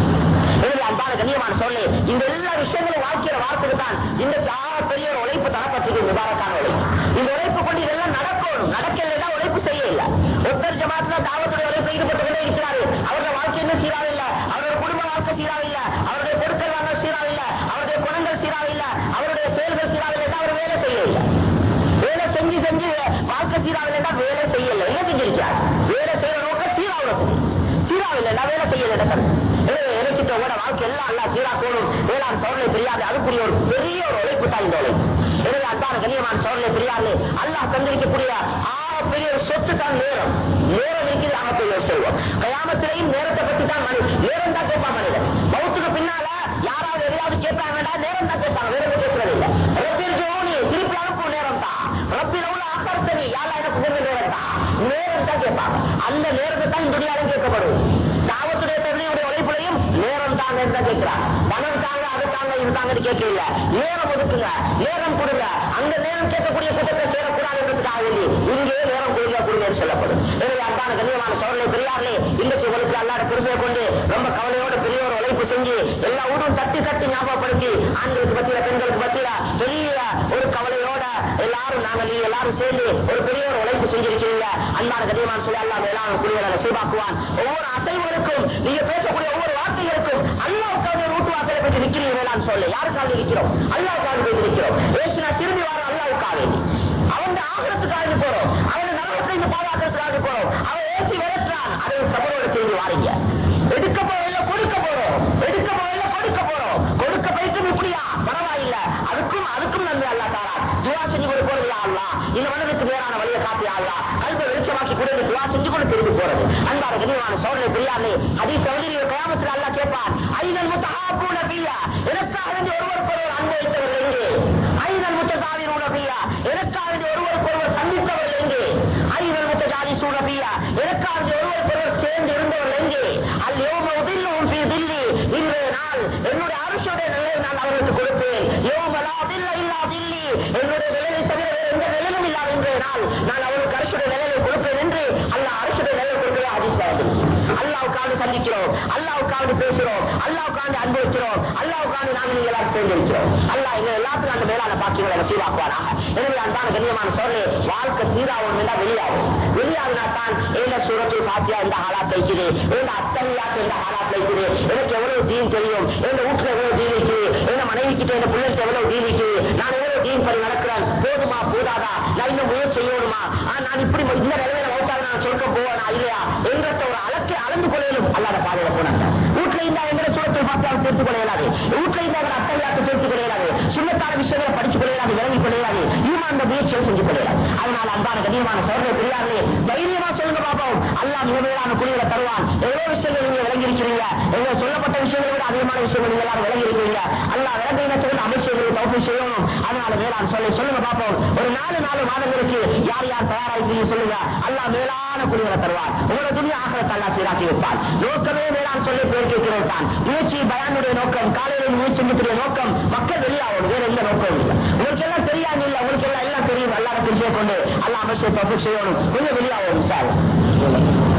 அன்பான கண்ணியமான சொல்லு, இந்த எல்லா விஷயங்களும் வாழ்க்கையில வார்த்தைக்கு தான் இந்த பெரிய ஒரு உழைப்பு தரப்பட்டது, முபாரக்கான உழைப்பு. இந்த உழைப்பு கொண்டு இதெல்லாம் நடக்கணும். நடக்கலைன்னா உழைப்பு செய்ய இல்லை. ஒத்தர் ஜமாத்துல தாவத்துடைய உழைப்பு ஈடுபட்டுக்கிட்டே இருக்கிறாரு. அவருடைய வாழ்க்கை இன்னும் சீராக இல்லை, அவருடைய குடும்ப வாழ்க்கை சீராக இல்லை, அவருடைய பொருட்கள் வாங்க சீராக இல்லை, அவருடைய குணங்கள் சீராக இல்லை, அவருடைய செயல்கள் சீராக இல்லை, அவர் வேலை செய்ய இல்லை. வேலை செஞ்சு செஞ்சு வாழ்க்கை சீராக இல்லைன்னா வேலை செய்யல. என்ன செஞ்சிருக்கிறார்? வேலை செய்யற நோக்கம் சீராக இல்லைன்னா வேலை செய்யல. எனக்கிட்ட வாழ்க்கை எல்லாம் அல்லா சீராக்கணும். வேளாண் சோழலை பெரியாது, அதுக்குரிய ஒரு பெரிய ஒரு உழைப்பு தான் இந்த உழைப்பு. எனவே அன்பான கண்ணியமான சோழலை பெரியாது அல்லாஹ் தந்திருக்கக்கூடிய பெரிய ஒரு சொத்து தான் நேரம். நேரம் இருக்குது, பெரிய ஒரு செல்வம். கயாமத்திலையும் நேரத்தை பற்றி தான் நேரம் தான் கேட்பான் மனிதன். மௌத்துக்கு பின்னால யாராவது எதையாவது கேட்பாங்க வேண்டாம், நேரம் தான் கேட்பாங்க, வேற கேட்கறது இல்லை. திருப்பி அனுப்பும் நேரம் தான். ரப்பில் உள்ள ஆக்கர்த்தனி யாரா எனக்கு கொஞ்சம் நேரம் தான், நேரம் தான் கேட்பாங்க. அந்த நேரத்தை தான் இந்த துணியாலும் கேட்கப்படும். தாவத்துடைய தன்மையுடைய உழைப்புலையும் நேரம் தாங்க தான் கேட்கிறார். பணம் தாங்க, அது தாங்க, இது தாங்கன்னு கேட்கல. நேரம் ஒதுக்குங்க, நேரம் கொடுங்க. அந்த நேரம் கேட்கக்கூடிய கூட்டத்தை சேரக்கூடாது என்பதற்காக வேண்டி இங்கே நேரம் கொடுங்க சொல்லப்படும். எனவே அன்பான கண்ணியமான சோழலை பெரியார்களே, இன்றைக்கு உங்களுக்கு அல்லாத பெருமையை கொண்டு ரொம்ப கவலையோட பெரிய ஒரு உழைப்பு செஞ்சு எல்லா ஊரும் தட்டி தட்டி ஞாபகப்படுத்தி ஆண்களுக்கு பத்தியில பெண்களுக்கு பத்தியில பெரிய ஒரு கவலையோட எல்லாரும் சேர்ந்து ஒரு பெரிய ஒரு உழைப்பு செஞ்சிருக்கீங்க. அன்பான கண்ணியமான சொல்லி அல்லா மேலான குழுவை நசீபாக்குவான். ஒவ்வொரு அசைவுகளுக்கும் நீங்க பேசக்கூடிய ஒவ்வொரு வார்த்தைகளுக்கும் அல்லாவுக்காக ரூட்டு வாசலை பற்றி நிற்கிறீங்க. வேளாண் சொல்ல யாருக்காக இருக்கிறோம்? அல்லாவுக்காக போய் இருக்கிறோம். பேசினா திரும்பி வர அல்லாவுக்காக அவன் ஆகலத்துக்காக போறோம், அவன் நலவத்தை பாதுகாக்கிறதுக்காக போறோம். அவன் ஏசி விரட்டுறான், அதை சபரோட திரும்பி வாரீங்க. எடுக்க போவையில கொடுக்க போறோம், எடுக்க போவையில கொடுக்க போறோம். கொடுக்க போயிட்டு இப்படியா பரவாயில்ல, அதுக்கும் நன்மை அல்லா தாரா. துவா செஞ்சு கொண்டு போறது அல்லா, இந்த மனதுக்கு நேரான வழியை காட்டி அல்லா, கல்வை வெளிச்சமாக்கி கூட துவா செஞ்சு கொண்டு திரும்பி போறது. அன்பான கண்ணியமான சோழனை பெரியாரு ஹதீஸ் அவதியில் கயாமத்தில் அல்லா கேட்பான், ஐநல் முத்தஹாபூன பியா, எனக்காக வேண்டிய ஒருவருக்கொருவர் அன்பு வைத்தவர்கள் எங்கே? ஐநல் முத்ததாவிரூன பியா, எனக்காக வேண்டிய ஒருவருக்கொருவர் சந்தித்தவர்கள் எங்கே? ஐநல் முத்தஜாலிசூன பியா, எனக்காக வேண்டிய ஒருவருக்கொருவர் சேர்ந்து இருந்தவர்கள் எங்கே? அல் யௌம உதில்லுஹும் ஃபீ தில்லி, இன்றைய நாள் என்னுடைய அரசுடைய நிலையை நான் அவர்களுக்கு கொடுப்பேன். யௌம லா தில்ல இல்லா தில்லி, என்னுடைய நிலையை தவிர வேறு எந்த நிலையும் இல்லாத இன்றைய நாள் நான் அவர்களுக்கு அரசுடைய நிலையை கொடுப்பேன் என்று அல்லாஹ் அரசுடைய நிலையை கொடுக்கிறேன். ஹதீஸ் அல்லாவுக்காக சந்திக்கிறோம், அல்லாவுக்காக பேசுறோம், அல்லாவுக்காக அன்பு வச்சிரோம், அல்லாவுக்காக நாங்கள் நீங்க எல்லாரும் சேர்ந்திருக்கிறோம். அல்லாஹ் எங்க எல்லாத்துக்கும் அந்த மேலான பாக்கியங்களை நசீபாக்குவாராக. எனவே அன்பான கண்ணியமான சோழே, வாழ்க்கை சீராகும் என்றால் வெளியாகினா தான் எந்த சூரத்தில் பாத்தியா இந்த ஹாலாத் வைக்குது, எந்த அத்தனையாக்கு இந்த ஹாலாத் வைக்குது, எனக்கு எவ்வளவு தீன் தெரியும், எந்த வீட்டுல எவ்வளவு தீன் இருக்குது, எந்த மனைவி கிட்ட எந்த பிள்ளைக்கு எவ்வளவு தீன் இருக்குது, நான் எவ்வளவு தீன் படி நடக்கிறேன், போதுமா போதாதா, நான் இன்னும் முயற்சி செய்யணுமா, நான் இப்படி இந்த நிலைமையில இல்லையா என்ற ஒரு அளந்து கொள்ளையிலும் அல்லாத பாதையில போனாங்க. வீட்டுல இருந்தா எங்களை சூழத்தை பார்த்து சேர்த்துக் கொள்ள இயலாது, வீட்டுல இருந்தா அத்தையாக்கு சேர்த்துக் கொள்ள இயலாது, சுண்ணத்தான விஷயங்களை படிச்சுக் கொள்ள இயலாது, விளங்கிக் கொள்ள இயலாது, ஈமான் முயற்சியை செஞ்சு கொள்ள இயலாது. அதனால அன்பான கண்ணியமான சகோதர பெரியார்களே, தைரியமா சொல்லுங்க பாப்போம், அல்லாஹ் மிக மேலான குடிகளை தருவான். எவ்வளவு விஷயங்கள் நீங்க விளங்கி இருக்கிறீங்க, எங்க சொல்லப்பட்ட விஷயங்களை விட அதிகமான விஷயங்கள் நீங்க எல்லாரும் விளங்கி இருக்கிறீங்க. அல்லாஹ் விளங்கினத்துக்கு அமைச்சர்களை தௌஃபீக் செய்யணும். அதனால மேலான சொல்லுங்க பாப்போம், ஒரு 4 மாதங்களுக்கு யார் யார் தயாராகிறீங்க சொல்லுங்க, அல்லாஹ் மேலான குடிகளை தருவான். உங்களோட துணியா ஆகிரத்தை அல்லாஹ் சீராக்கி வைப்பான். நோக்கமே மேலான சொல்லி பேர் கேட்கிறது தான். முயற்சி பயானுடைய நோக்கம், காலையில் முயற்சி நோக்கம் மக்கள் வெளியாகும், வேற எந்த நோக்கம் இல்லை. உங்களுக்கு எல்லாம் தெரியாது இல்லை, உங்களுக்கு எல்லாம் தெரியும். அல்லாஹ் கொண்டு அல்லாஹ் அமைச்சர் தௌஃபீக் செய்யணும், கொஞ்சம் வெளியாகும் சார்.